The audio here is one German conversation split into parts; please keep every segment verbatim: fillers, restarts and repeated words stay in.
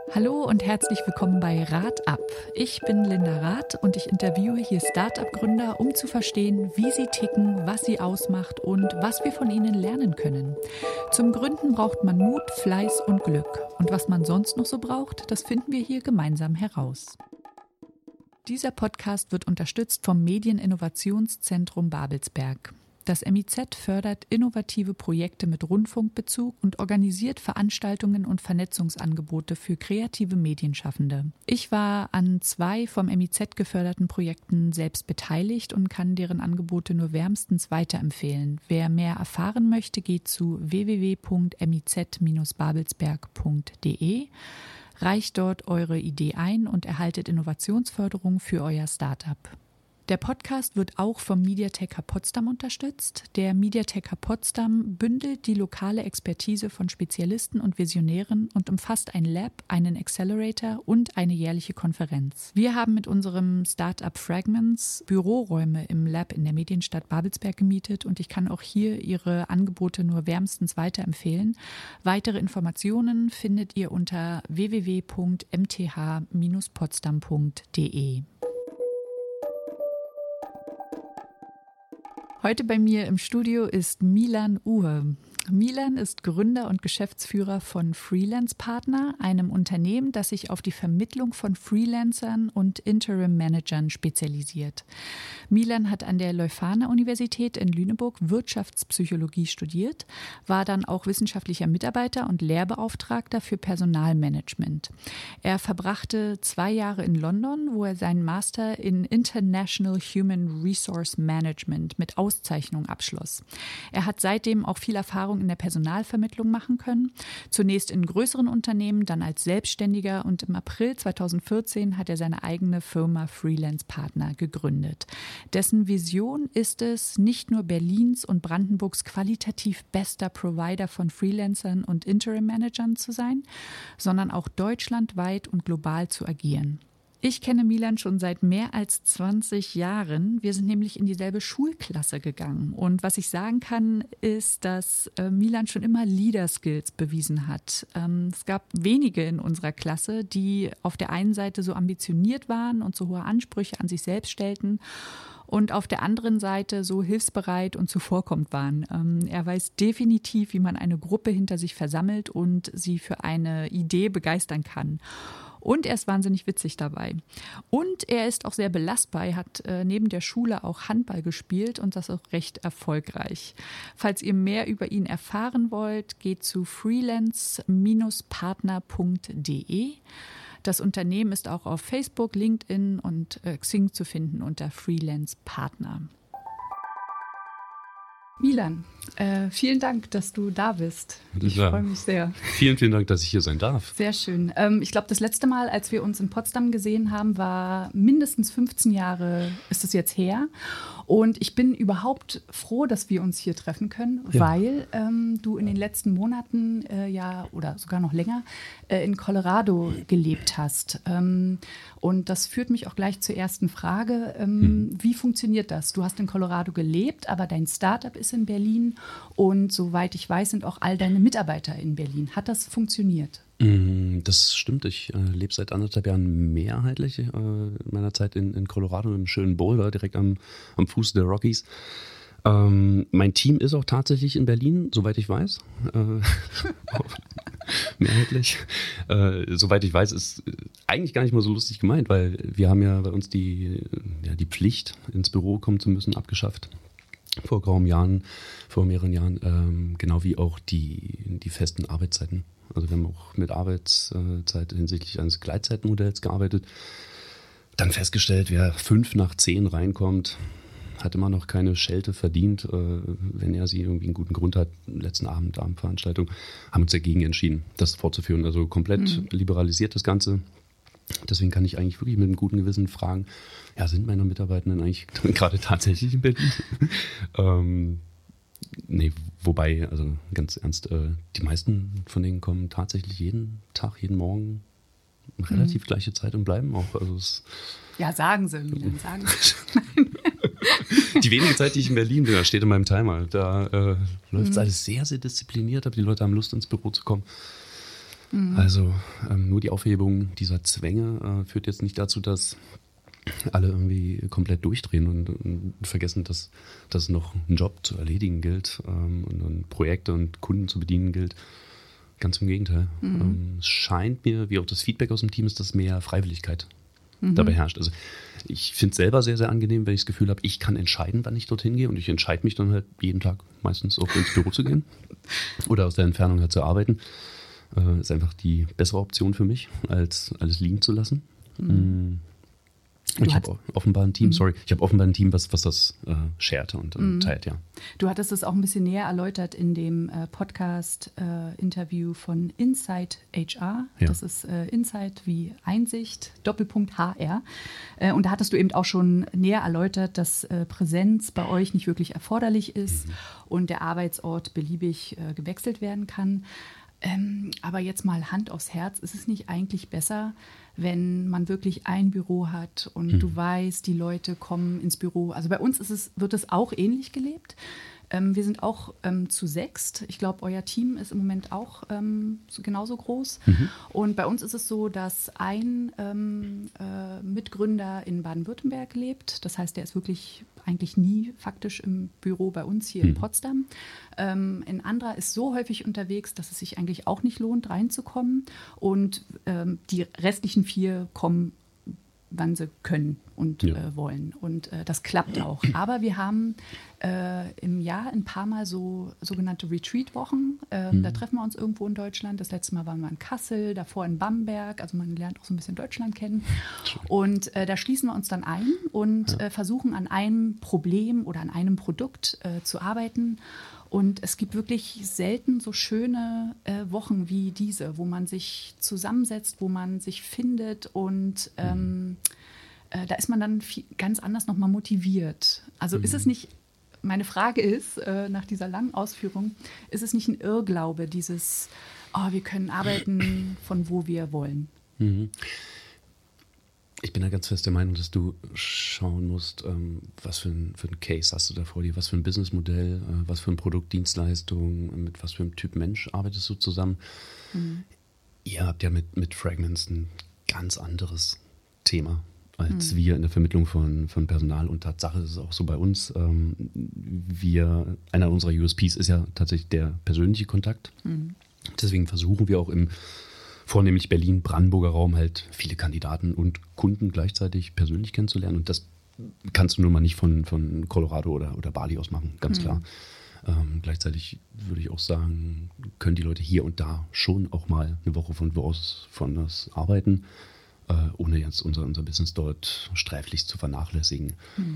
Hallo und herzlich willkommen bei Rat ab. Ich bin Linda Rath und ich interviewe hier Start-up-Gründer, um zu verstehen, wie sie ticken, was sie ausmacht und was wir von ihnen lernen können. Zum Gründen braucht man Mut, Fleiß und Glück. Und was man sonst noch so braucht, das finden wir hier gemeinsam heraus. Dieser Podcast wird unterstützt vom Medieninnovationszentrum Babelsberg. Das M I Z fördert innovative Projekte mit Rundfunkbezug und organisiert Veranstaltungen und Vernetzungsangebote für kreative Medienschaffende. Ich war an zwei vom M I Z geförderten Projekten selbst beteiligt und kann deren Angebote nur wärmstens weiterempfehlen. Wer mehr erfahren möchte, geht zu w w w punkt m i z dash babelsberg punkt d e, reicht dort eure Idee ein und erhaltet Innovationsförderung für euer Startup. Der Podcast wird auch vom Mediatheca Potsdam unterstützt. Der Mediatheca Potsdam bündelt die lokale Expertise von Spezialisten und Visionären und umfasst ein Lab, einen Accelerator und eine jährliche Konferenz. Wir haben mit unserem Startup Fragments Büroräume im Lab in der Medienstadt Babelsberg gemietet und ich kann auch hier ihre Angebote nur wärmstens weiterempfehlen. Weitere Informationen findet ihr unter w w w punkt m t h dash potsdam punkt d e. Heute bei mir im Studio ist Milan Uhe. Milan ist Gründer und Geschäftsführer von Freelance Partner, einem Unternehmen, das sich auf die Vermittlung von Freelancern und Interim-Managern spezialisiert. Milan hat an der Leuphana-Universität in Lüneburg Wirtschaftspsychologie studiert, war dann auch wissenschaftlicher Mitarbeiter und Lehrbeauftragter für Personalmanagement. Er verbrachte zwei Jahre in London, wo er seinen Master in International Human Resource Management mit Auszeichnung abschloss. Er hat seitdem auch viel Erfahrung in der Personalvermittlung machen können. Zunächst in größeren Unternehmen, dann als Selbstständiger und im April zweitausendvierzehn hat er seine eigene Firma Freelance Partner gegründet. Dessen Vision ist es, nicht nur Berlins und Brandenburgs qualitativ bester Provider von Freelancern und Interim-Managern zu sein, sondern auch deutschlandweit und global zu agieren. Ich kenne Milan schon seit mehr als zwanzig Jahren. Wir sind nämlich in dieselbe Schulklasse gegangen. Und was ich sagen kann, ist, dass äh, Milan schon immer Leader-Skills bewiesen hat. Ähm, es gab wenige in unserer Klasse, die auf der einen Seite so ambitioniert waren und so hohe Ansprüche an sich selbst stellten und auf der anderen Seite so hilfsbereit und zuvorkommend waren. Ähm, er weiß definitiv, wie man eine Gruppe hinter sich versammelt und sie für eine Idee begeistern kann. Und er ist wahnsinnig witzig dabei. Und er ist auch sehr belastbar. Er hat äh, neben der Schule auch Handball gespielt und das auch recht erfolgreich. Falls ihr mehr über ihn erfahren wollt, geht zu freelance dash partner punkt d e. Das Unternehmen ist auch auf Facebook, LinkedIn und äh, Xing zu finden unter Freelance Partner. Milan, äh, vielen Dank, dass du da bist. Ich ja. freue mich sehr. Vielen, vielen Dank, dass ich hier sein darf. Sehr schön. Ähm, ich glaube, das letzte Mal, als wir uns in Potsdam gesehen haben, war mindestens fünfzehn Jahre, ist es jetzt her. Und ich bin überhaupt froh, dass wir uns hier treffen können, ja. weil ähm, du in den letzten Monaten äh, ja oder sogar noch länger äh, in Colorado gelebt hast. Ähm, und das führt mich auch gleich zur ersten Frage. Ähm, hm. Wie funktioniert das? Du hast in Colorado gelebt, aber dein Startup ist in Berlin und soweit ich weiß, sind auch all deine Mitarbeiter in Berlin. Hat das funktioniert? Das stimmt. Ich äh, lebe seit anderthalb Jahren mehrheitlich äh, in meiner Zeit in, in Colorado, im schönen Boulder, direkt am, am Fuß der Rockies. Ähm, mein Team ist auch tatsächlich in Berlin, soweit ich weiß. Äh, mehrheitlich. Äh, soweit ich weiß, ist eigentlich gar nicht mal so lustig gemeint, weil wir haben ja bei uns die, ja, die Pflicht, ins Büro kommen zu müssen, abgeschafft. Vor grauen Jahren, vor mehreren Jahren, ähm, genau wie auch die, die festen Arbeitszeiten. Also wir haben auch mit Arbeitszeit hinsichtlich eines Gleitzeitmodells gearbeitet. Dann festgestellt, wer fünf nach zehn reinkommt, hat immer noch keine Schelte verdient, äh, wenn er sie irgendwie einen guten Grund hat. Letzten Abend, Abendveranstaltung, haben uns dagegen entschieden, das fortzuführen. Also komplett mhm. liberalisiert das Ganze. Deswegen kann ich eigentlich wirklich mit einem guten Gewissen fragen, ja, sind meine Mitarbeitenden eigentlich gerade tatsächlich in Berlin? ähm, nee, wobei, also ganz ernst, äh, die meisten von denen kommen tatsächlich jeden Tag, jeden Morgen relativ mhm. gleiche Zeit und bleiben auch. Also es, ja, sagen Sie, Milan, sagen Sie. Die wenige Zeit, die ich in Berlin bin, da steht in meinem Timer, da äh, läuft es mhm. alles sehr, sehr diszipliniert, aber die Leute haben Lust, ins Büro zu kommen. Mhm. Also ähm, nur die Aufhebung dieser Zwänge äh, führt jetzt nicht dazu, dass alle irgendwie komplett durchdrehen und, und vergessen, dass, dass noch ein Job zu erledigen gilt ähm, und, und Projekte und Kunden zu bedienen gilt. Ganz im Gegenteil. Mhm. Ähm, es scheint mir, wie auch das Feedback aus dem Team ist, dass mehr Freiwilligkeit mhm. dabei herrscht. Also ich finde es selber sehr, sehr angenehm, wenn ich das Gefühl habe, ich kann entscheiden, wann ich dorthin gehe, und ich entscheide mich dann halt jeden Tag meistens auch ins Büro zu gehen oder aus der Entfernung halt zu arbeiten. Äh, ist einfach die bessere Option für mich, als alles liegen zu lassen. Mhm. Und ich habe offenbar ein Team, mhm. sorry, ich habe offenbar ein Team, was, was das äh, shared und, und mhm. teilt, ja. Du hattest es auch ein bisschen näher erläutert in dem äh, Podcast-Interview äh, von Insight H R. Ja. Das ist äh, Insight wie Einsicht, Doppelpunkt H R. Äh, und da hattest du eben auch schon näher erläutert, dass äh, Präsenz bei euch nicht wirklich erforderlich ist mhm. und der Arbeitsort beliebig äh, gewechselt werden kann. Ähm, aber jetzt mal Hand aufs Herz, ist es nicht eigentlich besser, wenn man wirklich ein Büro hat und hm. du weißt, die Leute kommen ins Büro. Also bei uns ist es, wird es auch ähnlich gelebt. Ähm, wir sind auch ähm, zu sechst. Ich glaube, euer Team ist im Moment auch ähm, so, genauso groß. Mhm. Und bei uns ist es so, dass ein ähm, äh, Mitgründer in Baden-Württemberg lebt. Das heißt, der ist wirklich eigentlich nie faktisch im Büro bei uns hier mhm. in Potsdam. Ähm, ein anderer ist so häufig unterwegs, dass es sich eigentlich auch nicht lohnt, reinzukommen. Und ähm, die restlichen vier kommen, wann sie können und ja. äh, wollen. Und äh, das klappt auch. Aber wir haben äh, im Jahr ein paar Mal so sogenannte Retreat-Wochen. Äh, mhm. Da treffen wir uns irgendwo in Deutschland. Das letzte Mal waren wir in Kassel, davor in Bamberg. Also man lernt auch so ein bisschen Deutschland kennen. Und äh, da schließen wir uns dann ein und ja. äh, versuchen an einem Problem oder an einem Produkt äh, zu arbeiten. Und es gibt wirklich selten so schöne äh, Wochen wie diese, wo man sich zusammensetzt, wo man sich findet und ähm, äh, da ist man dann viel, ganz anders nochmal motiviert. Also mhm. ist es nicht, meine Frage ist, äh, nach dieser langen Ausführung, ist es nicht ein Irrglaube, dieses, oh, wir können arbeiten von wo wir wollen? Mhm. Ich bin da ganz fest der Meinung, dass du schauen musst, ähm, was für ein, für ein Case hast du da vor dir, was für ein Businessmodell, äh, was für ein Produkt, Dienstleistung, mit was für einem Typ Mensch arbeitest du zusammen. Mhm. Ihr habt ja mit, mit Fragments ein ganz anderes Thema als mhm. wir in der Vermittlung von, von Personal. Und Tatsache ist es auch so bei uns. Ähm, wir, einer unserer U S Ps ist ja tatsächlich der persönliche Kontakt. Mhm. Deswegen versuchen wir auch im vornehmlich Berlin-Brandenburger Raum halt viele Kandidaten und Kunden gleichzeitig persönlich kennenzulernen. Und das kannst du nun mal nicht von, von Colorado oder, oder Bali aus machen, ganz mhm. klar. Ähm, gleichzeitig würde ich auch sagen, können die Leute hier und da schon auch mal eine Woche von wo aus von das arbeiten, äh, ohne jetzt unser, unser Business dort sträflichst zu vernachlässigen.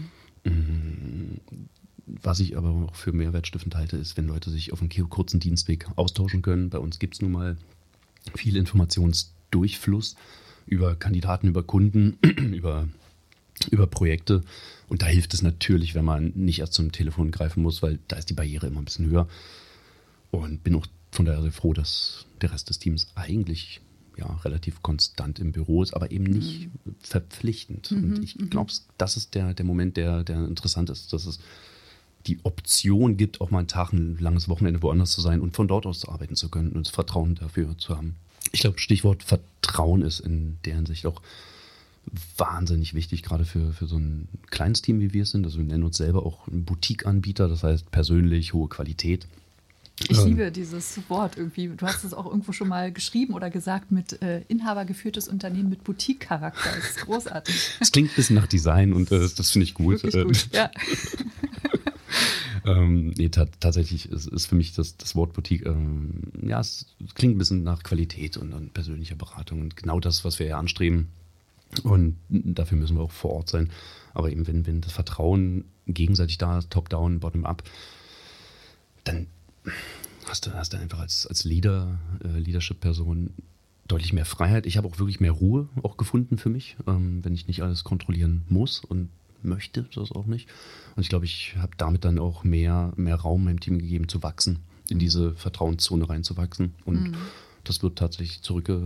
Mhm. Was ich aber auch für mehrwertstiftend halte, ist, wenn Leute sich auf einem kurzen Dienstweg austauschen können. Bei uns gibt es nun mal viel Informationsdurchfluss über Kandidaten, über Kunden, über, über Projekte. Und da hilft es natürlich, wenn man nicht erst zum Telefon greifen muss, weil da ist die Barriere immer ein bisschen höher. Und bin auch von daher sehr froh, dass der Rest des Teams eigentlich ja, relativ konstant im Büro ist, aber eben nicht mhm. verpflichtend. Mhm, und ich glaube, das ist der, der Moment, der, der interessant ist, dass es die Option gibt, auch mal einen Tag, ein langes Wochenende woanders zu sein und von dort aus arbeiten zu können und das Vertrauen dafür zu haben. Ich glaube, Stichwort Vertrauen ist in der Hinsicht auch wahnsinnig wichtig, gerade für, für so ein kleines Team, wie wir es sind. Also wir nennen uns selber auch ein Boutique-Anbieter, das heißt persönlich, hohe Qualität. Ich ähm, liebe dieses Wort irgendwie. Du hast es auch irgendwo schon mal geschrieben oder gesagt mit äh, inhabergeführtes Unternehmen mit Boutique-Charakter. Das ist großartig. Es klingt ein bisschen nach Design und äh, das finde ich gut. Wirklich gut, ja. Ähm, nee, ta- tatsächlich ist, ist für mich das, das Wort Boutique, ähm, ja, es klingt ein bisschen nach Qualität und, und persönlicher Beratung und genau das, was wir ja anstreben. Und dafür müssen wir auch vor Ort sein. Aber eben, wenn, wenn das Vertrauen gegenseitig da ist, top-down, bottom-up, dann hast du, hast du einfach als, als Leader, äh, Leadership-Person deutlich mehr Freiheit. Ich habe auch wirklich mehr Ruhe auch gefunden für mich, ähm, wenn ich nicht alles kontrollieren muss und möchte, das auch nicht. Und ich glaube, ich habe damit dann auch mehr, mehr Raum meinem Team gegeben, zu wachsen, in diese Vertrauenszone reinzuwachsen. Und mhm. das wird tatsächlich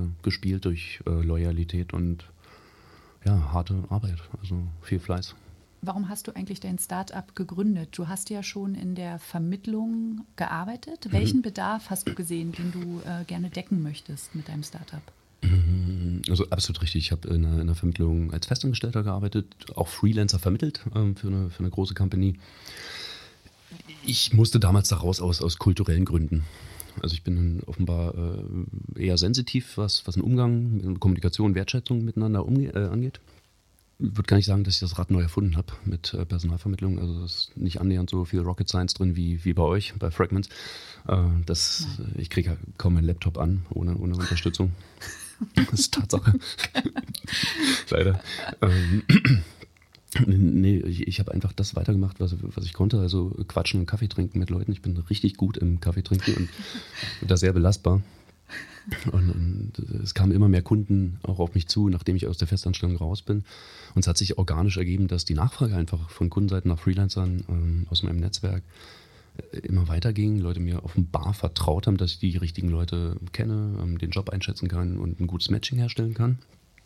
zurückgespielt durch äh, Loyalität und ja, harte Arbeit, also viel Fleiß. Warum hast du eigentlich dein Start-up gegründet? Du hast ja schon in der Vermittlung gearbeitet. Mhm. Welchen Bedarf hast du gesehen, den du äh, gerne decken möchtest mit deinem Start-up? Also absolut richtig. Ich habe in einer, in einer Vermittlung als Festangestellter gearbeitet, auch Freelancer vermittelt ähm, für, eine, für eine große Company. Ich musste damals daraus aus, aus kulturellen Gründen. Also ich bin offenbar äh, eher sensitiv, was, was den Umgang, Kommunikation, Wertschätzung miteinander umge- äh, angeht. Ich würde gar nicht sagen, dass ich das Rad neu erfunden habe mit äh, Personalvermittlung. Also es ist nicht annähernd so viel Rocket Science drin wie, wie bei euch, bei Fragments. Äh, das, ich kriege ja kaum meinen Laptop an, ohne, ohne Unterstützung. Das ist Tatsache. Leider. Ähm, nee, ich, ich habe einfach das weitergemacht, was, was ich konnte. Also quatschen und Kaffee trinken mit Leuten. Ich bin richtig gut im Kaffee trinken und, und da sehr belastbar. Und, und es kamen immer mehr Kunden auch auf mich zu, nachdem ich aus der Festanstellung raus bin. Und es hat sich organisch ergeben, dass die Nachfrage einfach von Kundenseiten nach Freelancern ähm, aus meinem Netzwerk immer weiterging. Leute mir offenbar vertraut haben, dass ich die richtigen Leute kenne, ähm, den Job einschätzen kann und ein gutes Matching herstellen kann.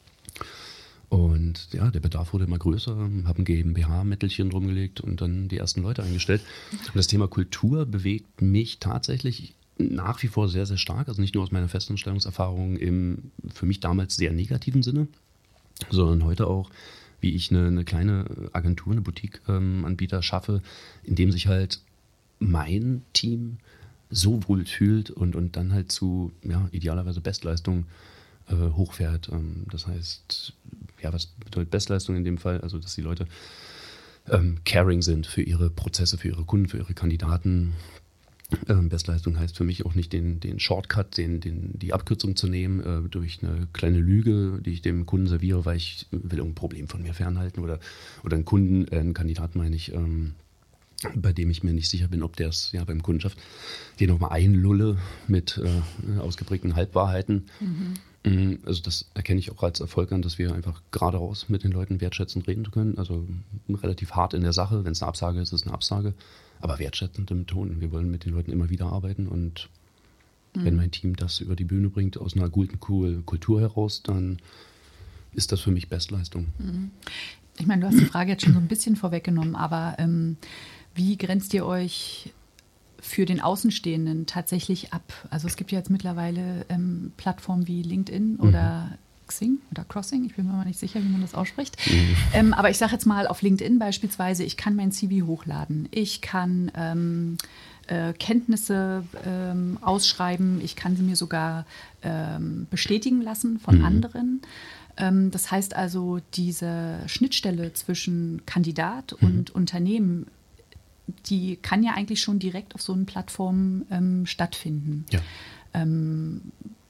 Und ja, der Bedarf wurde immer größer, habe ein GmbH-Mittelchen drumgelegt und dann die ersten Leute eingestellt. Und das Thema Kultur bewegt mich tatsächlich nach wie vor sehr, sehr stark. Also nicht nur aus meiner Festanstellungserfahrung im für mich damals sehr negativen Sinne, sondern heute auch, wie ich eine, eine kleine Agentur, eine Boutique-Anbieter ähm, schaffe, in dem sich halt mein Team so wohl fühlt und, und dann halt zu ja, idealerweise Bestleistung äh, hochfährt. Ähm, das heißt, ja, was bedeutet Bestleistung in dem Fall? Also, dass die Leute ähm, caring sind für ihre Prozesse, für ihre Kunden, für ihre Kandidaten. Ähm, Bestleistung heißt für mich auch nicht den, den Shortcut, den, den, die Abkürzung zu nehmen äh, durch eine kleine Lüge, die ich dem Kunden serviere, weil ich will irgendein Problem von mir fernhalten oder, oder einen Kunden, äh, einen Kandidaten meine ich, ähm, bei dem ich mir nicht sicher bin, ob der es ja beim Kunden schafft, den nochmal einlulle mit äh, ausgeprägten Halbwahrheiten. Mhm. Also das erkenne ich auch als Erfolg an, dass wir einfach gerade raus mit den Leuten wertschätzend reden können. Also relativ hart in der Sache. Wenn es eine Absage ist, ist es eine Absage. Aber wertschätzend im Ton. Wir wollen mit den Leuten immer wieder arbeiten. Und mhm. wenn mein Team das über die Bühne bringt, aus einer guten Kultur heraus, dann ist das für mich Bestleistung. Mhm. Ich meine, du hast die Frage jetzt schon so ein bisschen vorweggenommen, aber ähm, wie grenzt ihr euch für den Außenstehenden tatsächlich ab? Also es gibt ja jetzt mittlerweile ähm, Plattformen wie LinkedIn oder mhm. Xing oder Crossing, ich bin mir mal nicht sicher, wie man das ausspricht. Mhm. Ähm, aber ich sage jetzt mal auf LinkedIn beispielsweise, ich kann mein C V hochladen, ich kann ähm, äh, Kenntnisse ähm, ausschreiben, ich kann sie mir sogar ähm, bestätigen lassen von mhm. anderen. Ähm, das heißt also, diese Schnittstelle zwischen Kandidat mhm. und Unternehmen, die kann ja eigentlich schon direkt auf so einen Plattformen ähm, stattfinden. Ja. Ähm,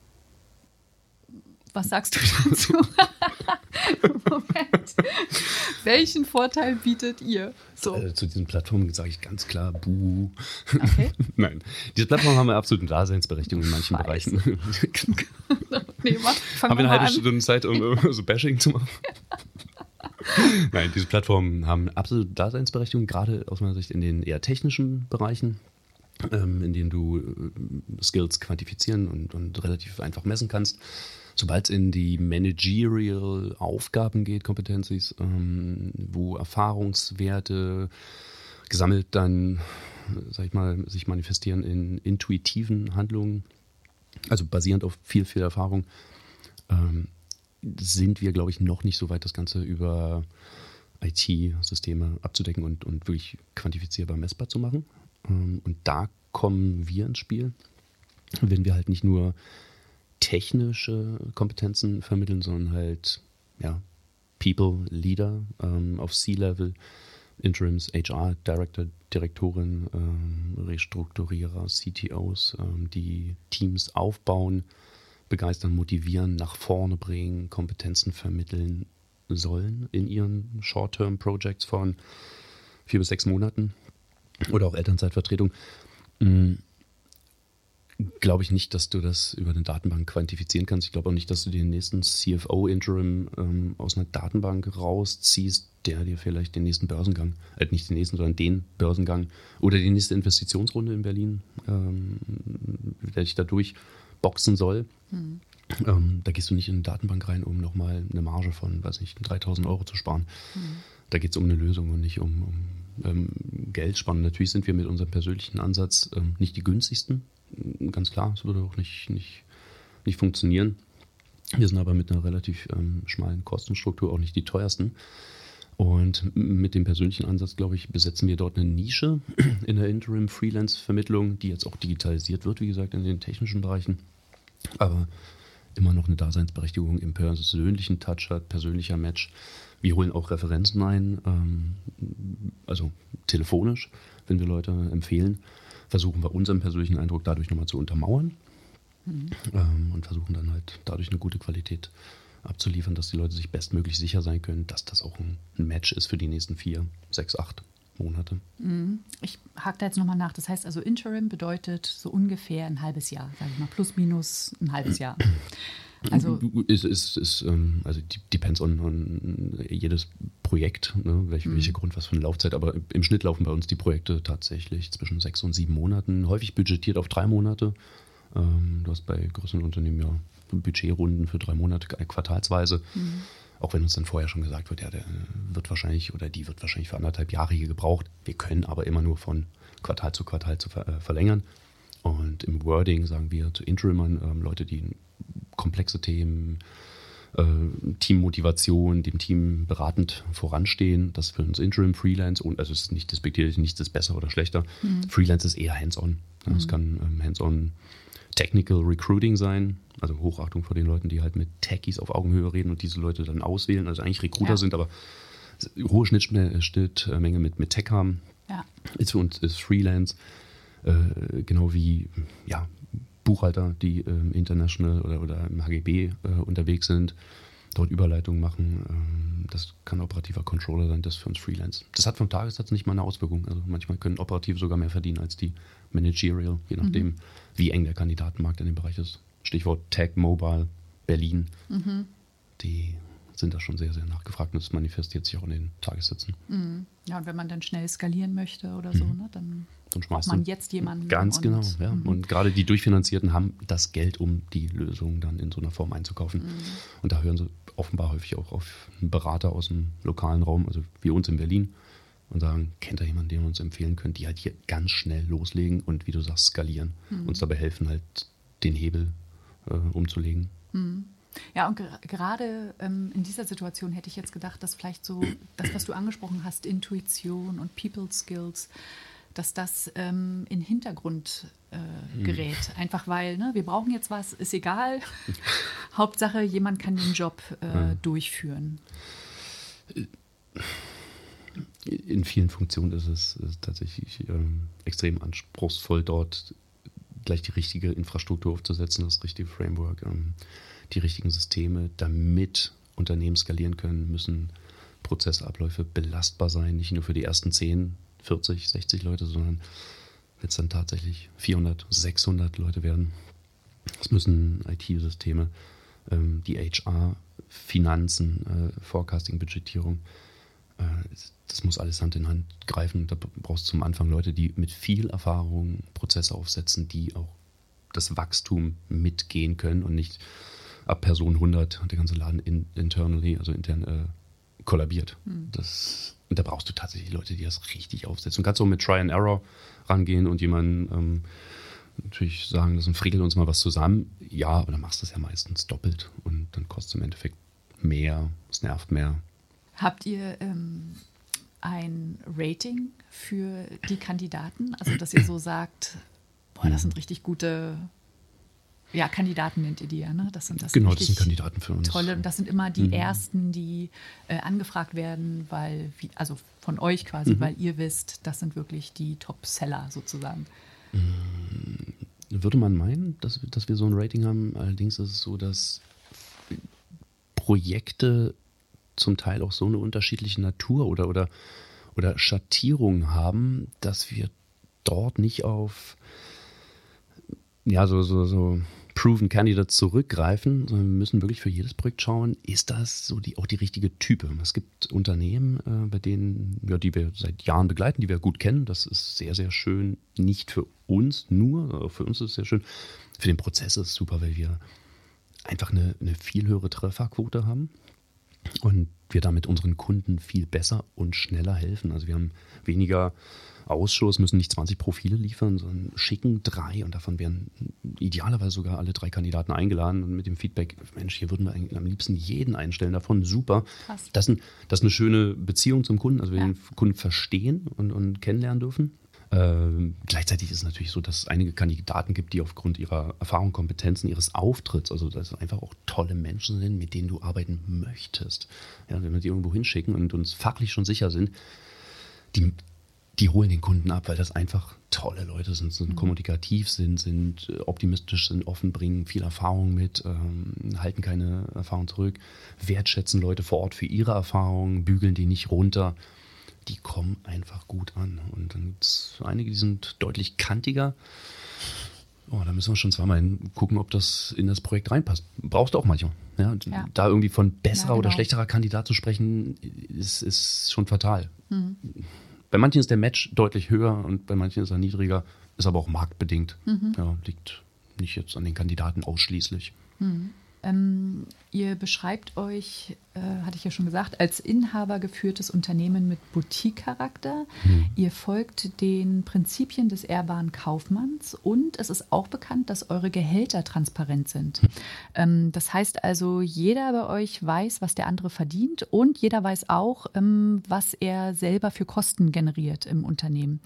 was sagst du dazu? Moment. Welchen Vorteil bietet ihr? So. Also, zu diesen Plattformen sage ich ganz klar, buh. Okay. Nein, diese Plattformen haben eine absolute Daseinsberechtigung in manchen Scheiße. Bereichen. Nee, mach, haben wir eine halbe Stunde Zeit, um so Bashing zu machen? Nein, diese Plattformen haben absolute Daseinsberechtigung, gerade aus meiner Sicht in den eher technischen Bereichen, ähm, in denen du äh, Skills quantifizieren und, und relativ einfach messen kannst. Sobald es in die Managerial Aufgaben geht, Competencies, ähm, wo Erfahrungswerte gesammelt dann, sag ich mal, sich manifestieren in intuitiven Handlungen, also basierend auf viel, viel Erfahrung, ähm, sind wir, glaube ich, noch nicht so weit, das Ganze über I T-Systeme abzudecken und, und wirklich quantifizierbar messbar zu machen. Und da kommen wir ins Spiel, wenn wir halt nicht nur technische Kompetenzen vermitteln, sondern halt ja, People, Leader ähm, auf C-Level, Interims, H R, Director, Direktorin, ähm, Restrukturierer, C T Os, ähm, die Teams aufbauen, begeistern, motivieren, nach vorne bringen, Kompetenzen vermitteln sollen in ihren Short-Term-Projects von vier bis sechs Monaten oder auch Elternzeitvertretung. Mhm. Glaube ich nicht, dass du das über eine Datenbank quantifizieren kannst. Ich glaube auch nicht, dass du den nächsten C F O-Interim ähm, aus einer Datenbank rausziehst, der dir vielleicht den nächsten Börsengang, äh, nicht den nächsten, sondern den Börsengang oder die nächste Investitionsrunde in Berlin, ähm, der dich da durchboxen soll. Mhm. Ähm, da gehst du nicht in eine Datenbank rein, um nochmal eine Marge von, weiß nicht, dreitausend Euro zu sparen. Mhm. da geht es um eine Lösung und nicht um, um ähm, Geld sparen. Natürlich sind wir mit unserem persönlichen Ansatz ähm, nicht die günstigsten, ganz klar, es würde auch nicht, nicht, nicht funktionieren. Wir sind aber mit einer relativ ähm, schmalen Kostenstruktur auch nicht die teuersten. Und mit dem persönlichen Ansatz, glaube ich, besetzen wir dort eine Nische in der Interim-Freelance-Vermittlung, die jetzt auch digitalisiert wird, wie gesagt, in den technischen Bereichen, aber immer noch eine Daseinsberechtigung im persönlichen Touch hat, persönlicher Match. Wir holen auch Referenzen ein, ähm, also telefonisch, wenn wir Leute empfehlen, versuchen wir unseren persönlichen Eindruck dadurch nochmal zu untermauern mhm. ähm, und versuchen dann halt dadurch eine gute Qualität abzuliefern, dass die Leute sich bestmöglich sicher sein können, dass das auch ein, ein Match ist für die nächsten vier, sechs, acht Monate. Ich hake da jetzt nochmal nach. Das heißt also, Interim bedeutet so ungefähr ein halbes Jahr, sage ich mal, plus minus ein halbes Jahr. Also ist, ist, ist ähm, also depends on, on jedes Projekt, ne, welche, mhm. welche Grund, was für eine Laufzeit, aber im Schnitt laufen bei uns die Projekte tatsächlich zwischen sechs und sieben Monaten, häufig budgetiert auf drei Monate. Ähm, du hast bei größeren Unternehmen ja Budgetrunden für drei Monate, quartalsweise. Mhm. Auch wenn uns dann vorher schon gesagt wird, ja, der wird wahrscheinlich oder die wird wahrscheinlich für anderthalb Jahre hier gebraucht. Wir können aber immer nur von Quartal zu Quartal zu ver- äh, verlängern. Und im Wording sagen wir zu Interimern, ähm, Leute, die komplexe Themen, äh, Teammotivation, dem Team beratend voranstehen. Das ist für uns Interim, Freelance. Und also es ist nicht despektierlich, nichts ist besser oder schlechter. Mhm. Freelance ist eher hands-on. Ja, es mhm. kann ähm, hands-on Technical Recruiting sein, also Hochachtung vor den Leuten, die halt mit Techies auf Augenhöhe reden und diese Leute dann auswählen, also eigentlich Recruiter ja. sind, aber hohe Schnittmenge mit, mit Tech haben. Ja. Ist für uns ist Freelance, äh, genau wie ja, Buchhalter, die äh, international oder, oder im H G B äh, unterwegs sind, dort Überleitungen machen. Ähm, das kann operativer Controller sein, das ist für uns Freelance. Das hat vom Tagessatz nicht mal eine Auswirkung. Also manchmal können Operative sogar mehr verdienen als die Managerial, je nachdem, mhm. wie eng der Kandidatenmarkt in dem Bereich ist. Stichwort Tech, Mobile, Berlin. Mhm. Die sind da schon sehr, sehr nachgefragt und das manifestiert sich auch in den Tagessätzen. Mhm. Ja, und wenn man dann schnell skalieren möchte oder so, mhm. ne, dann, dann braucht man jetzt jemanden. Ganz und, genau, ja. Mhm. Und gerade die Durchfinanzierten haben das Geld, um die Lösung dann in so einer Form einzukaufen. Mhm. Und da hören sie offenbar häufig auch auf einen Berater aus dem lokalen Raum, also wie uns in Berlin, und sagen, kennt da jemanden, den wir uns empfehlen können, die halt hier ganz schnell loslegen und, wie du sagst, skalieren. Mhm. Uns dabei helfen, halt den Hebel äh, umzulegen. Mhm. Ja, und ger- gerade ähm, in dieser Situation hätte ich jetzt gedacht, dass vielleicht so das, was du angesprochen hast, Intuition und People Skills, dass das ähm, in den Hintergrund äh, gerät. Mhm. Einfach weil, ne, wir brauchen jetzt was, ist egal. Hauptsache, jemand kann den Job äh, ja. durchführen. In vielen Funktionen ist es ist tatsächlich ähm, extrem anspruchsvoll, dort gleich die richtige Infrastruktur aufzusetzen, das richtige Framework, ähm, die richtigen Systeme, damit Unternehmen skalieren können, müssen Prozessabläufe belastbar sein, nicht nur für die ersten zehn, vierzig, sechzig Leute, sondern wenn es dann tatsächlich vierhundert, sechshundert Leute werden. Es müssen I T-Systeme, ähm, die H R, Finanzen, äh, Forecasting, Budgetierung, äh, das muss alles Hand in Hand greifen. Da brauchst du zum Anfang Leute, die mit viel Erfahrung Prozesse aufsetzen, die auch das Wachstum mitgehen können und nicht ab Person hundert der ganze Laden in, internally, also intern äh, kollabiert. Mhm. Das, und da brauchst du tatsächlich Leute, die das richtig aufsetzen. Du kannst auch mit Try and Error rangehen und jemanden ähm, natürlich sagen, das frickel uns mal was zusammen. Ja, aber dann machst du es ja meistens doppelt und dann kostet es im Endeffekt mehr, es nervt mehr. Habt ihr ähm, ein Rating für die Kandidaten? Also, dass ihr so sagt, boah, das sind richtig gute, ja, Kandidaten nennt ihr die ja, ne? Das sind, das genau, sind das sind Kandidaten für uns. Tolle, und das sind immer die mhm. ersten, die äh, angefragt werden, weil, wie, also von euch quasi, mhm. weil ihr wisst, das sind wirklich die Top-Seller sozusagen. Würde man meinen, dass, dass wir so ein Rating haben. Allerdings ist es so, dass Projekte zum Teil auch so eine unterschiedliche Natur oder, oder, oder Schattierung haben, dass wir dort nicht auf ja, so, so, so Proven Candidates zurückgreifen, sondern wir müssen wirklich für jedes Projekt schauen, ist das so die, auch die richtige Type. Es gibt Unternehmen, äh, bei denen, ja, die wir seit Jahren begleiten, die wir gut kennen. Das ist sehr, sehr schön. Nicht für uns nur, für uns ist es sehr schön. Für den Prozess ist es super, weil wir einfach eine, eine viel höhere Trefferquote haben. und wir damit unseren Kunden viel besser und schneller helfen. Also wir haben weniger Ausschuss, müssen nicht zwanzig Profile liefern, sondern schicken drei und davon werden idealerweise sogar alle drei Kandidaten eingeladen und mit dem Feedback, Mensch, hier würden wir eigentlich am liebsten jeden einstellen davon, super. Krass. Das ist, ein, das ist eine schöne Beziehung zum Kunden, also wir Ja. den Kunden verstehen und, und kennenlernen dürfen. Ähm, gleichzeitig ist es natürlich so, dass es einige Kandidaten gibt, die aufgrund ihrer Erfahrung, Kompetenzen, ihres Auftritts, also dass es einfach auch tolle Menschen sind, mit denen du arbeiten möchtest. Ja, wenn wir die irgendwo hinschicken und uns fachlich schon sicher sind, die, die holen den Kunden ab, weil das einfach tolle Leute sind, sind mhm. kommunikativ sind, sind optimistisch, sind offen, bringen viel Erfahrung mit, ähm, halten keine Erfahrung zurück, wertschätzen Leute vor Ort für ihre Erfahrungen, bügeln die nicht runter. Die kommen einfach gut an. Und dann gibt es einige, die sind deutlich kantiger. Oh, da müssen wir schon zweimal gucken, ob das in das Projekt reinpasst. Brauchst du auch manchmal. Ja, ja. Da irgendwie von besserer ja, genau. oder schlechterer Kandidat zu sprechen, ist, ist schon fatal. Mhm. Bei manchen ist der Match deutlich höher und bei manchen ist er niedriger. Ist aber auch marktbedingt. Mhm. Ja, liegt nicht jetzt an den Kandidaten ausschließlich. Mhm. Ähm, ihr beschreibt euch, äh, hatte ich ja schon gesagt, als inhabergeführtes Unternehmen mit Boutique-Charakter. Hm. Ihr folgt den Prinzipien des ehrbaren Kaufmanns und es ist auch bekannt, dass eure Gehälter transparent sind. Hm. Ähm, das heißt also, jeder bei euch weiß, was der andere verdient und jeder weiß auch, ähm, was er selber für Kosten generiert im Unternehmen.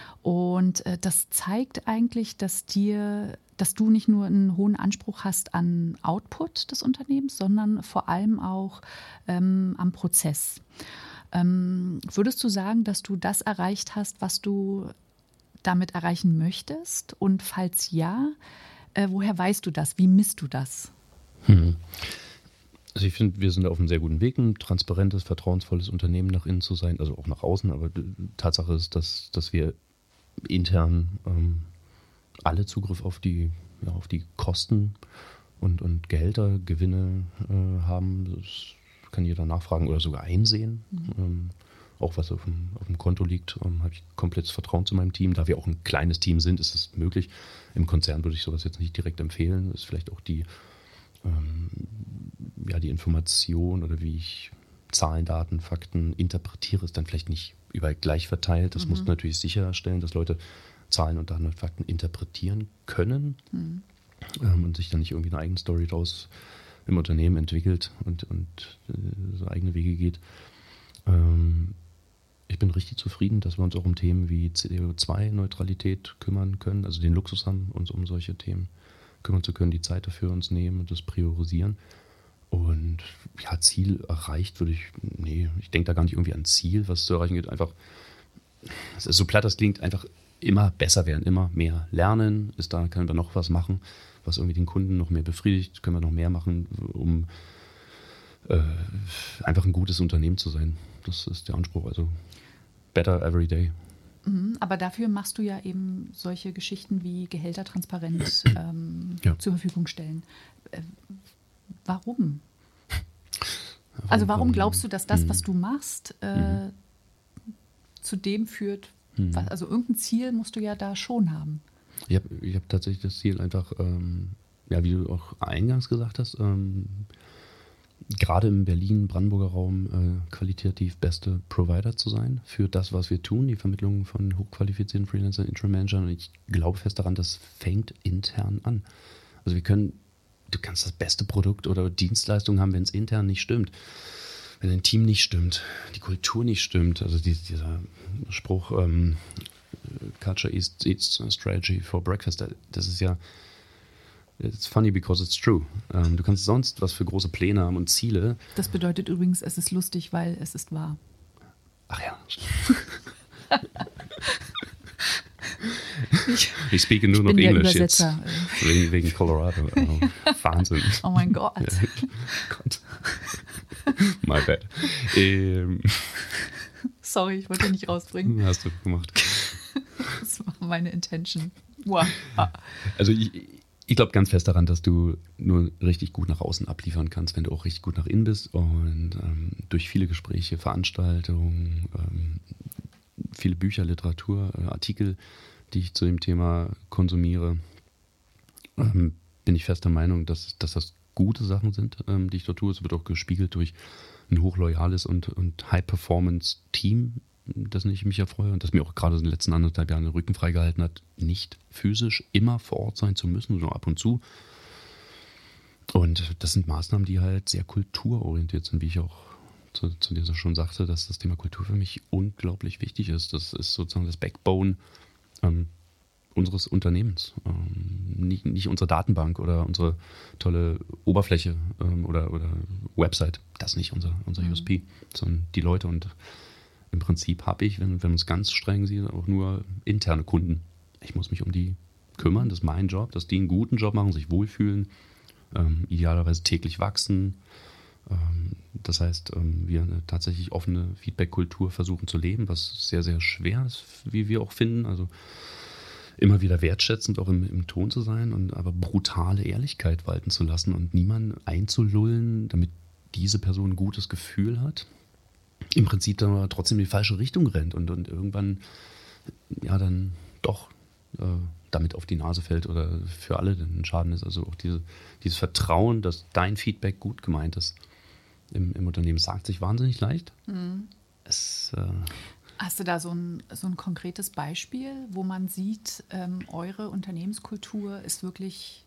Und äh, das zeigt eigentlich, dass dir, dass du nicht nur einen hohen Anspruch hast an Output des Unternehmens, sondern vor allem auch ähm, am Prozess. Ähm, würdest du sagen, dass du das erreicht hast, was du damit erreichen möchtest? Und falls ja, äh, woher weißt du das? Wie misst du das? Hm. Also ich finde, wir sind auf einem sehr guten Weg, ein transparentes, vertrauensvolles Unternehmen nach innen zu sein, also auch nach außen. Aber die Tatsache ist, dass, dass wir intern ähm, alle Zugriff auf die, ja, auf die Kosten und, und Gehälter, Gewinne äh, haben. Das kann jeder nachfragen oder sogar einsehen. Mhm. Ähm, auch was auf dem, auf dem Konto liegt, ähm, habe ich komplettes Vertrauen zu meinem Team. Da wir auch ein kleines Team sind, ist es möglich. Im Konzern würde ich sowas jetzt nicht direkt empfehlen. Das ist vielleicht auch die, ähm, ja, die Information oder wie ich Zahlen, Daten, Fakten interpretiere, ist dann vielleicht nicht überall gleich verteilt. Das mhm. muss natürlich sicherstellen, dass Leute Zahlen und Daten und Fakten interpretieren können mhm. ähm, und sich dann nicht irgendwie eine eigene Story draus im Unternehmen entwickelt und, und äh, so eigene Wege geht. Ähm, ich bin richtig zufrieden, dass wir uns auch um Themen wie C O zwei Neutralität kümmern können, also den Luxus haben, uns um solche Themen kümmern zu können, die Zeit dafür uns nehmen und das priorisieren. Und ja, Ziel erreicht würde ich, nee, ich denke da gar nicht irgendwie an Ziel, was zu erreichen geht. Einfach, es ist so platt, das klingt, einfach immer besser werden, immer mehr lernen. Ist da, können wir noch was machen, was irgendwie den Kunden noch mehr befriedigt, können wir noch mehr machen, um äh, einfach ein gutes Unternehmen zu sein. Das ist der Anspruch, also better every day. Aber dafür machst du ja eben solche Geschichten wie Gehälter transparent ähm, ja. zur Verfügung stellen. Äh, Warum? Also warum glaubst du, dass das, was du machst, äh, mhm. zu dem führt, mhm. was, also irgendein Ziel musst du ja da schon haben. Ich habe ich hab tatsächlich das Ziel einfach, ähm, ja, wie du auch eingangs gesagt hast, ähm, gerade im Berlin-Brandenburger Raum äh, qualitativ beste Provider zu sein für das, was wir tun, die Vermittlung von hochqualifizierten Freelancern, Interim-Managern. Und ich glaube fest daran, das fängt intern an. Also wir können Du kannst das beste Produkt oder Dienstleistung haben, wenn es intern nicht stimmt. Wenn dein Team nicht stimmt, die Kultur nicht stimmt. Also die, dieser Spruch, ähm, Culture eats, eats Strategy for Breakfast, das ist ja, it's funny because it's true. Ähm, du kannst sonst was für große Pläne haben und Ziele. Das bedeutet übrigens, es ist lustig, weil es ist wahr. Ach ja. Ich, ich speake nur noch Englisch jetzt. Wegen, wegen Colorado. Oh, Wahnsinn. Oh mein Gott. Ja, Gott. My bad. Ähm, Sorry, ich wollte nicht rausbringen. Hast du gemacht. Das war meine Intention. Wow. Also ich, ich glaube ganz fest daran, dass du nur richtig gut nach außen abliefern kannst, wenn du auch richtig gut nach innen bist. Und ähm, durch viele Gespräche, Veranstaltungen, ähm, viele Bücher, Literatur, äh, Artikel, die ich zu dem Thema konsumiere, ähm, bin ich fest der Meinung, dass, dass das gute Sachen sind, ähm, die ich dort tue. Es wird auch gespiegelt durch ein hochloyales und, und High-Performance-Team, dessen ich mich erfreue und das mir auch gerade in den letzten anderthalb Jahren den Rücken freigehalten hat, nicht physisch immer vor Ort sein zu müssen, sondern ab und zu. Und das sind Maßnahmen, die halt sehr kulturorientiert sind, wie ich auch zu, zu dir schon sagte, dass das Thema Kultur für mich unglaublich wichtig ist. Das ist sozusagen das Backbone ähm, unseres Unternehmens. Ähm, nicht, nicht unsere Datenbank oder unsere tolle Oberfläche ähm, oder, oder Website. Das ist nicht unser, unser mhm. U S P, sondern die Leute. Und im Prinzip habe ich, wenn, wenn man es ganz streng sieht, auch nur interne Kunden. Ich muss mich um die kümmern, das ist mein Job, dass die einen guten Job machen, sich wohlfühlen, ähm, idealerweise täglich wachsen. Ähm, das heißt, ähm, wir eine tatsächlich offene Feedback-Kultur versuchen zu leben, was sehr, sehr schwer ist, wie wir auch finden. Also immer wieder wertschätzend auch im, im Ton zu sein und aber brutale Ehrlichkeit walten zu lassen und niemanden einzulullen, damit diese Person ein gutes Gefühl hat. Im Prinzip dann aber trotzdem in die falsche Richtung rennt und, und irgendwann ja dann doch äh, damit auf die Nase fällt oder für alle ein Schaden ist. Also auch diese, dieses Vertrauen, dass dein Feedback gut gemeint ist im, im Unternehmen, sagt sich wahnsinnig leicht. Mhm. Es, äh, Hast du da so ein, so ein konkretes Beispiel, wo man sieht, ähm, eure Unternehmenskultur ist wirklich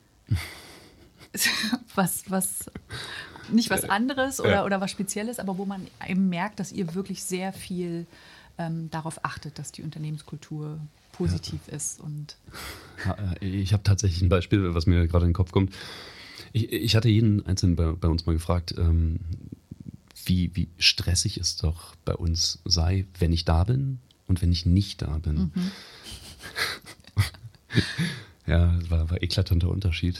was, was nicht was anderes oder, ja. oder was Spezielles, aber wo man eben merkt, dass ihr wirklich sehr viel ähm, darauf achtet, dass die Unternehmenskultur positiv ja. ist. Und ich habe tatsächlich ein Beispiel, was mir gerade in den Kopf kommt. Ich, ich hatte jeden Einzelnen bei, bei uns mal gefragt, ähm, wie, wie stressig es doch bei uns sei, wenn ich da bin und wenn ich nicht da bin. Mhm. Ja, das war, war ein eklatanter Unterschied.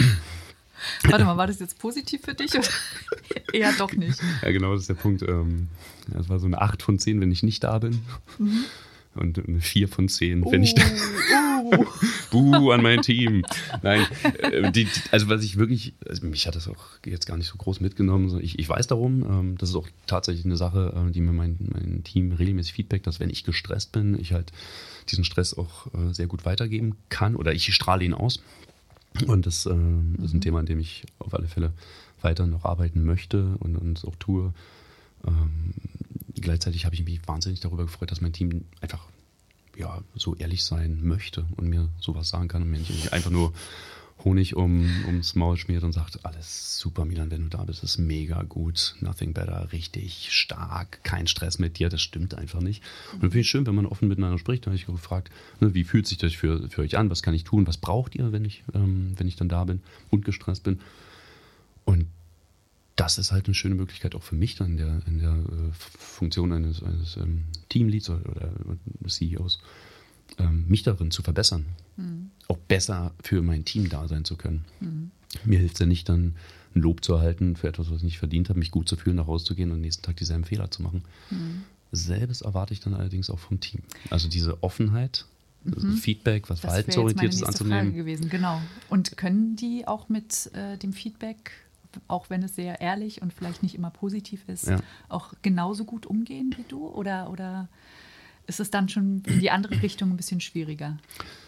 Warte mal, war das jetzt positiv für dich oder eher doch nicht? Ja, genau, das ist der Punkt. Das war so eine acht von zehn, wenn ich nicht da bin. Mhm. Und eine vier von zehn, wenn uh, ich da uh. Buh an mein Team. Nein, die, die, also was ich wirklich, also mich hat das auch jetzt gar nicht so groß mitgenommen. Ich, ich weiß darum, das ist auch tatsächlich eine Sache, die mir mein, mein Team regelmäßig feedbackt, dass wenn ich gestresst bin, ich halt diesen Stress auch sehr gut weitergeben kann oder ich strahle ihn aus. Und das, äh, das ist ein mhm. Thema, an dem ich auf alle Fälle weiter noch arbeiten möchte und, und es auch tue. Ähm, gleichzeitig habe ich mich wahnsinnig darüber gefreut, dass mein Team einfach ja, so ehrlich sein möchte und mir sowas sagen kann und mir nicht einfach nur Honig um, ums Maul schmiert und sagt, alles super, Milan, wenn du da bist, ist mega gut, nothing better, richtig stark, kein Stress mit dir, das stimmt einfach nicht. Und dann finde ich schön, wenn man offen miteinander spricht. Da habe ich gefragt, ne, wie fühlt sich das für, für euch an, was kann ich tun, was braucht ihr, wenn ich, ähm, wenn ich dann da bin und gestresst bin. Und das ist halt eine schöne Möglichkeit auch für mich dann in der, in der äh, Funktion eines, eines ähm, Teamleads oder, oder C E Os, ähm, mich darin zu verbessern. Mhm. Auch besser für mein Team da sein zu können. Mhm. Mir hilft es ja nicht, dann ein Lob zu erhalten für etwas, was ich nicht verdient habe, mich gut zu fühlen, nach Hause zu gehen und am nächsten Tag dieselben Fehler zu machen. Mhm. Selbes erwarte ich dann allerdings auch vom Team. Also diese Offenheit, mhm. Feedback, was verhaltensorientiertes anzunehmen. Frage gewesen, genau. Und können die auch mit äh, dem Feedback, auch wenn es sehr ehrlich und vielleicht nicht immer positiv ist, ja. auch genauso gut umgehen wie du? Oder, oder ist es dann schon in die andere Richtung ein bisschen schwieriger?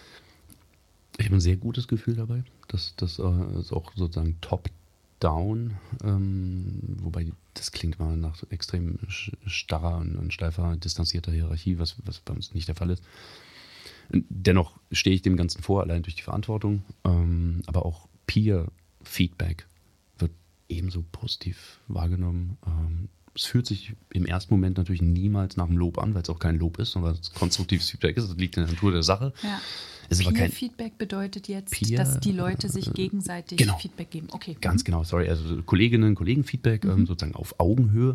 Ich habe ein sehr gutes Gefühl dabei. Das, das äh, ist auch sozusagen top-down, ähm, wobei das klingt mal nach extrem starrer und, und steifer, distanzierter Hierarchie, was, was bei uns nicht der Fall ist. Dennoch stehe ich dem Ganzen vor, allein durch die Verantwortung, ähm, aber auch Peer-Feedback wird ebenso positiv wahrgenommen. Ähm, es fühlt sich im ersten Moment natürlich niemals nach einem Lob an, weil es auch kein Lob ist, sondern es konstruktives Feedback ist. Das liegt in der Natur der Sache. Ja. Peer-Feedback bedeutet jetzt, Peer, dass die Leute sich gegenseitig genau. Feedback geben. Okay. Ganz genau, sorry. Also Kolleginnen, Kollegen-Feedback mhm. ähm, sozusagen auf Augenhöhe.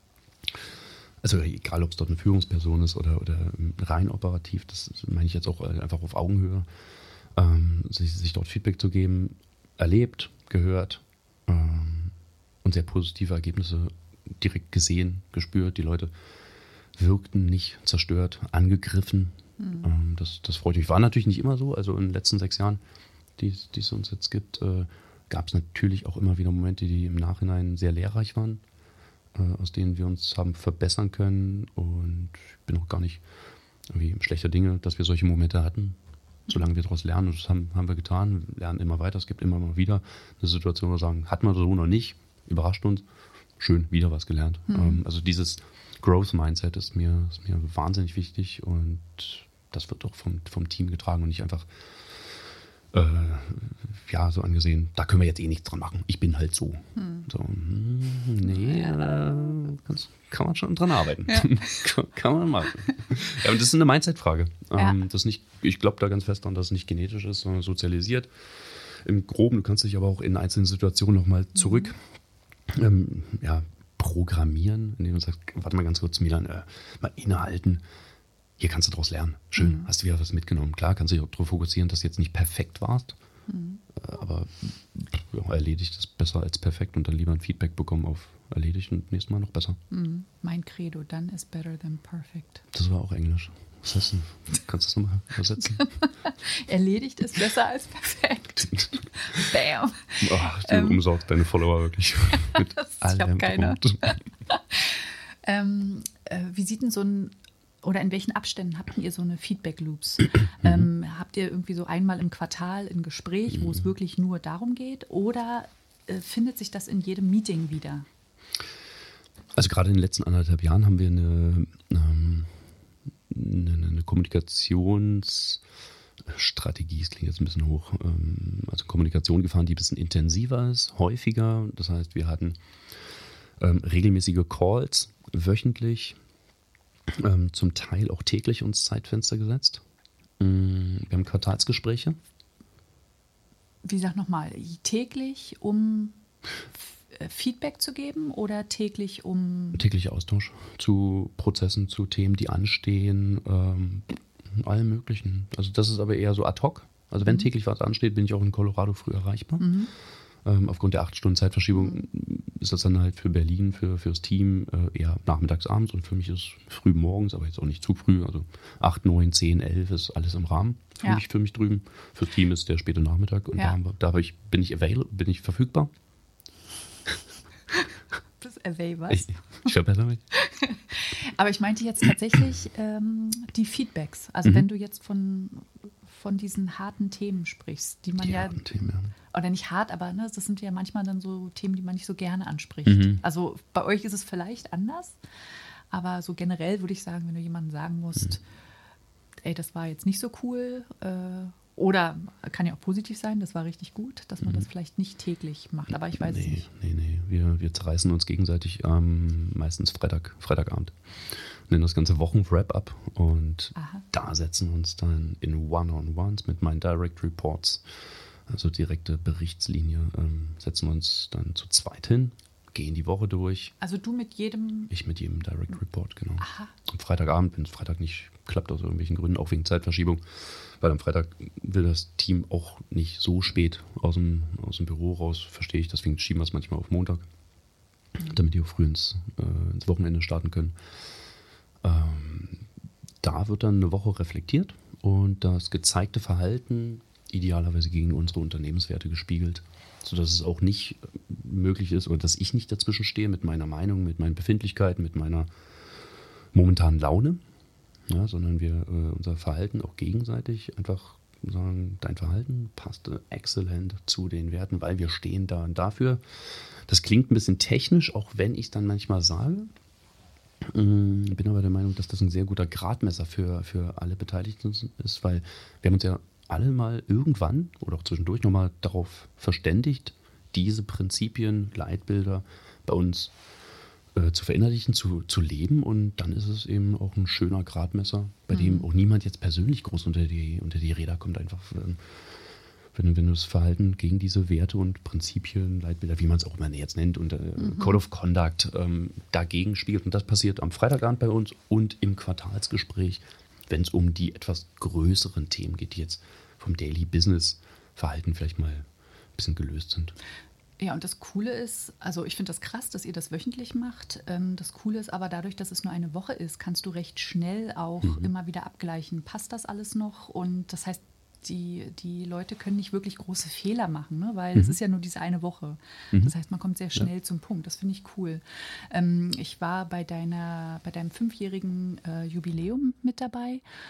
Also egal, ob es dort eine Führungsperson ist oder, oder rein operativ, das meine ich jetzt auch einfach auf Augenhöhe, ähm, sich, sich dort Feedback zu geben, erlebt, gehört ähm, und sehr positive Ergebnisse direkt gesehen, gespürt. Die Leute wirkten nicht zerstört, angegriffen. Mhm. Ähm, das, das freut mich. War natürlich nicht immer so. Also in den letzten sechs Jahren, die, die es uns jetzt gibt, äh, gab es natürlich auch immer wieder Momente, die im Nachhinein sehr lehrreich waren, aus denen wir uns haben verbessern können, und ich bin auch gar nicht irgendwie schlechter Dinge, dass wir solche Momente hatten. solange wir daraus lernen. Und das haben, haben wir getan, wir lernen immer weiter. Es gibt immer mal wieder eine Situation, wo wir sagen, hat man so noch nicht, überrascht uns, schön, wieder was gelernt. Mhm. Ähm, also dieses Growth-Mindset ist mir, ist mir wahnsinnig wichtig und das wird auch vom, vom Team getragen und nicht einfach äh, ja, so angesehen, da können wir jetzt eh nichts dran machen. Ich bin halt so. Hm. so hm, nee, ja. äh, kann's, kann man schon dran arbeiten. Ja. kann, kann man machen. Ja, und das ist eine Mindset-Frage. Ja. Ähm, das nicht, ich glaube da ganz fest dran, dass es nicht genetisch ist, sondern sozialisiert. Im Groben, du kannst dich aber auch in einzelnen Situationen nochmal zurück mhm. ähm, ja, programmieren, indem du sagst, warte mal ganz kurz, Milan, äh, mal innehalten. Hier kannst du daraus lernen. Schön, mhm. hast du wieder was mitgenommen. Klar, kannst du dich auch darauf fokussieren, dass du jetzt nicht perfekt warst, mhm. aber ja, erledigt ist besser als perfekt und dann lieber ein Feedback bekommen auf erledigt und nächstes Mal noch besser. Mhm. Mein Credo, done is better than perfect. Das war auch Englisch. Was heißt denn? Kannst du das nochmal übersetzen? Erledigt ist besser als perfekt. Bam. Ach, du ähm, umsorgst deine Follower wirklich. Mit ich habe keine. ähm, äh, wie sieht denn so ein Oder in welchen Abständen habt ihr so eine Feedback-Loops? ähm, habt ihr irgendwie so einmal im Quartal ein Gespräch, wo es wirklich nur darum geht? Oder äh, findet sich das in jedem Meeting wieder? Also gerade in den letzten anderthalb Jahren haben wir eine, ähm, eine, eine Kommunikationsstrategie, das klingt jetzt ein bisschen hoch, ähm, also Kommunikation gefahren, die ein bisschen intensiver ist, häufiger. Das heißt, wir hatten ähm, regelmäßige Calls wöchentlich, Ähm, zum Teil auch täglich uns Zeitfenster gesetzt. Ähm, wir haben Quartalsgespräche. Wie sag nochmal, täglich, um F- Feedback zu geben oder täglich um... Täglicher Austausch zu Prozessen, zu Themen, die anstehen, ähm, allem Möglichen. Also das ist aber eher so ad hoc. Also wenn mhm. täglich was ansteht, bin ich auch in Colorado früh erreichbar. Mhm. Ähm, aufgrund der acht Stunden Zeitverschiebung ist das dann halt für Berlin, für, für das Team äh, eher nachmittags, abends und für mich ist früh morgens, aber jetzt auch nicht zu früh. Also acht, neun, zehn, elf ist alles im Rahmen für, ja. mich, für mich drüben. Fürs Team ist der späte Nachmittag und ja. da, haben wir, da ich, bin ich available, bin ich verfügbar. Das avail was? Ich, ich verbessere mich. Aber ich meinte jetzt tatsächlich ähm, die Feedbacks. Also mhm. wenn du jetzt von, von diesen harten Themen sprichst, die man die ja... harten Themen, ja. Oder nicht hart, aber ne, das sind ja manchmal dann so Themen, die man nicht so gerne anspricht. Mhm. Also bei euch ist es vielleicht anders, aber so generell würde ich sagen, wenn du jemandem sagen musst, mhm. ey, das war jetzt nicht so cool, äh, oder kann ja auch positiv sein, das war richtig gut, dass man mhm. das vielleicht nicht täglich macht, aber ich weiß nee, es nicht. Nee, nee, wir, wir zerreißen uns gegenseitig ähm, meistens Freitag, Freitagabend. Nennen das ganze Wochen-Wrap-Up und Aha. da setzen wir uns dann in One-on-Ones mit meinen Direct Reports, also direkte Berichtslinie, ähm, setzen wir uns dann zu zweit hin, gehen die Woche durch. Also du mit jedem? Ich mit jedem Direct Report, genau. Aha. Am Freitagabend, wenn es Freitag nicht klappt aus irgendwelchen Gründen, auch wegen Zeitverschiebung, weil am Freitag will das Team auch nicht so spät aus dem, aus dem Büro raus, verstehe ich, deswegen schieben wir es manchmal auf Montag, mhm. damit die auch früh ins, äh, ins Wochenende starten können. Ähm, da wird dann eine Woche reflektiert und das gezeigte Verhalten idealerweise gegen unsere Unternehmenswerte gespiegelt, sodass es auch nicht möglich ist oder dass ich nicht dazwischen stehe mit meiner Meinung, mit meinen Befindlichkeiten, mit meiner momentanen Laune, ja, sondern wir äh, unser Verhalten auch gegenseitig einfach sagen, dein Verhalten passt exzellent zu den Werten, weil wir stehen da und dafür. Das klingt ein bisschen technisch, auch wenn ich es dann manchmal sage. Ich bin aber der Meinung, dass das ein sehr guter Gradmesser für, für alle Beteiligten ist, weil wir haben uns ja alle mal irgendwann oder auch zwischendurch nochmal darauf verständigt, diese Prinzipien, Leitbilder bei uns äh, zu verinnerlichen, zu, zu leben. Und dann ist es eben auch ein schöner Gradmesser, bei mhm. dem auch niemand jetzt persönlich groß unter die, unter die Räder kommt. Einfach, wenn, wenn du das Verhalten gegen diese Werte und Prinzipien, Leitbilder, wie man es auch immer jetzt nennt, und äh, mhm. Code of Conduct ähm, dagegen spiegelt. Und das passiert am Freitagabend bei uns und im Quartalsgespräch, wenn es um die etwas größeren Themen geht, die jetzt vom Daily Business Verhalten vielleicht mal ein bisschen gelöst sind. Ja, und das Coole ist, also ich finde das krass, dass ihr das wöchentlich macht. Das Coole ist aber dadurch, dass es nur eine Woche ist, kannst du recht schnell auch mhm. immer wieder abgleichen. Passt das alles noch? Und das heißt, die, die Leute können nicht wirklich große Fehler machen, ne? Weil mhm. es ist ja nur diese eine Woche. Mhm. Das heißt, man kommt sehr schnell ja. zum Punkt. Das finde ich cool. Ähm, ich war bei deiner, bei deinem fünfjährigen äh, Jubiläum mit dabei.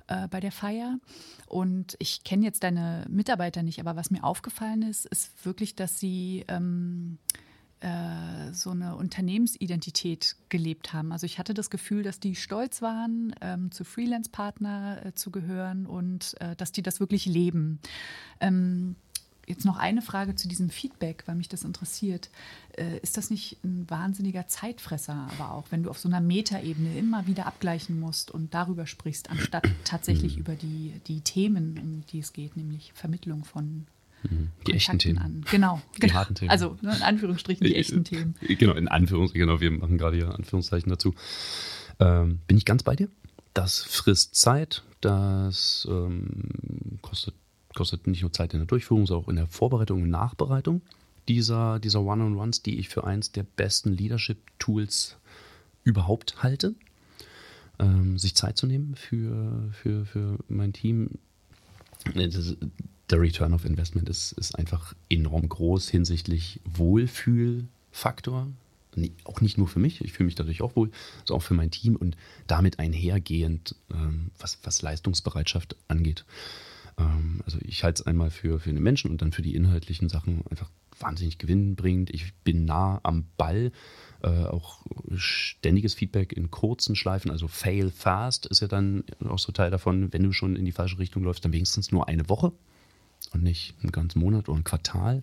äh, bei der Feier. Und ich kenne jetzt deine Mitarbeiter nicht, aber was mir aufgefallen ist, ist wirklich, dass sie ähm, äh, so eine Unternehmensidentität gelebt haben. Also ich hatte das Gefühl, dass die stolz waren, ähm, zu Freelance-Partner äh, zu gehören und äh, dass die das wirklich leben. Ähm, Jetzt noch eine Frage zu diesem Feedback, weil mich das interessiert. Äh, ist das nicht ein wahnsinniger Zeitfresser, aber auch, wenn du auf so einer Metaebene immer wieder abgleichen musst und darüber sprichst, anstatt tatsächlich mhm. über die, die Themen, um die es geht, nämlich Vermittlung von mhm. die echten Themen. An. Genau, die genau. harten Themen. Also ne, in Anführungsstrichen die echten Themen. Genau, in Anführungsstrichen, genau, wir machen gerade hier Anführungszeichen dazu. Ähm, bin ich ganz bei dir? Das frisst Zeit, das ähm, kostet kostet nicht nur Zeit in der Durchführung, sondern auch in der Vorbereitung und Nachbereitung dieser, dieser One-on-Ones, die ich für eins der besten Leadership-Tools überhaupt halte. Ähm, sich Zeit zu nehmen für, für, für mein Team. Der Return of Investment ist, ist einfach enorm groß hinsichtlich Wohlfühlfaktor. Nee, auch nicht nur für mich, ich fühle mich dadurch auch wohl, sondern auch für mein Team und damit einhergehend, ähm, was, was Leistungsbereitschaft angeht. Also ich halte es einmal für, für den Menschen und dann für die inhaltlichen Sachen einfach wahnsinnig gewinnbringend. Ich bin nah am Ball, äh, auch ständiges Feedback in kurzen Schleifen, also fail fast ist ja dann auch so Teil davon, wenn du schon in die falsche Richtung läufst, dann wenigstens nur eine Woche und nicht einen ganzen Monat oder ein Quartal.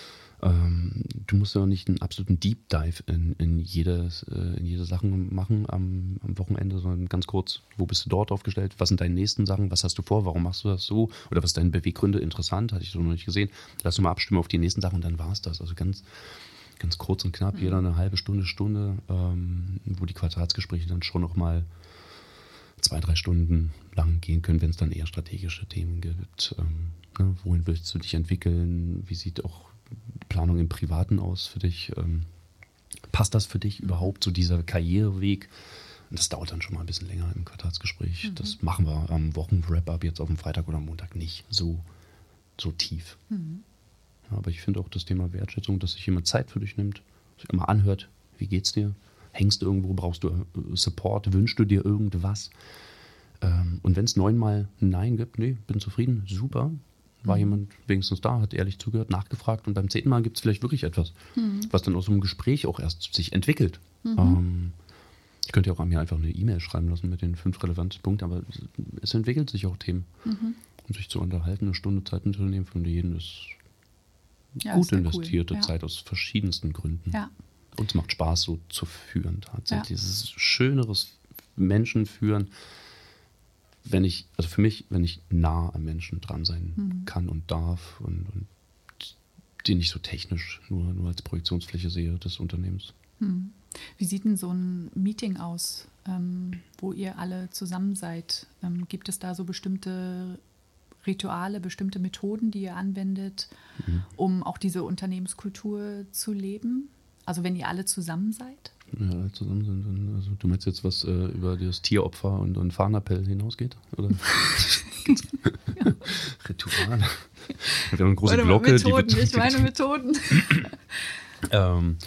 Ähm, du musst ja nicht einen absoluten Deep Dive in, in, jedes, äh, in jede Sache machen am, am Wochenende, sondern ganz kurz, wo bist du dort aufgestellt, was sind deine nächsten Sachen, was hast du vor, warum machst du das so oder was sind deine Beweggründe, interessant, hatte ich so noch nicht gesehen, lass uns mal abstimmen auf die nächsten Sachen und dann war es das, also ganz, ganz kurz und knapp, mhm. jeder eine halbe Stunde, Stunde, ähm, wo die Quartalsgespräche dann schon noch mal zwei, drei Stunden lang gehen können, wenn es dann eher strategische Themen gibt, ähm, ne, wohin willst du dich entwickeln, wie sieht auch Planung im Privaten aus für dich? Ähm, passt das für dich überhaupt, so dieser Karriereweg? Und das dauert dann schon mal ein bisschen länger im Quartalsgespräch. Mhm. Das machen wir am Wochenwrap-up jetzt auf dem Freitag oder am Montag nicht so, so tief. Mhm. Ja, aber ich finde auch das Thema Wertschätzung, dass sich jemand Zeit für dich nimmt, sich immer anhört, wie geht's dir? Hängst du irgendwo, brauchst du Support, wünschst du dir irgendwas? Ähm, und wenn es neunmal ein Nein gibt, nee, bin zufrieden, super. War jemand wenigstens da, hat ehrlich zugehört, nachgefragt und beim zehnten Mal gibt es vielleicht wirklich etwas, mhm. was dann aus so einem Gespräch auch erst sich entwickelt. Mhm. Ähm, ich könnte ja auch mir einfach eine E-Mail schreiben lassen mit den fünf relevanten Punkten, aber es entwickelt sich auch Themen. Mhm. Und sich zu unterhalten, eine Stunde Zeit zu nehmen, von denen ist ja, gut ist investierte cool. ja. Zeit aus verschiedensten Gründen. Ja. Und es macht Spaß, so zu führen tatsächlich. Ja. Es ist schöneres Menschen führen, wenn ich, also für mich, wenn ich nah am Menschen dran sein mhm. kann und darf und, und den nicht so technisch nur, nur als Projektionsfläche sehe des Unternehmens. Mhm. Wie sieht denn so ein Meeting aus, ähm, wo ihr alle zusammen seid? Ähm, gibt es da so bestimmte Rituale, bestimmte Methoden, die ihr anwendet, mhm. um auch diese Unternehmenskultur zu leben? Also wenn ihr alle zusammen seid? Ja, alle zusammen sind. Dann, also du meinst jetzt, was äh, über das Tieropfer und, und Fahnenappell hinausgeht? Oder? ja. Rituale. Wir haben eine große Warte Glocke. Methoden, die wird, ich meine Methoden. ähm,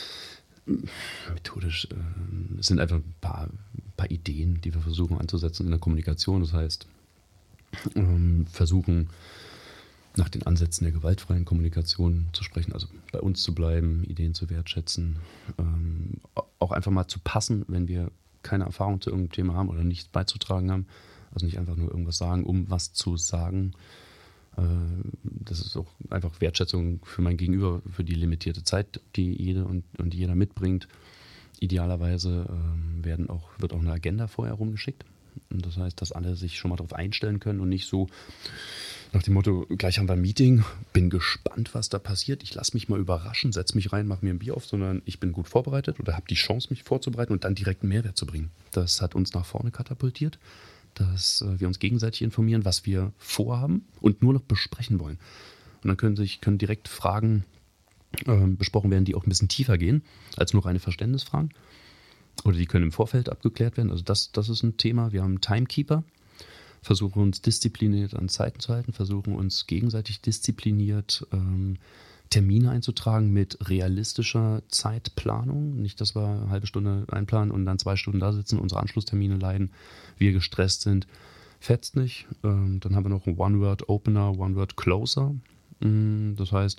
methodisch, äh, es sind einfach ein paar, ein paar Ideen, die wir versuchen anzusetzen in der Kommunikation. Das heißt, ähm, versuchen nach den Ansätzen der gewaltfreien Kommunikation zu sprechen, also bei uns zu bleiben, Ideen zu wertschätzen, ähm, auch einfach mal zu passen, wenn wir keine Erfahrung zu irgendeinem Thema haben oder nichts beizutragen haben. Also nicht einfach nur irgendwas sagen, um was zu sagen. Äh, das ist auch einfach Wertschätzung für mein Gegenüber, für die limitierte Zeit, die jede und, und jeder mitbringt. Idealerweise äh, werden auch, wird auch eine Agenda vorher rumgeschickt. Und das heißt, dass alle sich schon mal darauf einstellen können und nicht so nach dem Motto, gleich haben wir ein Meeting, bin gespannt, was da passiert, ich lasse mich mal überraschen, setze mich rein, mache mir ein Bier auf, sondern ich bin gut vorbereitet oder habe die Chance, mich vorzubereiten und dann direkt einen Mehrwert zu bringen. Das hat uns nach vorne katapultiert, dass wir uns gegenseitig informieren, was wir vorhaben und nur noch besprechen wollen. Und dann können sich können direkt Fragen äh, besprochen werden, die auch ein bisschen tiefer gehen, als nur reine Verständnisfragen. Oder die können im Vorfeld abgeklärt werden. Also das, das ist ein Thema. Wir haben einen Timekeeper, versuchen uns diszipliniert an Zeiten zu halten, versuchen uns gegenseitig diszipliniert ähm, Termine einzutragen mit realistischer Zeitplanung. Nicht, dass wir eine halbe Stunde einplanen und dann zwei Stunden da sitzen, unsere Anschlusstermine leiden, wir gestresst sind, fetzt nicht. Ähm, dann haben wir noch einen One-Word-Opener, One-Word-Closer. Mm, das heißt,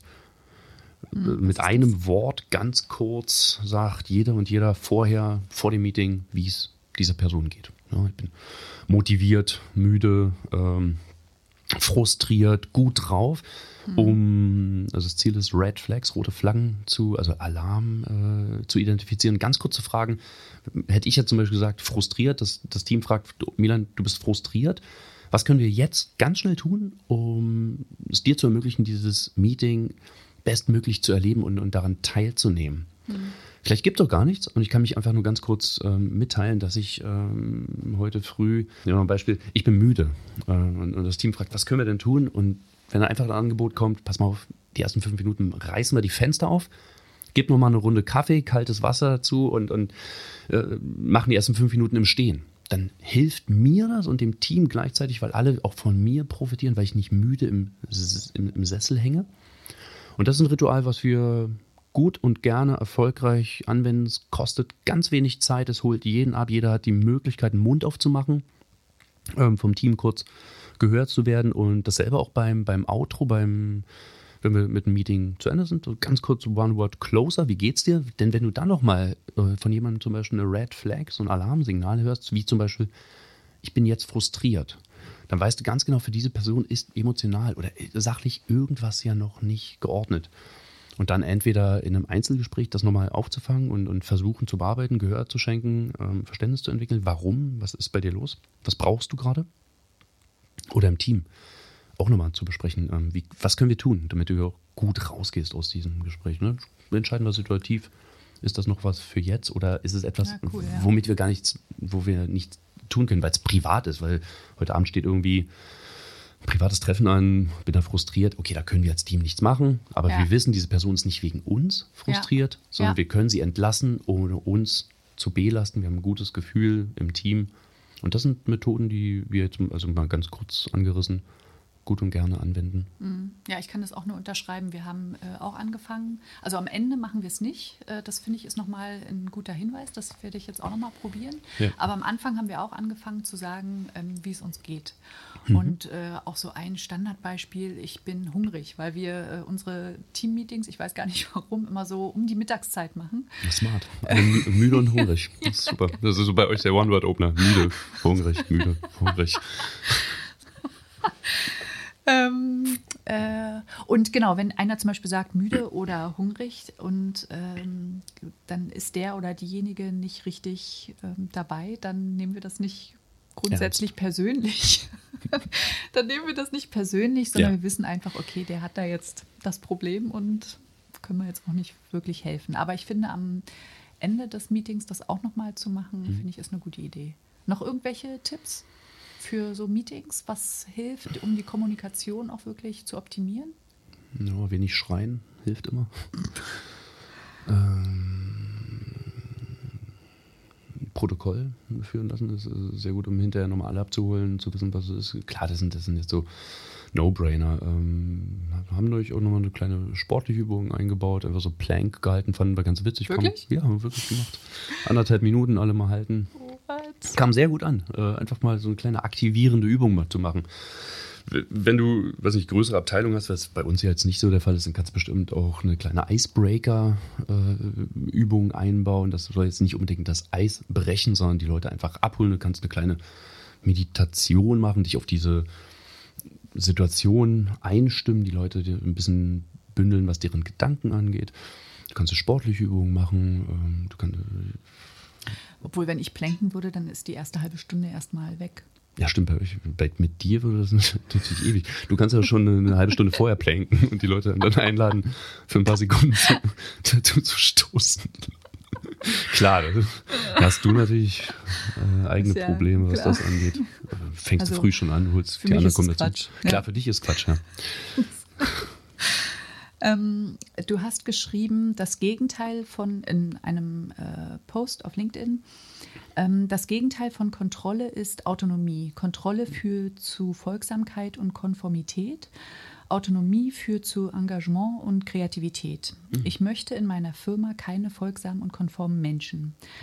mhm, mit einem das? Wort ganz kurz sagt jeder und jeder vorher, vor dem Meeting, wie es dieser Person geht. Ja, ich bin motiviert, müde, ähm, frustriert, gut drauf, mhm. um, also das Ziel ist, Red Flags, rote Flaggen zu, also Alarm äh, zu identifizieren. Ganz kurz zu fragen, hätte ich jetzt zum Beispiel gesagt, frustriert, das, das Team fragt, Milan, du bist frustriert, was können wir jetzt ganz schnell tun, um es dir zu ermöglichen, dieses Meeting bestmöglich zu erleben und, und daran teilzunehmen? Mhm. Vielleicht gibt es doch gar nichts und ich kann mich einfach nur ganz kurz ähm, mitteilen, dass ich ähm, heute früh, ja, ein Beispiel, ich bin müde äh, und, und das Team fragt, was können wir denn tun? Und wenn da einfach ein Angebot kommt, pass mal auf, die ersten fünf Minuten reißen wir die Fenster auf, gib noch mal eine Runde Kaffee, kaltes Wasser dazu und, und äh, machen die ersten fünf Minuten im Stehen. Dann hilft mir das und dem Team gleichzeitig, weil alle auch von mir profitieren, weil ich nicht müde im, im, im Sessel hänge. Und das ist ein Ritual, was wir gut und gerne erfolgreich anwenden. Es kostet ganz wenig Zeit, es holt jeden ab. Jeder hat die Möglichkeit, den Mund aufzumachen, ähm, vom Team kurz gehört zu werden und dasselbe auch beim, beim Outro, beim, wenn wir mit dem Meeting zu Ende sind, so ganz kurz One Word Closer, wie geht's dir? Denn wenn du dann nochmal äh, von jemandem zum Beispiel eine Red Flag, so ein Alarmsignal hörst, wie zum Beispiel, ich bin jetzt frustriert, dann weißt du ganz genau, für diese Person ist emotional oder sachlich irgendwas ja noch nicht geordnet. Und dann entweder in einem Einzelgespräch das nochmal aufzufangen und, und versuchen zu bearbeiten, Gehör zu schenken, ähm, Verständnis zu entwickeln. Warum? Was ist bei dir los? Was brauchst du gerade? Oder im Team auch nochmal zu besprechen, ähm, wie, was können wir tun, damit du auch gut rausgehst aus diesem Gespräch. Ne? Entscheiden wir situativ, ist das noch was für jetzt oder ist es etwas, ja, cool, ja. womit wir gar nichts, wo wir nichts tun können, weil es privat ist, weil heute Abend steht irgendwie privates Treffen an, bin da frustriert, okay, da können wir als Team nichts machen, aber ja. wir wissen, diese Person ist nicht wegen uns frustriert, ja. sondern ja. wir können sie entlassen, ohne uns zu belasten. Wir haben ein gutes Gefühl im Team und das sind Methoden, die wir jetzt, also mal ganz kurz angerissen, gut und gerne anwenden. Ja, ich kann das auch nur unterschreiben. Wir haben äh, auch angefangen, also am Ende machen wir es nicht. Äh, das finde ich ist nochmal ein guter Hinweis. Das werde ich jetzt auch nochmal probieren. Ja. Aber am Anfang haben wir auch angefangen zu sagen, ähm, wie es uns geht. Mhm. Und äh, auch so ein Standardbeispiel, ich bin hungrig, weil wir äh, unsere Team-Meetings, ich weiß gar nicht warum, immer so um die Mittagszeit machen. Smart. Also müde und hungrig. Das ist super. Das ist so bei euch der One-Word-Opener. Müde, hungrig, müde, hungrig. Ähm, äh, und genau, wenn einer zum Beispiel sagt, müde oder hungrig und ähm, dann ist der oder diejenige nicht richtig ähm, dabei, dann nehmen wir das nicht grundsätzlich ja. persönlich. Dann nehmen wir das nicht persönlich, sondern ja. wir wissen einfach, okay, der hat da jetzt das Problem und können wir jetzt auch nicht wirklich helfen. Aber ich finde, am Ende des Meetings das auch nochmal zu machen, mhm. finde ich, ist eine gute Idee. Noch irgendwelche Tipps für so Meetings, was hilft, um die Kommunikation auch wirklich zu optimieren? Ja, wenig schreien hilft immer. ähm, Protokoll führen lassen ist sehr gut, um hinterher nochmal alle abzuholen, zu wissen, was es ist. Klar, das sind, das sind jetzt so No-Brainer. Ähm, haben natürlich auch nochmal eine kleine sportliche Übung eingebaut, einfach so Plank gehalten, fanden wir ganz witzig. Wirklich? Kam, ja, haben wir wirklich gemacht. Anderthalb Minuten alle mal halten. What? Kam sehr gut an, äh, einfach mal so eine kleine aktivierende Übung mal zu machen. Wenn du, weiß nicht, größere Abteilung hast, was bei uns ja jetzt nicht so der Fall ist, dann kannst du bestimmt auch eine kleine Icebreaker-Übung äh, einbauen. Das soll jetzt nicht unbedingt das Eis brechen, sondern die Leute einfach abholen. Du kannst eine kleine Meditation machen, dich auf diese Situation einstimmen, die Leute ein bisschen bündeln, was deren Gedanken angeht. Du kannst eine sportliche Übung machen. Ähm, du kannst, äh, Obwohl, wenn ich planken würde, dann ist die erste halbe Stunde erstmal weg. Ja, stimmt, bei euch, bei, mit dir würde das natürlich ewig. Du kannst ja schon eine, eine halbe Stunde vorher planken und die Leute dann einladen, für ein paar Sekunden zu, dazu zu stoßen. Klar, da hast du natürlich äh, eigene ja Probleme, was klar. das angeht. Fängst also, du früh schon an, holst die anderen kommen dazu. Quatsch. Klar, ja. Für dich ist Quatsch, ja. ähm, du hast geschrieben, das Gegenteil von, in einem äh, Post auf LinkedIn, das Gegenteil von Kontrolle ist Autonomie. Kontrolle führt zu Folgsamkeit und Konformität. Autonomie führt zu Engagement und Kreativität. Mhm. Ich möchte in meiner Firma keine folgsamen und konformen Menschen. Mhm.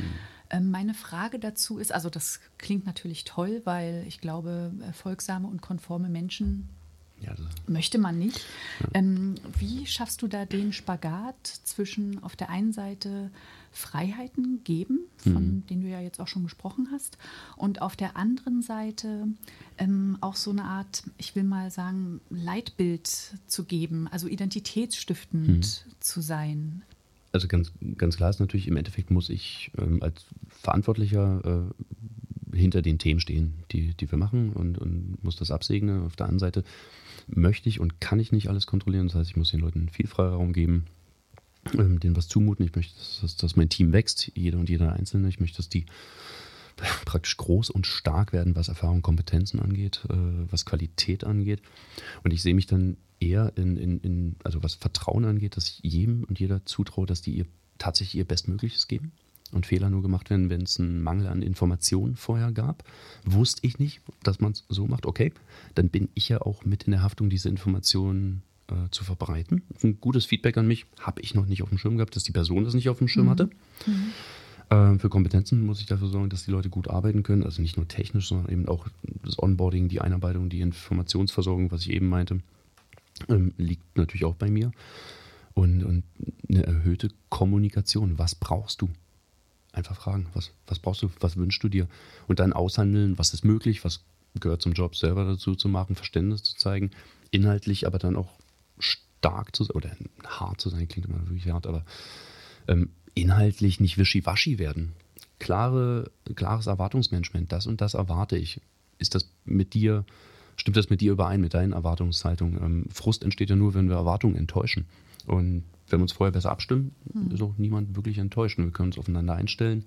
Ähm, meine Frage dazu ist, also das klingt natürlich toll, weil ich glaube, folgsame und konforme Menschen ja, möchte man nicht. Ja. Ähm, wie schaffst du da den Spagat zwischen auf der einen Seite Freiheiten geben, von mhm. denen du ja jetzt auch schon gesprochen hast, und auf der anderen Seite ähm, auch so eine Art, ich will mal sagen, Leitbild zu geben, also identitätsstiftend mhm. zu sein? Also ganz, ganz klar ist natürlich, im Endeffekt muss ich ähm, als Verantwortlicher äh, hinter den Themen stehen, die, die wir machen und, und muss das absegnen. Auf der anderen Seite möchte ich und kann ich nicht alles kontrollieren. Das heißt, ich muss den Leuten viel Freiraum geben, ähm, denen was zumuten. Ich möchte, dass, dass mein Team wächst, jeder und jeder Einzelne. Ich möchte, dass die praktisch groß und stark werden, was Erfahrung und Kompetenzen angeht, äh, was Qualität angeht. Und ich sehe mich dann eher in, in, in, also was Vertrauen angeht, dass ich jedem und jeder zutraue, dass die ihr tatsächlich ihr Bestmögliches geben und Fehler nur gemacht werden, wenn es einen Mangel an Informationen vorher gab. Wusste ich nicht, dass man es so macht. Okay, dann bin ich ja auch mit in der Haftung, diese Informationen äh, zu verbreiten. Ein gutes Feedback an mich habe ich noch nicht auf dem Schirm gehabt, dass die Person das nicht auf dem Schirm mhm. hatte. Mhm. Äh, für Kompetenzen muss ich dafür sorgen, dass die Leute gut arbeiten können. Also nicht nur technisch, sondern eben auch das Onboarding, die Einarbeitung, die Informationsversorgung, was ich eben meinte. Ähm, liegt natürlich auch bei mir. Und, und eine erhöhte Kommunikation. Was brauchst du? Einfach fragen, was, was brauchst du, was wünschst du dir? Und dann aushandeln, was ist möglich, was gehört zum Job selber dazu zu machen, Verständnis zu zeigen, inhaltlich aber dann auch stark zu sein, oder hart zu sein, klingt immer wirklich hart, aber ähm, inhaltlich nicht wischiwaschi werden. Klare, klares Erwartungsmanagement, das und das erwarte ich. Ist das mit dir... Stimmt das mit dir überein, mit deinen Erwartungshaltungen? Ähm, Frust entsteht ja nur, wenn wir Erwartungen enttäuschen. Und wenn wir uns vorher besser abstimmen, hm. ist auch niemand wirklich enttäuscht. Und wir können uns aufeinander einstellen.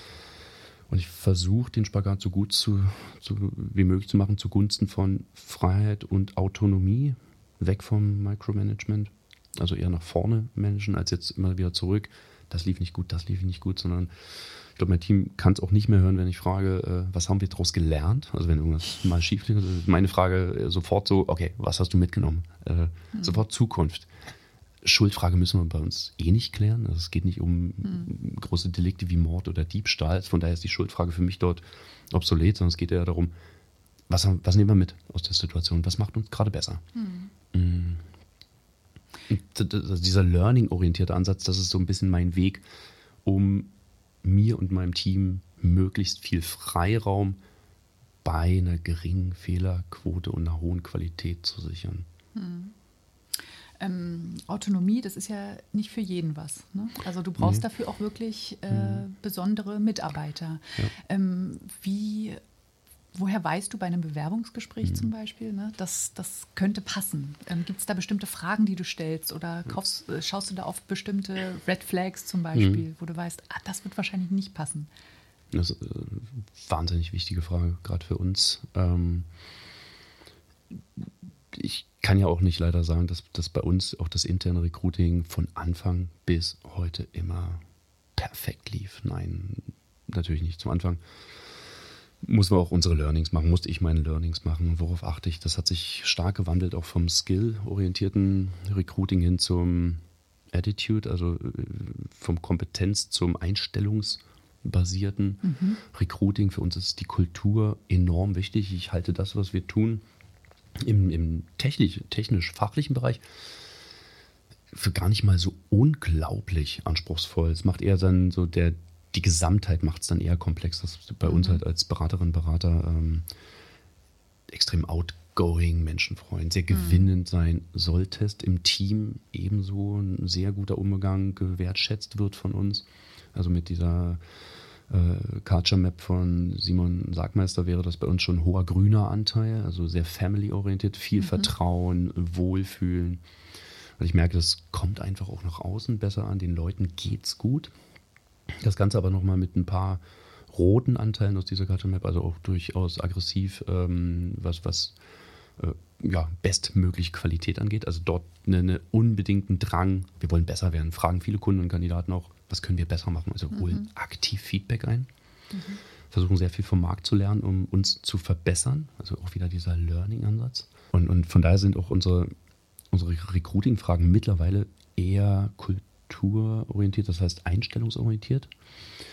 Und ich versuche, den Spagat so gut zu, zu, wie möglich zu machen, zugunsten von Freiheit und Autonomie, weg vom Micromanagement. Also eher nach vorne managen, als jetzt immer wieder zurück. Das lief nicht gut, das lief nicht gut, sondern ich glaube, mein Team kann es auch nicht mehr hören, wenn ich frage, äh, was haben wir daraus gelernt? Also wenn irgendwas mal schief liegt, meine Frage äh, sofort so, okay, was hast du mitgenommen? Äh, mhm. Sofort Zukunft. Schuldfrage müssen wir bei uns eh nicht klären. Also es geht nicht um mhm. große Delikte wie Mord oder Diebstahl. Von daher ist die Schuldfrage für mich dort obsolet, sondern es geht eher darum, was, was nehmen wir mit aus der Situation? Was macht uns gerade besser? Mhm. Mhm. Und dieser learning-orientierte Ansatz, das ist so ein bisschen mein Weg, um mir und meinem Team möglichst viel Freiraum bei einer geringen Fehlerquote und einer hohen Qualität zu sichern. Hm. Ähm, Autonomie, das ist ja nicht für jeden was. Ne? Also du brauchst nee. dafür auch wirklich äh, hm. besondere Mitarbeiter. Ja. Ähm, wie... Woher weißt du bei einem Bewerbungsgespräch mhm. zum Beispiel, ne, dass das könnte passen? Ähm, Gibt es da bestimmte Fragen, die du stellst, oder kaufst, äh, schaust du da auf bestimmte Red Flags zum Beispiel, mhm. wo du weißt, ah, das wird wahrscheinlich nicht passen? Das ist eine wahnsinnig wichtige Frage, gerade für uns. Ähm, ich kann ja auch nicht leider sagen, dass, dass bei uns auch das interne Recruiting von Anfang bis heute immer perfekt lief. Nein, natürlich nicht. Zum Anfang mussten wir auch unsere Learnings machen, musste ich meine Learnings machen. Worauf achte ich? Das hat sich stark gewandelt, auch vom Skill-orientierten Recruiting hin zum Attitude, also vom Kompetenz zum einstellungsbasierten mhm. Recruiting. Für uns ist die Kultur enorm wichtig. Ich halte das, was wir tun, im, im technisch, technisch-fachlichen Bereich für gar nicht mal so unglaublich anspruchsvoll. Es macht eher dann so der Die Gesamtheit macht es dann eher komplex. Das ist bei mhm. uns halt als Beraterin, Berater ähm, extrem outgoing, menschenfreundlich, sehr gewinnend mhm. sein solltest. Im Team ebenso ein sehr guter Umgang gewertschätzt wird von uns. Also mit dieser äh, Culture Map von Simon Sargmeister wäre das bei uns schon ein hoher grüner Anteil, also sehr family-orientiert, viel mhm. Vertrauen, Wohlfühlen. Und ich merke, das kommt einfach auch nach außen besser an. Den Leuten geht's gut. Das Ganze aber nochmal mit ein paar roten Anteilen aus dieser Culture Map, also auch durchaus aggressiv, ähm, was, was äh, ja, bestmögliche Qualität angeht. Also dort einen eine unbedingten Drang, wir wollen besser werden, fragen viele Kunden und Kandidaten auch, was können wir besser machen? Also holen mhm. aktiv Feedback ein, mhm. versuchen sehr viel vom Markt zu lernen, um uns zu verbessern. Also auch wieder dieser Learning-Ansatz. Und, und von daher sind auch unsere, unsere Recruiting-Fragen mittlerweile eher kulturorientiert, das heißt einstellungsorientiert.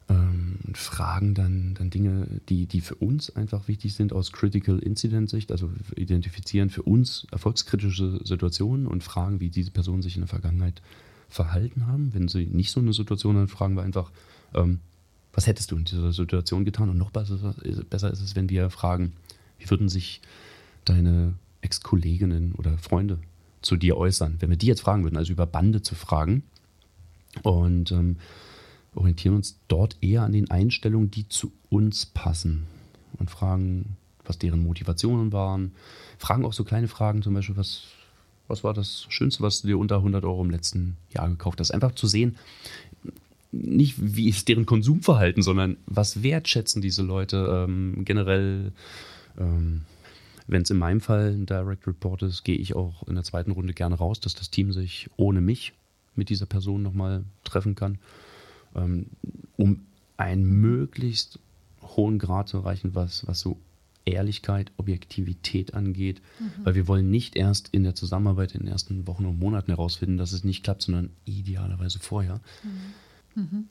ähm, und fragen dann, dann Dinge, die, die für uns einfach wichtig sind aus Critical Incident Sicht, also identifizieren für uns erfolgskritische Situationen und fragen, wie diese Personen sich in der Vergangenheit verhalten haben. Wenn sie nicht so eine Situation haben, fragen wir einfach, ähm, was hättest du in dieser Situation getan? Und noch besser, besser ist es, wenn wir fragen, wie würden sich deine Ex-Kolleginnen oder Freunde zu dir äußern, wenn wir die jetzt fragen würden, also über Bande zu fragen und ähm, orientieren uns dort eher an den Einstellungen, die zu uns passen und fragen, was deren Motivationen waren, fragen auch so kleine Fragen, zum Beispiel, was, was war das Schönste, was du dir unter hundert Euro im letzten Jahr gekauft hast, einfach zu sehen, nicht wie ist deren Konsumverhalten, sondern was wertschätzen diese Leute ähm, generell. Ähm, Wenn es in meinem Fall ein Direct Report ist, gehe ich auch in der zweiten Runde gerne raus, dass das Team sich ohne mich mit dieser Person nochmal treffen kann, ähm, um einen möglichst hohen Grad zu erreichen, was, was so Ehrlichkeit, Objektivität angeht. Mhm. Weil wir wollen nicht erst in der Zusammenarbeit in den ersten Wochen und Monaten herausfinden, dass es nicht klappt, sondern idealerweise vorher. Mhm. Mhm.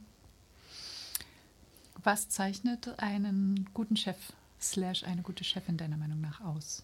Was zeichnet einen guten Chef slash eine gute Chefin deiner Meinung nach aus?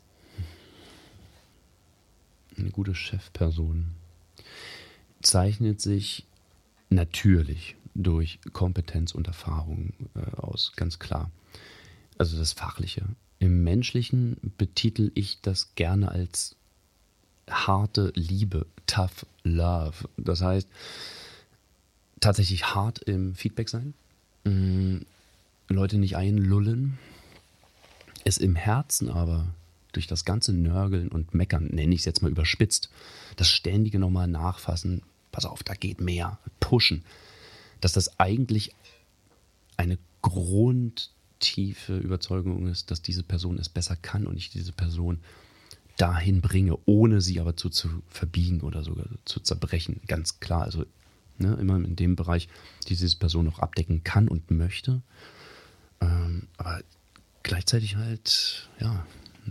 Eine gute Chefperson zeichnet sich natürlich durch Kompetenz und Erfahrung äh, aus, ganz klar. Also das Fachliche. Im Menschlichen betitel ich das gerne als harte Liebe, tough love. Das heißt, tatsächlich hart im Feedback sein, mh, Leute nicht einlullen, es im Herzen aber durch das ganze Nörgeln und Meckern, nenne ich es jetzt mal überspitzt, das ständige nochmal nachfassen, pass auf, da geht mehr, pushen, dass das eigentlich eine grundtiefe Überzeugung ist, dass diese Person es besser kann und ich diese Person dahin bringe, ohne sie aber zu, zu verbiegen oder sogar zu zerbrechen. Ganz klar, also ne, immer in dem Bereich, die diese Person noch abdecken kann und möchte. Ähm, aber gleichzeitig halt, ja,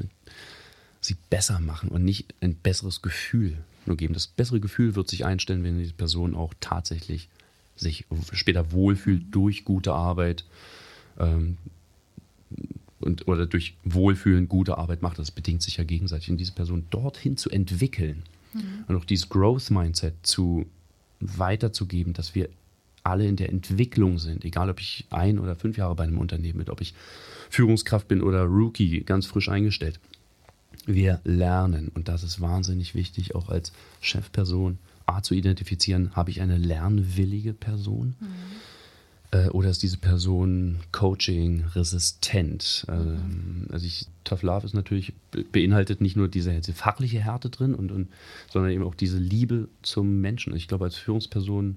sie besser machen und nicht ein besseres Gefühl nur geben. Das bessere Gefühl wird sich einstellen, wenn diese Person auch tatsächlich sich später wohlfühlt durch gute Arbeit ähm, und, oder durch Wohlfühlen gute Arbeit macht. Das bedingt sich ja gegenseitig. Und diese Person dorthin zu entwickeln mhm. und auch dieses Growth-Mindset zu weiterzugeben, dass wir alle in der Entwicklung sind, egal ob ich ein oder fünf Jahre bei einem Unternehmen bin, ob ich Führungskraft bin oder Rookie, ganz frisch eingestellt. Wir lernen und das ist wahnsinnig wichtig, auch als Chefperson A zu identifizieren, habe ich eine lernwillige Person mhm. äh, oder ist diese Person Coaching resistent? Mhm. Ähm, also ich, Tough Love ist natürlich, beinhaltet nicht nur diese, diese fachliche Härte drin, und, und, sondern eben auch diese Liebe zum Menschen. Ich glaube, als Führungsperson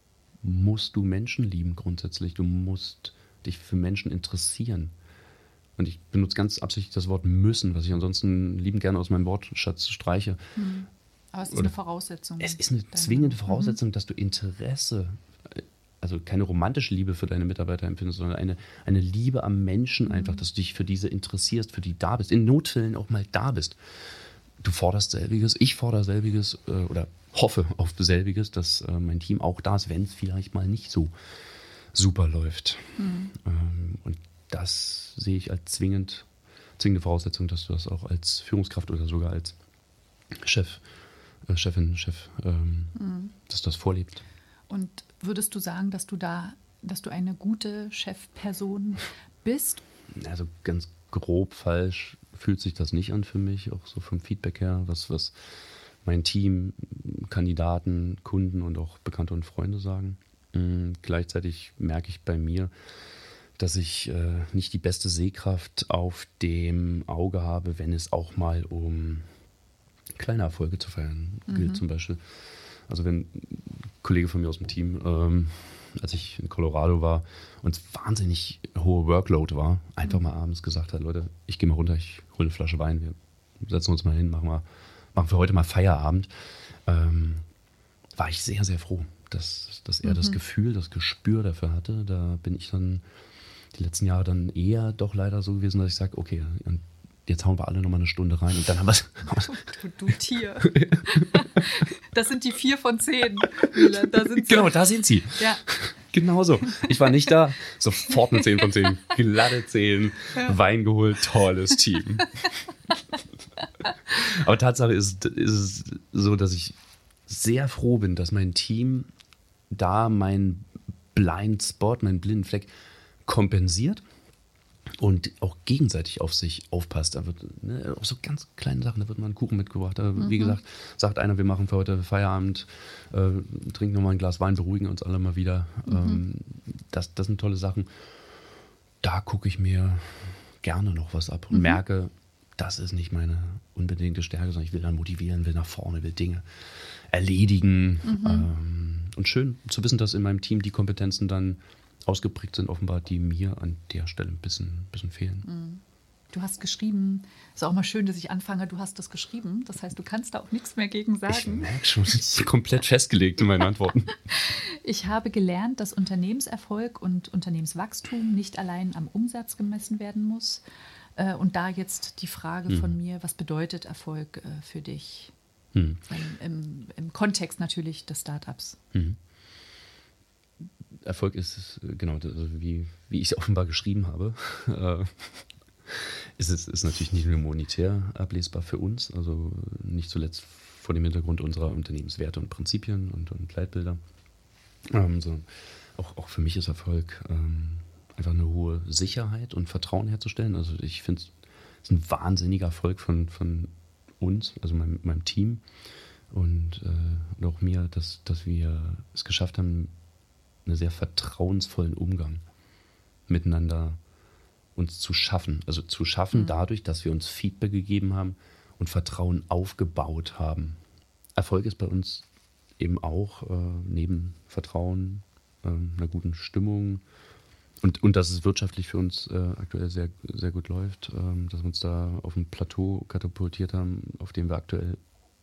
musst du Menschen lieben grundsätzlich. Du musst dich für Menschen interessieren. Und ich benutze ganz absichtlich das Wort müssen, was ich ansonsten liebend gerne aus meinem Wortschatz streiche. Mhm. Aber es ist Oder eine Voraussetzung. Es ist eine zwingende Voraussetzung, mhm. dass du Interesse, also keine romantische Liebe für deine Mitarbeiter empfindest, sondern eine, eine Liebe am Menschen mhm. einfach, dass du dich für diese interessierst, für die da bist, in Notfällen auch mal da bist. Du forderst selbiges, ich fordere selbiges äh, oder hoffe auf selbiges, dass äh, mein Team auch da ist, wenn es vielleicht mal nicht so super läuft. Mhm. Ähm, und das sehe ich als zwingend, zwingende Voraussetzung, dass du das auch als Führungskraft oder sogar als Chef, äh, Chefin, Chef, ähm, mhm. dass das vorlebt. Und würdest du sagen, dass du da, dass du eine gute Chefperson bist? Also ganz grob falsch fühlt sich das nicht an für mich, auch so vom Feedback her, was, was mein Team, Kandidaten, Kunden und auch Bekannte und Freunde sagen. Mhm. Gleichzeitig merke ich bei mir, dass ich äh, nicht die beste Sehkraft auf dem Auge habe, wenn es auch mal um kleine Erfolge zu feiern mhm. gilt zum Beispiel. Also wenn ein Kollege von mir aus dem Team, ähm, als ich in Colorado war und es wahnsinnig hohe Workload war, einfach mhm. mal abends gesagt hat, Leute, ich gehe mal runter, ich hole eine Flasche Wein, wir setzen uns mal hin, machen wir, machen für heute mal Feierabend, ähm, war ich sehr, sehr froh, dass, dass er mhm. das Gefühl, das Gespür dafür hatte. Da bin ich dann die letzten Jahre dann eher doch leider so gewesen, dass ich sage, okay, jetzt hauen wir alle nochmal eine Stunde rein und dann haben wir es. Du, du Tier. Das sind die vier von zehn. Da sind sie. Genau, da sind sie. Ja. Genauso. Ich war nicht da, sofort eine zehn von zehn. Glatte zehn, ja. Wein geholt, tolles Team. Aber Tatsache ist, ist es so, dass ich sehr froh bin, dass mein Team da meinen Blind Spot, meinen blinden Fleck kompensiert und auch gegenseitig auf sich aufpasst. Da wird, ne, auch so ganz kleine Sachen, da wird mal ein Kuchen mitgebracht. Da, mhm. Wie gesagt, sagt einer, wir machen für heute Feierabend, äh, trinken nochmal ein Glas Wein, beruhigen uns alle mal wieder. Mhm. Ähm, das, das sind tolle Sachen. Da gucke ich mir gerne noch was ab und mhm. merke, das ist nicht meine unbedingte Stärke, sondern ich will dann motivieren, will nach vorne, will Dinge erledigen. Mhm. Ähm, und schön zu wissen, dass in meinem Team die Kompetenzen dann ausgeprägt sind, offenbar, die mir an der Stelle ein bisschen, bisschen fehlen. Du hast geschrieben, ist auch mal schön, dass ich anfange, du hast das geschrieben. Das heißt, du kannst da auch nichts mehr gegen sagen. Ich merke schon, es ist komplett festgelegt in meinen Antworten. Ich habe gelernt, dass Unternehmenserfolg und Unternehmenswachstum nicht allein am Umsatz gemessen werden muss. Und da jetzt die Frage hm. von mir, was bedeutet Erfolg für dich? Hm. Im, im, Im Kontext natürlich des Startups. Hm. Erfolg ist, genau, also wie, wie ich es offenbar geschrieben habe, äh, ist es ist natürlich nicht nur monetär ablesbar für uns, also nicht zuletzt vor dem Hintergrund unserer Unternehmenswerte und Prinzipien und, und Leitbilder, ähm, sondern auch, auch für mich ist Erfolg ähm, einfach eine hohe Sicherheit und Vertrauen herzustellen. Also ich finde, es ist ein wahnsinniger Erfolg von, von uns, also meinem, meinem Team und, äh, und auch mir, dass, dass wir es geschafft haben, einen sehr vertrauensvollen Umgang miteinander uns zu schaffen. Also zu schaffen mhm. dadurch, dass wir uns Feedback gegeben haben und Vertrauen aufgebaut haben. Erfolg ist bei uns eben auch äh, neben Vertrauen, äh, einer guten Stimmung und, und dass es wirtschaftlich für uns äh, aktuell sehr, sehr gut läuft, äh, dass wir uns da auf ein Plateau katapultiert haben, auf dem wir aktuell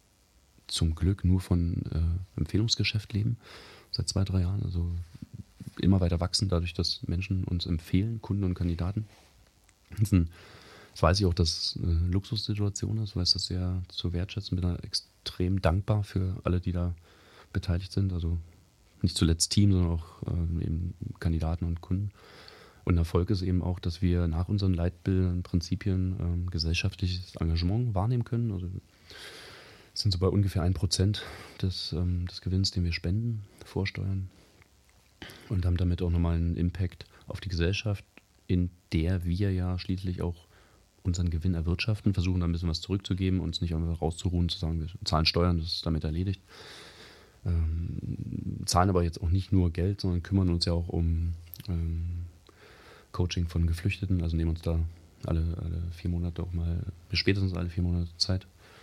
zum Glück nur von äh, Empfehlungsgeschäft leben. Seit zwei, drei Jahren, also immer weiter wachsen, dadurch, dass Menschen uns empfehlen, Kunden und Kandidaten. Das, ein, das weiß ich auch, dass es eine Luxussituation ist, weiß das sehr zu wertschätzen, bin da extrem dankbar für alle, die da beteiligt sind, also nicht zuletzt Team, sondern auch äh, eben Kandidaten und Kunden. Und Erfolg ist eben auch, dass wir nach unseren Leitbildern, Prinzipien äh, gesellschaftliches Engagement wahrnehmen können, also das sind so bei ungefähr ein Prozent des, ähm, des Gewinns, den wir spenden, vorsteuern. Und haben damit auch nochmal einen Impact auf die Gesellschaft, in der wir ja schließlich auch unseren Gewinn erwirtschaften, versuchen da ein bisschen was zurückzugeben, uns nicht einfach rauszuruhen, zu sagen, wir zahlen Steuern, das ist damit erledigt. Ähm, zahlen aber jetzt auch nicht nur Geld, sondern kümmern uns ja auch um ähm, Coaching von Geflüchteten, also nehmen uns da alle, alle vier Monate auch mal, spätestens alle vier Monate Zeit.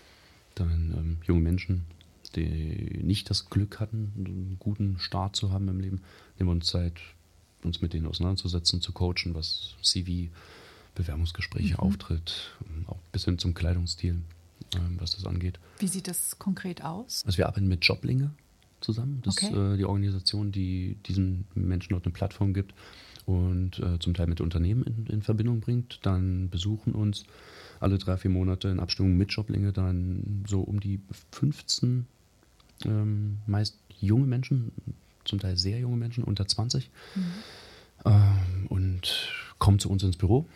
Dann ähm, junge Menschen, die nicht das Glück hatten, einen guten Start zu haben im Leben, nehmen wir uns Zeit, uns mit denen auseinanderzusetzen, zu coachen, was C V, Bewerbungsgespräche, mhm. Auftritt, auch bis hin zum Kleidungsstil, ähm, was das angeht. Wie sieht das konkret aus? Also wir arbeiten mit Joblinge zusammen. Das ist okay. äh, die Organisation, die diesen Menschen dort eine Plattform gibt und äh, zum Teil mit Unternehmen in, in Verbindung bringt. Dann besuchen uns alle drei, vier Monate in Abstimmung mit Joblinge dann so um die fünfzehn ähm, meist junge Menschen, zum Teil sehr junge Menschen, unter zwanzig, mhm. ähm, und kommen zu uns ins Büro.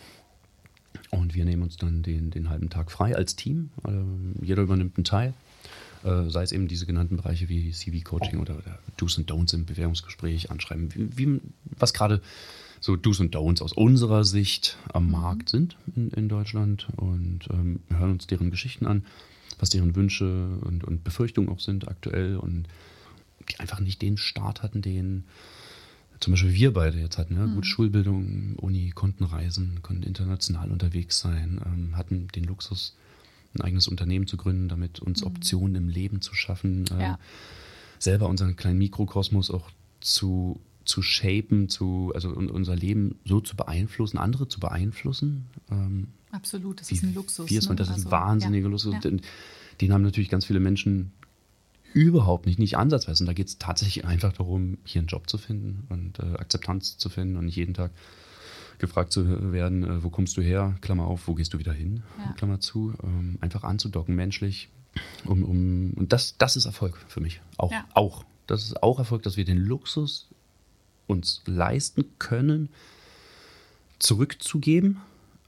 Und wir nehmen uns dann den, den halben Tag frei als Team. Ähm, jeder übernimmt einen Teil. Äh, sei es eben diese genannten Bereiche wie C V-Coaching oder, oder Do's und Don'ts im Bewerbungsgespräch anschreiben, wie, wie, was gerade so Do's und Don'ts aus unserer Sicht am mhm. Markt sind in, in Deutschland und ähm, hören uns deren Geschichten an, was deren Wünsche und, und Befürchtungen auch sind aktuell und die einfach nicht den Start hatten, den zum Beispiel wir beide jetzt hatten. Ja? Mhm. Gute Schulbildung, Uni, konnten reisen, konnten international unterwegs sein, ähm, hatten den Luxus, ein eigenes Unternehmen zu gründen, damit uns mhm. Optionen im Leben zu schaffen, äh, ja. selber unseren kleinen Mikrokosmos auch zu, zu shapen, zu, also unser Leben so zu beeinflussen, andere zu beeinflussen. Ähm, Absolut, das ist ein Luxus. Ne? Das ist also, ein wahnsinniger ja. Luxus. Ja. Den, den haben natürlich ganz viele Menschen überhaupt nicht, nicht ansatzweise. Und da geht es tatsächlich einfach darum, hier einen Job zu finden und äh, Akzeptanz zu finden und nicht jeden Tag gefragt zu werden, äh, wo kommst du her, Klammer auf, wo gehst du wieder hin, ja. Klammer zu. Ähm, einfach anzudocken, menschlich. Um, um, und das, das ist Erfolg für mich. Auch, ja. auch. Das ist auch Erfolg, dass wir den Luxus uns leisten können, zurückzugeben.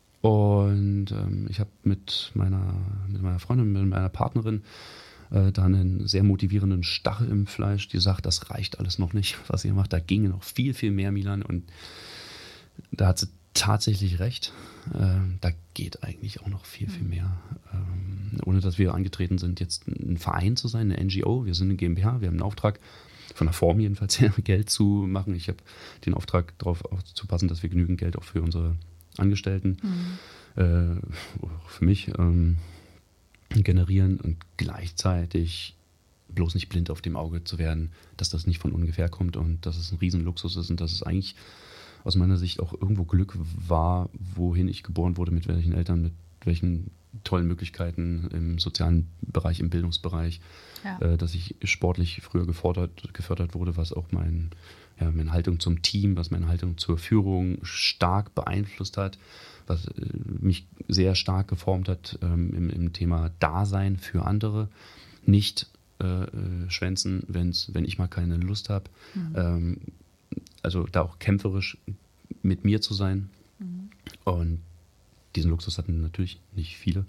Und ähm, ich habe mit meiner, mit meiner Freundin, mit meiner Partnerin äh, da einen sehr motivierenden Stachel im Fleisch, die sagt, das reicht alles noch nicht, was ihr macht. Da ginge noch viel, viel mehr, Milan. Und da hat sie tatsächlich recht. Ähm, da geht eigentlich auch noch viel, viel mehr. Ähm, ohne dass wir angetreten sind, jetzt ein Verein zu sein, eine N G O. Wir sind eine GmbH, wir haben einen Auftrag, von der Form jedenfalls her, Geld zu machen. Ich habe den Auftrag, darauf aufzupassen, dass wir genügend Geld auch für unsere Angestellten, mhm. äh, für mich ähm, generieren und gleichzeitig bloß nicht blind auf dem Auge zu werden, dass das nicht von ungefähr kommt und dass es ein Riesenluxus ist und dass es eigentlich aus meiner Sicht auch irgendwo Glück war, wohin ich geboren wurde, mit welchen Eltern, mit welchen tollen Möglichkeiten im sozialen Bereich, im Bildungsbereich, ja. äh, dass ich sportlich früher gefordert, gefördert wurde, was auch mein, ja, meine Haltung zum Team, was meine Haltung zur Führung stark beeinflusst hat, was äh, mich sehr stark geformt hat ähm, im, im Thema Dasein für andere, nicht äh, schwänzen, wenn's, wenn ich mal keine Lust habe, mhm. ähm, also da auch kämpferisch mit mir zu sein. Mhm. Und diesen Luxus hatten natürlich nicht viele.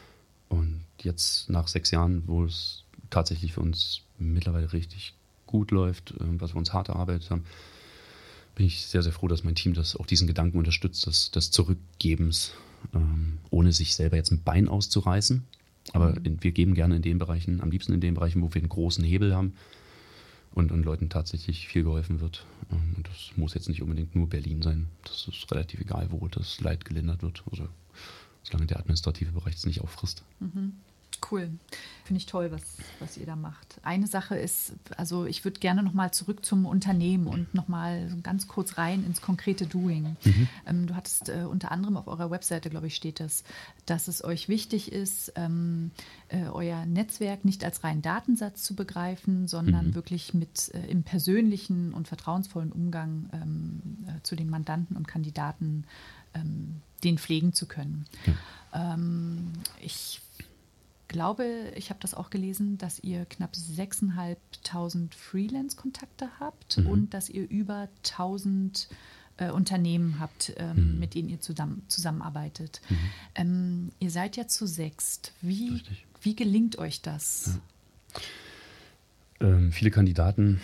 Und jetzt nach sechs Jahren, wo es tatsächlich für uns mittlerweile richtig gut läuft, was wir uns hart erarbeitet haben, bin ich sehr, sehr froh, dass mein Team das auch diesen Gedanken unterstützt, des, des Zurückgebens, ähm, ohne sich selber jetzt ein Bein auszureißen. Aber in, wir geben gerne in den Bereichen, am liebsten in den Bereichen, wo wir einen großen Hebel haben und, und Leuten tatsächlich viel geholfen wird. Und das muss jetzt nicht unbedingt nur Berlin sein. Das ist relativ egal, wo das Leid gelindert wird. Also solange der administrative Bereich es nicht auffrisst. Mhm. Cool. Finde ich toll, was, was ihr da macht. Eine Sache ist, also ich würde gerne nochmal zurück zum Unternehmen und nochmal so ganz kurz rein ins konkrete Doing. Mhm. Ähm, du hattest äh, unter anderem auf eurer Webseite, glaube ich, steht das, dass es euch wichtig ist, ähm, äh, euer Netzwerk nicht als reinen Datensatz zu begreifen, sondern mhm. wirklich mit äh, im persönlichen und vertrauensvollen Umgang ähm, äh, zu den Mandanten und Kandidaten ähm, den pflegen zu können. Ja. Ähm, ich glaube, ich habe das auch gelesen, dass ihr knapp sechstausendfünfhundert Freelance-Kontakte habt mhm. und dass ihr über tausend äh, Unternehmen habt, ähm, mhm. mit denen ihr zusammen, zusammenarbeitet. Mhm. Ähm, ihr seid ja zu sechst. Wie, wie gelingt euch das? Ja. Ähm, viele Kandidaten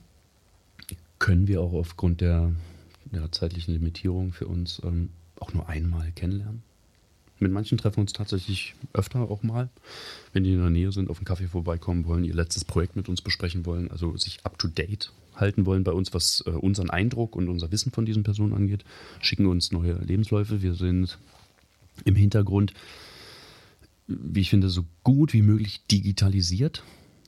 können wir auch aufgrund der, der zeitlichen Limitierung für uns ähm, auch nur einmal kennenlernen. Mit manchen treffen wir uns tatsächlich öfter auch mal, wenn die in der Nähe sind, auf einen Kaffee vorbeikommen wollen, ihr letztes Projekt mit uns besprechen wollen, also sich up-to-date halten wollen bei uns, was äh, unseren Eindruck und unser Wissen von diesen Personen angeht, schicken uns neue Lebensläufe. Wir sind im Hintergrund, wie ich finde, so gut wie möglich digitalisiert,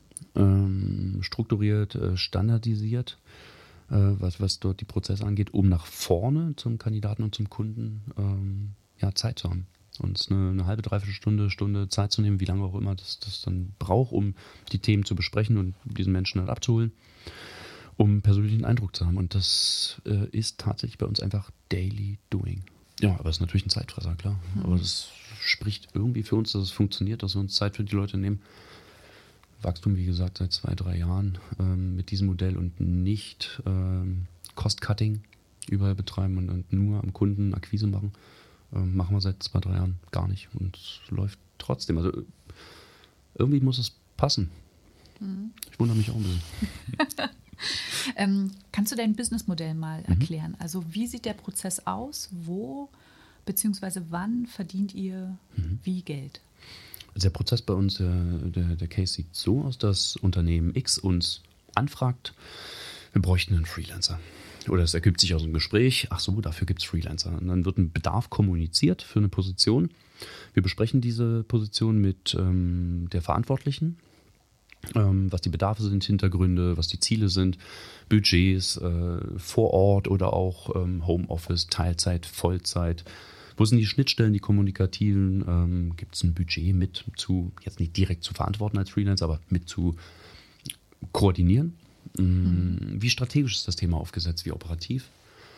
ähm, strukturiert, äh, standardisiert, äh, was, was dort die Prozesse angeht, um nach vorne zum Kandidaten und zum Kunden ähm, ja, Zeit zu haben. Uns eine, eine halbe, dreiviertel Stunde, Stunde Zeit zu nehmen, wie lange auch immer das, das dann braucht, um die Themen zu besprechen und diesen Menschen dann abzuholen, um persönlichen Eindruck zu haben. Und das äh, ist tatsächlich bei uns einfach Daily Doing. Ja, aber es ist natürlich ein Zeitfresser, klar. Mhm. Aber das spricht irgendwie für uns, dass es funktioniert, dass wir uns Zeit für die Leute nehmen. Wachstum, wie gesagt, seit zwei, drei Jahren ähm, mit diesem Modell und nicht ähm, Cost-Cutting überall betreiben und, und nur am Kunden Akquise machen. Machen wir seit zwei, drei Jahren gar nicht und es läuft trotzdem. Also irgendwie muss es passen. Mhm. Ich wundere mich auch ein bisschen. ähm, kannst du dein Businessmodell mal mhm. erklären? Also wie sieht der Prozess aus? Wo bzw. wann verdient ihr mhm. wie Geld? Also der Prozess bei uns, der, der, der Case sieht so aus, dass Unternehmen X uns anfragt, wir bräuchten einen Freelancer. Oder es ergibt sich aus einem Gespräch, ach so, dafür gibt es Freelancer. Und dann wird ein Bedarf kommuniziert für eine Position. Wir besprechen diese Position mit ähm, der Verantwortlichen, ähm, was die Bedarfe sind, Hintergründe, was die Ziele sind, Budgets äh, vor Ort oder auch ähm, Homeoffice, Teilzeit, Vollzeit. Wo sind die Schnittstellen, die kommunikativen? Ähm, gibt es ein Budget mit zu, jetzt nicht direkt zu verantworten als Freelancer, aber mit zu koordinieren? Mhm. Wie strategisch ist das Thema aufgesetzt, wie operativ?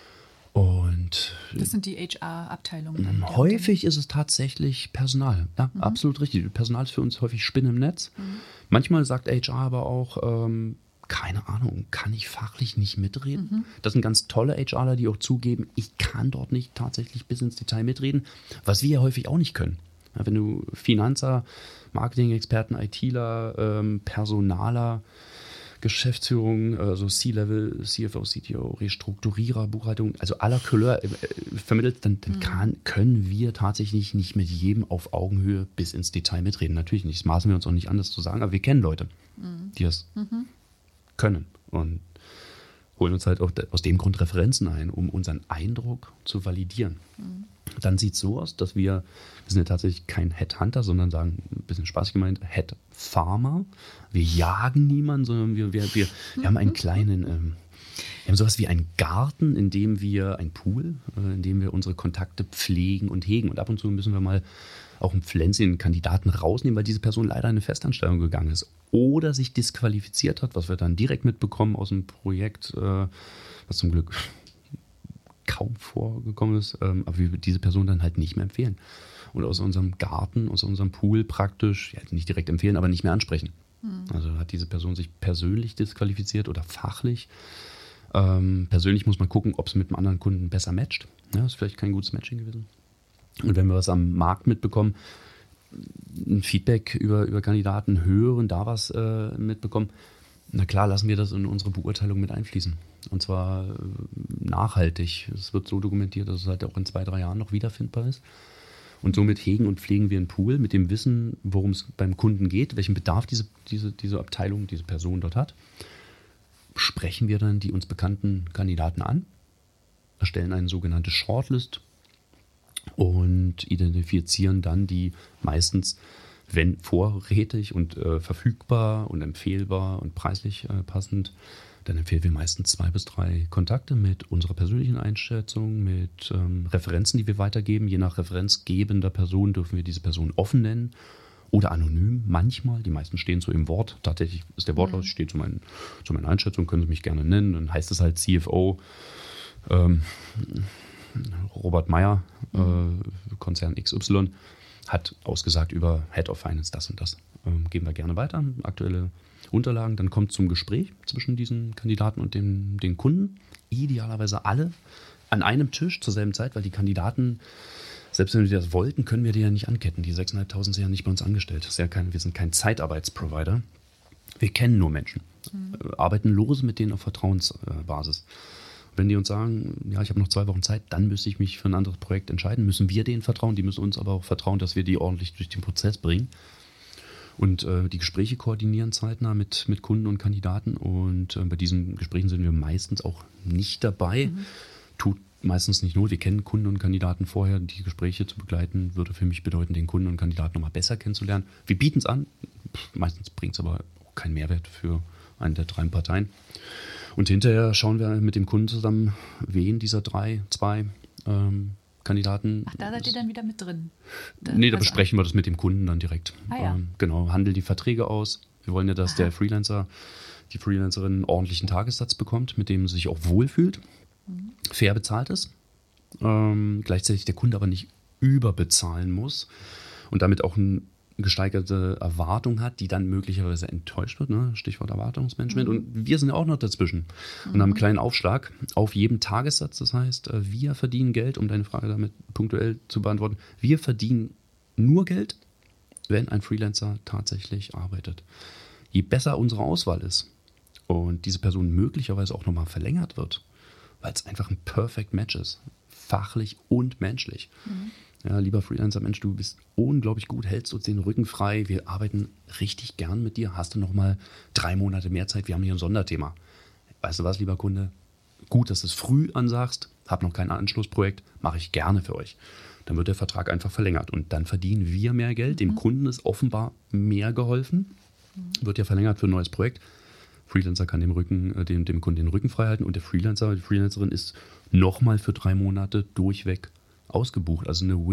Und das sind die H R-Abteilungen. Häufig ist es tatsächlich Personal. Ja, mhm. absolut richtig. Personal ist für uns häufig Spinne im Netz. Mhm. Manchmal sagt H R aber auch, ähm, keine Ahnung, kann ich fachlich nicht mitreden? Mhm. Das sind ganz tolle HRler, die auch zugeben, ich kann dort nicht tatsächlich bis ins Detail mitreden, was wir ja häufig auch nicht können. Ja, wenn du Finanzer, Marketing-Experten, ITler, ähm, Personaler, Geschäftsführung, also C-Level, C F O, C T O, Restrukturierer, Buchhaltung, also aller Couleur äh, vermittelt, dann, dann kann, können wir tatsächlich nicht mit jedem auf Augenhöhe bis ins Detail mitreden. Natürlich nicht, das maßen wir uns auch nicht an, das zu sagen, aber wir kennen Leute, mhm. die das mhm. können und holen uns halt auch aus dem Grund Referenzen ein, um unseren Eindruck zu validieren. Mhm. Dann sieht es so aus, dass wir, wir sind ja tatsächlich kein Headhunter, sondern sagen, ein bisschen spaßig gemeint, Head-Farmer. Wir jagen niemanden, sondern wir, wir, wir, wir haben einen kleinen, ähm, wir haben sowas wie einen Garten, in dem wir, ein Pool, äh, in dem wir unsere Kontakte pflegen und hegen. Und ab und zu müssen wir mal auch ein Pflänzchen, einen Kandidaten rausnehmen, weil diese Person leider in eine Festanstellung gegangen ist oder sich disqualifiziert hat, was wir dann direkt mitbekommen aus dem Projekt, äh, was zum Glück kaum vorgekommen ist, ähm, aber wir diese Person dann halt nicht mehr empfehlen. Und aus unserem Garten, aus unserem Pool praktisch, ja, nicht direkt empfehlen, aber nicht mehr ansprechen. Mhm. Also hat diese Person sich persönlich disqualifiziert oder fachlich. Ähm, persönlich muss man gucken, ob es mit einem anderen Kunden besser matcht. Ja, ist vielleicht kein gutes Matching gewesen. Und wenn wir was am Markt mitbekommen, ein Feedback über, über Kandidaten hören, da was äh, mitbekommen, na klar, lassen wir das in unsere Beurteilung mit einfließen. Und zwar äh, nachhaltig. Es wird so dokumentiert, dass es halt auch in zwei, drei Jahren noch wiederfindbar ist. Und somit hegen und pflegen wir einen Pool mit dem Wissen, worum es beim Kunden geht, welchen Bedarf diese, diese, diese Abteilung, diese Person dort hat. Sprechen wir dann die uns bekannten Kandidaten an, erstellen eine sogenannte Shortlist und identifizieren dann die meistens, wenn vorrätig und äh, verfügbar und empfehlbar und preislich äh, passend, dann empfehlen wir meistens zwei bis drei Kontakte mit unserer persönlichen Einschätzung, mit ähm, Referenzen, die wir weitergeben. Je nach referenzgebender Person dürfen wir diese Person offen nennen oder anonym manchmal. Die meisten stehen zu ihrem Wort. Tatsächlich ist der Wortlaut, steht zu, meinen, zu meiner Einschätzung, können Sie mich gerne nennen. Dann heißt es halt C F O, ähm, Robert Meyer, äh, Konzern X Y, hat ausgesagt über Head of Finance das und das. Ähm, geben wir gerne weiter, aktuelle Unterlagen. Dann kommt zum Gespräch zwischen diesen Kandidaten und dem, den Kunden. Idealerweise alle an einem Tisch zur selben Zeit, weil die Kandidaten, selbst wenn wir das wollten, können wir die ja nicht anketten. Die sechstausendfünfhundert sind ja nicht bei uns angestellt. Das ist ja kein, wir sind kein Zeitarbeitsprovider. Wir kennen nur Menschen, mhm. arbeiten lose mit denen auf Vertrauensbasis. Wenn die uns sagen, ja, ich habe noch zwei Wochen Zeit, dann müsste ich mich für ein anderes Projekt entscheiden, müssen wir denen vertrauen. Die müssen uns aber auch vertrauen, dass wir die ordentlich durch den Prozess bringen. Und äh, die Gespräche koordinieren zeitnah mit, mit Kunden und Kandidaten. Und äh, bei diesen Gesprächen sind wir meistens auch nicht dabei. Mhm. Tut meistens nicht not. Wir kennen Kunden und Kandidaten vorher. Die Gespräche zu begleiten, würde für mich bedeuten, den Kunden und Kandidaten nochmal besser kennenzulernen. Wir bieten es an. Pff, meistens bringt es aber auch keinen Mehrwert für eine der drei Parteien. Und hinterher schauen wir mit dem Kunden zusammen, wen dieser drei, zwei ähm, Kandidaten. Ach, da seid ihr dann wieder mit drin? Da, nee, da also besprechen wir das mit dem Kunden dann direkt. Ah, ja. ähm, genau, handeln die Verträge aus. Wir wollen ja, dass Aha. der Freelancer, die Freelancerin einen ordentlichen Tagessatz bekommt, mit dem sie sich auch wohlfühlt, mhm. fair bezahlt ist. Ähm, gleichzeitig der Kunde aber nicht überbezahlen muss und damit auch ein gesteigerte Erwartung hat, die dann möglicherweise enttäuscht wird, ne? Stichwort Erwartungsmanagement. Mhm. Und wir sind ja auch noch dazwischen und mhm. haben einen kleinen Aufschlag auf jedem Tagessatz. Das heißt, wir verdienen Geld, um deine Frage damit punktuell zu beantworten. Wir verdienen nur Geld, wenn ein Freelancer tatsächlich arbeitet. Je besser unsere Auswahl ist und diese Person möglicherweise auch nochmal verlängert wird, weil es einfach ein Perfect Match ist, fachlich und menschlich. Mhm. Ja, lieber Freelancer, Mensch, du bist unglaublich gut, hältst uns den Rücken frei, wir arbeiten richtig gern mit dir, hast du noch mal drei Monate mehr Zeit, wir haben hier ein Sonderthema. Weißt du was, lieber Kunde, gut, dass du es früh ansagst, hab noch kein Anschlussprojekt, mache ich gerne für euch. Dann wird der Vertrag einfach verlängert und dann verdienen wir mehr Geld, dem mhm. Kunden ist offenbar mehr geholfen, mhm. wird ja verlängert für ein neues Projekt. Freelancer kann dem, Rücken, dem, dem Kunden den Rücken frei halten und der Freelancer, die Freelancerin ist nochmal für drei Monate durchweg ausgebucht. Also eine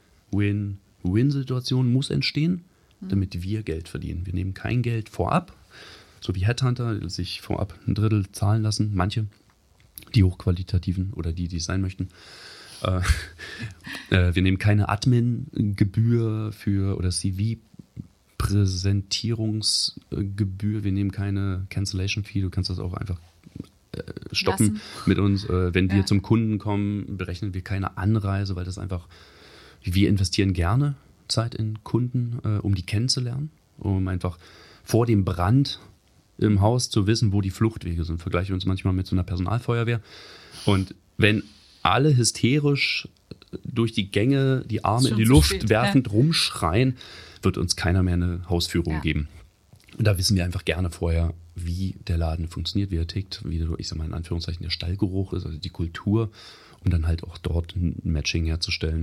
Win-Win-Win-Situation muss entstehen, damit wir Geld verdienen. Wir nehmen kein Geld vorab, so wie Headhunter, die sich vorab ein Drittel zahlen lassen. Manche, die hochqualitativen oder die, die es sein möchten. Äh, äh, wir nehmen keine Admin-Gebühr für oder C Präsentierungsgebühr. Wir nehmen keine Cancellation Fee. Du kannst das auch einfach äh, stoppen Lassen. mit uns. Äh, wenn wir Ja. zum Kunden kommen, berechnen wir keine Anreise, weil das einfach, wir investieren gerne Zeit in Kunden, äh, um die kennenzulernen, um einfach vor dem Brand im Haus zu wissen, wo die Fluchtwege sind. Vergleichen wir uns manchmal mit so einer Personalfeuerwehr. Und wenn alle hysterisch durch die Gänge die Arme in Schon die zu Luft spät, werfend ja. rumschreien, wird uns keiner mehr eine Hausführung Ja. geben. Und da wissen wir einfach gerne vorher, wie der Laden funktioniert, wie er tickt, wie, ich sag mal in Anführungszeichen, der Stallgeruch ist, also die Kultur, um dann halt auch dort ein Matching herzustellen.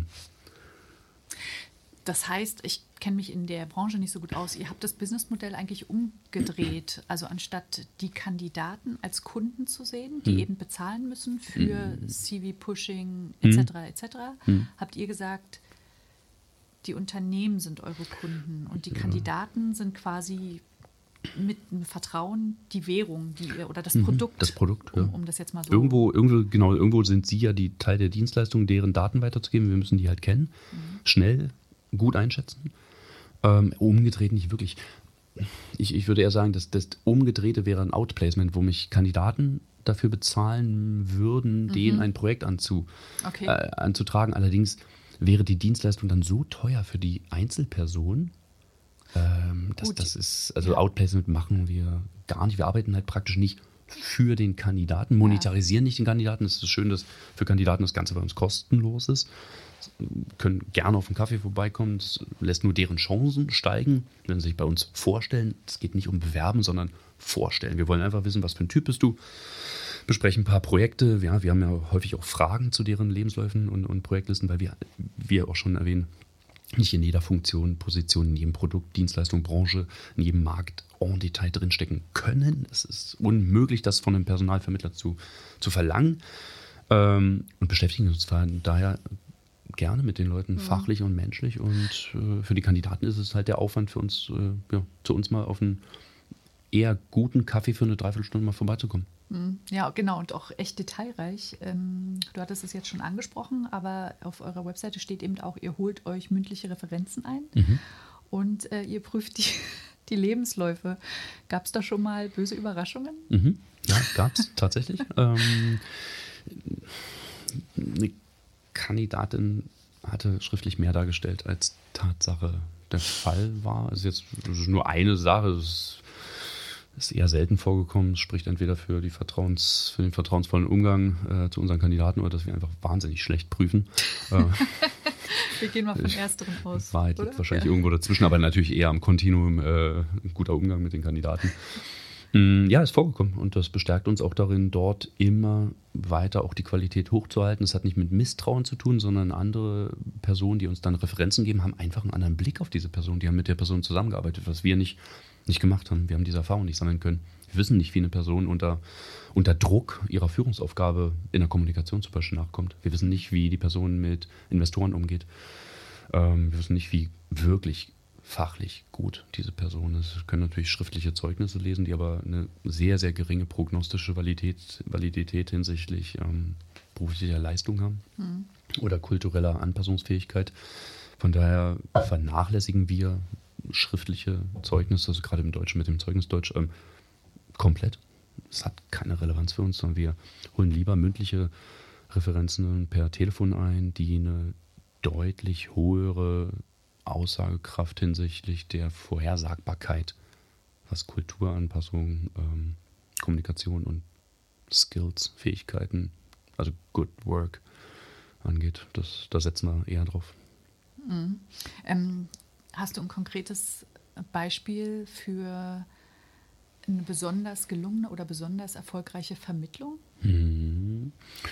Das heißt, ich kenne mich in der Branche nicht so gut aus. Ihr habt das Businessmodell eigentlich umgedreht. Also anstatt die Kandidaten als Kunden zu sehen, die Mhm. eben bezahlen müssen für Mhm. C V-Pushing Mhm. et cetera et cetera, Mhm. habt ihr gesagt, die Unternehmen sind eure Kunden und die Ja. Kandidaten sind quasi mit einem Vertrauen die Währung, die ihr oder das Mhm. Produkt, Das Produkt, ja. um, um das jetzt mal so. Irgendwo, irgendwo, genau, irgendwo sind sie ja die Teil der Dienstleistung, deren Daten weiterzugeben. Wir müssen die halt kennen, Mhm. schnell, gut einschätzen. Ähm, umgedreht nicht wirklich. Ich, ich würde eher sagen, dass das Umgedrehte wäre ein Outplacement, wo mich Kandidaten dafür bezahlen würden, Mhm. denen ein Projekt anzu, Okay. äh, anzutragen. Allerdings wäre die Dienstleistung dann so teuer für die Einzelperson, ähm, dass Gut. das ist, also Ja. Outplacement machen wir gar nicht. Wir arbeiten halt praktisch nicht für den Kandidaten, monetarisieren nicht den Kandidaten. Es ist schön, dass für Kandidaten das Ganze bei uns kostenlos ist. Können gerne auf einen Kaffee vorbeikommen. Das lässt nur deren Chancen steigen, wenn sie sich bei uns vorstellen. Es geht nicht um Bewerben, sondern Vorstellen. Wir wollen einfach wissen, was für ein Typ bist du. Besprechen ein paar Projekte. Ja, wir haben ja häufig auch Fragen zu deren Lebensläufen und, und Projektlisten, weil wir, wie auch schon erwähnt, nicht in jeder Funktion, Position, in jedem Produkt, Dienstleistung, Branche, in jedem Markt en Detail drinstecken können. Es ist unmöglich, das von einem Personalvermittler zu, zu verlangen. Ähm, und beschäftigen uns zwar daher gerne mit den Leuten, Mhm. fachlich und menschlich. Und äh, für die Kandidaten ist es halt der Aufwand für uns, äh, ja, zu uns mal auf einen eher guten Kaffee für eine Dreiviertelstunde mal vorbeizukommen. Mhm. Ja, genau, und auch echt detailreich. Ähm, du hattest es jetzt schon angesprochen, aber auf eurer Webseite steht eben auch, ihr holt euch mündliche Referenzen ein Mhm. und äh, ihr prüft die, die Lebensläufe. Gab es da schon mal böse Überraschungen? Mhm. Ja, gab es tatsächlich. ähm, eine Kandidatin hatte schriftlich mehr dargestellt, als Tatsache der Fall war. Es ist jetzt nur eine Sache, es ist eher selten vorgekommen. Es spricht entweder für, die Vertrauens, für den vertrauensvollen Umgang äh, zu unseren Kandidaten oder dass wir einfach wahnsinnig schlecht prüfen. äh, Wir gehen mal von Ersteren aus. Wahrheit oder? liegt wahrscheinlich Ja. irgendwo dazwischen, aber natürlich eher am Kontinuum äh, ein guter Umgang mit den Kandidaten. Mm, Ja, ist vorgekommen und das bestärkt uns auch darin, dort immer weiter auch die Qualität hochzuhalten. Das hat nicht mit Misstrauen zu tun, sondern andere Personen, die uns dann Referenzen geben, haben einfach einen anderen Blick auf diese Person. Die haben mit der Person zusammengearbeitet, was wir nicht, nicht gemacht haben. Wir haben diese Erfahrung nicht sammeln können. Wir wissen nicht, wie eine Person unter, unter Druck ihrer Führungsaufgabe in der Kommunikation zum Beispiel nachkommt. Wir wissen nicht, wie die Person mit Investoren umgeht. Ähm, wir wissen nicht, wie wirklich fachlich gut diese Person ist. Wir können natürlich schriftliche Zeugnisse lesen, die aber eine sehr, sehr geringe prognostische Validität, Validität hinsichtlich ähm, beruflicher Leistung haben Mhm. oder kultureller Anpassungsfähigkeit. Von daher vernachlässigen wir schriftliche Zeugnisse, also gerade im Deutschen mit dem Zeugnisdeutsch, ähm, komplett. Es hat keine Relevanz für uns, sondern wir holen lieber mündliche Referenzen per Telefon ein, die eine deutlich höhere Aussagekraft hinsichtlich der Vorhersagbarkeit, was Kulturanpassung, ähm, Kommunikation und Skills, Fähigkeiten, also Good Work angeht. Das, da setzen wir eher drauf. Mhm. Ähm, hast du ein konkretes Beispiel für eine besonders gelungene oder besonders erfolgreiche Vermittlung? Hm.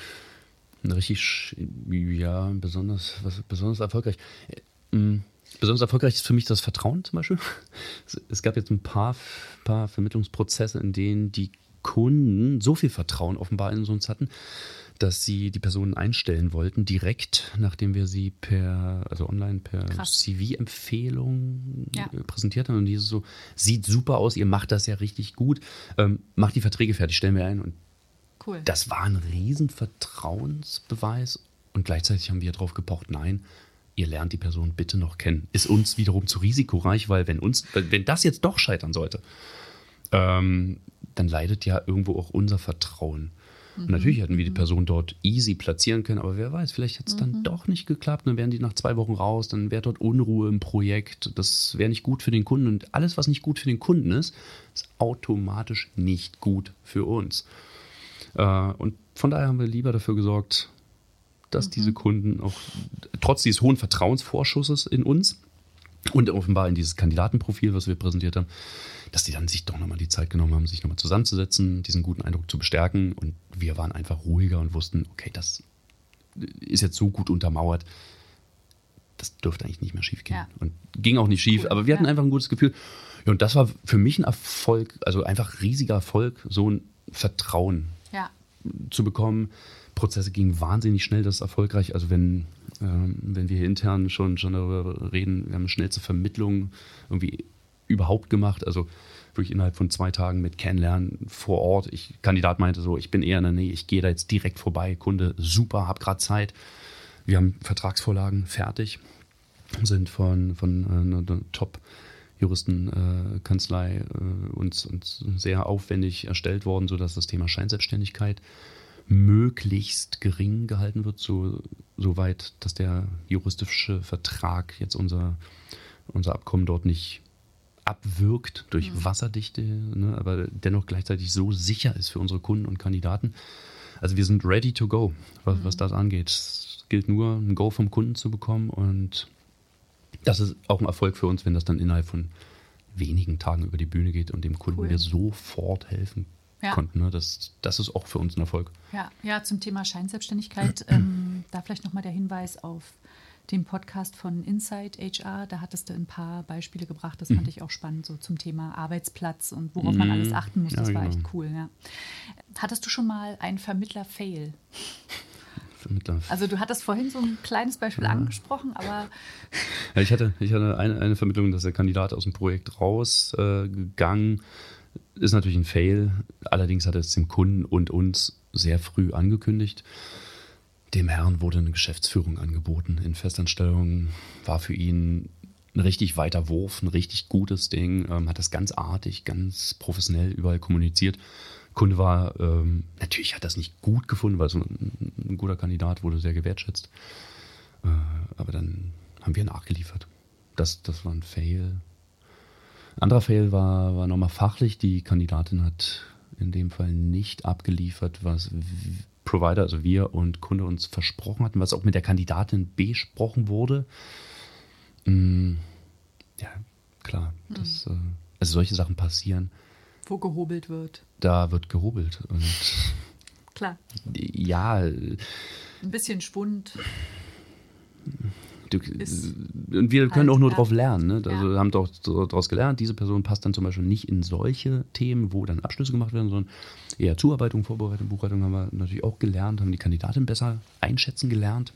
Richtig, ja, besonders, was, besonders erfolgreich. Hm. Besonders erfolgreich ist für mich das Vertrauen zum Beispiel. Es gab jetzt ein paar, paar Vermittlungsprozesse, in denen die Kunden so viel Vertrauen offenbar in uns hatten, dass sie die Personen einstellen wollten, direkt, nachdem wir sie per, also online per Krass. C V-Empfehlung Ja. äh, präsentiert haben. Und dieses so, sieht super aus, ihr macht das ja richtig gut, ähm, macht die Verträge fertig, stellen wir ein. Und Cool. das war ein riesen Vertrauensbeweis. Und gleichzeitig haben wir darauf gepocht, nein, ihr lernt die Person bitte noch kennen. Ist uns wiederum zu risikoreich, weil wenn uns, wenn das jetzt doch scheitern sollte, ähm, dann leidet ja irgendwo auch unser Vertrauen. Und natürlich hätten wir die Person dort easy platzieren können, aber wer weiß, vielleicht hätte es dann mhm. doch nicht geklappt, dann wären die nach zwei Wochen raus, dann wäre dort Unruhe im Projekt, das wäre nicht gut für den Kunden und alles, was nicht gut für den Kunden ist, ist automatisch nicht gut für uns. Äh, und von daher haben wir lieber dafür gesorgt, dass mhm. diese Kunden auch trotz dieses hohen Vertrauensvorschusses in uns und offenbar in dieses Kandidatenprofil, was wir präsentiert haben, dass die dann sich doch nochmal die Zeit genommen haben, sich nochmal zusammenzusetzen, diesen guten Eindruck zu bestärken. Und wir waren einfach ruhiger und wussten, okay, das ist jetzt so gut untermauert, das dürfte eigentlich nicht mehr schief gehen. Ja. Und ging auch nicht schief, cool. aber wir hatten ja. einfach ein gutes Gefühl. Ja, und das war für mich ein Erfolg, also einfach riesiger Erfolg, so ein Vertrauen ja. zu bekommen. Prozesse gingen wahnsinnig schnell, das ist erfolgreich. Also wenn, ähm, wenn wir hier intern schon, schon darüber reden, wir haben eine schnellste Vermittlung irgendwie überhaupt gemacht, also wirklich innerhalb von zwei Tagen mit Kennenlernen vor Ort. Ich, Kandidat meinte so, ich bin eher in der Nähe, ich gehe da jetzt direkt vorbei, Kunde, super, hab gerade Zeit. Wir haben Vertragsvorlagen fertig, sind von, von einer Top-Juristenkanzlei äh, uns, uns sehr aufwendig erstellt worden, sodass das Thema Scheinselbstständigkeit möglichst gering gehalten wird, so, so weit, dass der juristische Vertrag jetzt unser, unser Abkommen dort nicht abwirkt durch mhm. Wasserdichte, ne, aber dennoch gleichzeitig so sicher ist für unsere Kunden und Kandidaten. Also wir sind ready to go, was, mhm. was das angeht. Es gilt nur, ein Go vom Kunden zu bekommen und das ist auch ein Erfolg für uns, wenn das dann innerhalb von wenigen Tagen über die Bühne geht und dem Kunden cool. wir sofort helfen ja. konnten. Ne? Das, das ist auch für uns ein Erfolg. Ja, ja, zum Thema Scheinselbstständigkeit, ähm, da vielleicht nochmal der Hinweis auf dem Podcast von Inside H R, da hattest du ein paar Beispiele gebracht, das fand mhm. ich auch spannend, so zum Thema Arbeitsplatz und worauf mhm. man alles achten muss, das ja, war genau. echt cool. Ja. Hattest du schon mal einen Vermittler-Fail? Vermittler. Also du hattest vorhin so ein kleines Beispiel ja. angesprochen, aber... Ja, ich hatte, ich hatte eine, eine Vermittlung, dass der Kandidat aus dem Projekt rausgegangen äh, ist natürlich ein Fail, allerdings hat er es dem Kunden und uns sehr früh angekündigt. Dem Herrn wurde eine Geschäftsführung angeboten in Festanstellung, war für ihn ein richtig weiter Wurf, ein richtig gutes Ding, ähm, hat das ganz artig, ganz professionell überall kommuniziert. Kunde war, ähm, natürlich hat das nicht gut gefunden, weil so ein, ein guter Kandidat wurde sehr gewertschätzt. Äh, aber dann haben wir nachgeliefert. Das, das war ein Fail. Ein anderer Fail war, war nochmal fachlich. Die Kandidatin hat in dem Fall nicht abgeliefert, was Provider, also wir und Kunde uns versprochen hatten, was auch mit der Kandidatin besprochen wurde. Mm, ja, klar. Mhm. Das, äh, also solche Sachen passieren. Wo gehobelt wird. Da wird gehobelt. Und klar. Ja. Ein bisschen Schwund. Du, und wir können halt, auch nur ja. darauf lernen. Ne? Also ja. haben doch daraus gelernt, diese Person passt dann zum Beispiel nicht in solche Themen, wo dann Abschlüsse gemacht werden, sondern eher Zuarbeitung, Vorbereitung, Buchhaltung haben wir natürlich auch gelernt, haben die Kandidatin besser einschätzen gelernt.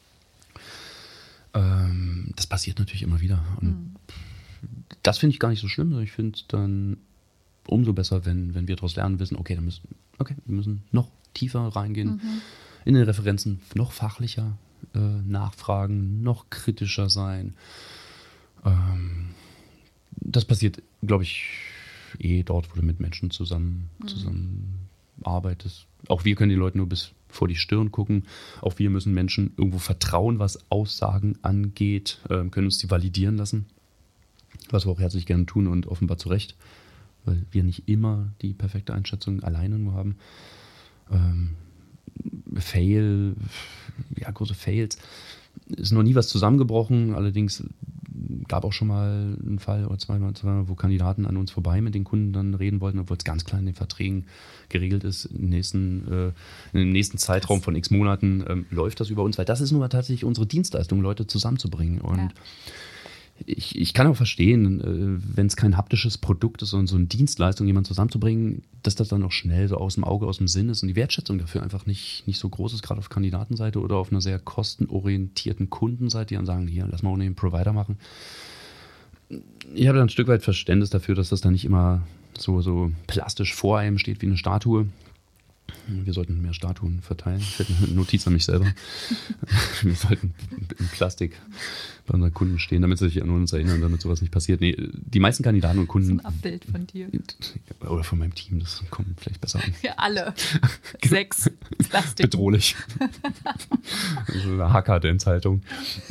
Ähm, das passiert natürlich immer wieder. Und hm. das finde ich gar nicht so schlimm. Ich finde es dann umso besser, wenn, wenn wir daraus lernen, wissen, okay, dann müssen, okay, wir müssen noch tiefer reingehen, mhm. in den Referenzen noch fachlicher äh, nachfragen, noch kritischer sein. Ähm, das passiert, glaube ich, eh dort, wo du mit Menschen zusammen, mhm. zusammen arbeitest. Auch wir können den Leuten nur bis vor die Stirn gucken. Auch wir müssen Menschen irgendwo vertrauen, was Aussagen angeht, äh, können uns die validieren lassen, was wir auch herzlich gerne tun und offenbar zu Recht, weil wir nicht immer die perfekte Einschätzung alleine nur haben. Ähm, Fail, ja, große Fails. Ist noch nie was zusammengebrochen, allerdings gab auch schon mal einen Fall oder zweimal, zweimal, wo Kandidaten an uns vorbei mit den Kunden dann reden wollten, obwohl es ganz klar in den Verträgen geregelt ist. Im nächsten, äh, im nächsten Zeitraum von x Monaten ähm, läuft das über uns, weil das ist nun mal tatsächlich unsere Dienstleistung, Leute zusammenzubringen. Und ja. Ich, ich kann auch verstehen, wenn es kein haptisches Produkt ist, sondern so eine Dienstleistung, jemanden zusammenzubringen, dass das dann auch schnell so aus dem Auge, aus dem Sinn ist und die Wertschätzung dafür einfach nicht, nicht so groß ist, gerade auf Kandidatenseite oder auf einer sehr kostenorientierten Kundenseite, die dann sagen, hier, lass mal ohne den Provider machen. Ich habe da ein Stück weit Verständnis dafür, dass das dann nicht immer so, so plastisch vor einem steht wie eine Statue. Wir sollten mehr Statuen verteilen. Ich hätte eine Notiz an mich selber. Wir sollten in Plastik bei unseren Kunden stehen, damit sie sich an uns erinnern, damit sowas nicht passiert. Nee, die meisten Kandidaten und Kunden... So ein Abbild von dir. Oder von meinem Team, das kommt vielleicht besser an. Ja, alle. Sechs Plastik. Bedrohlich. So eine Hacker-Dance-Haltung.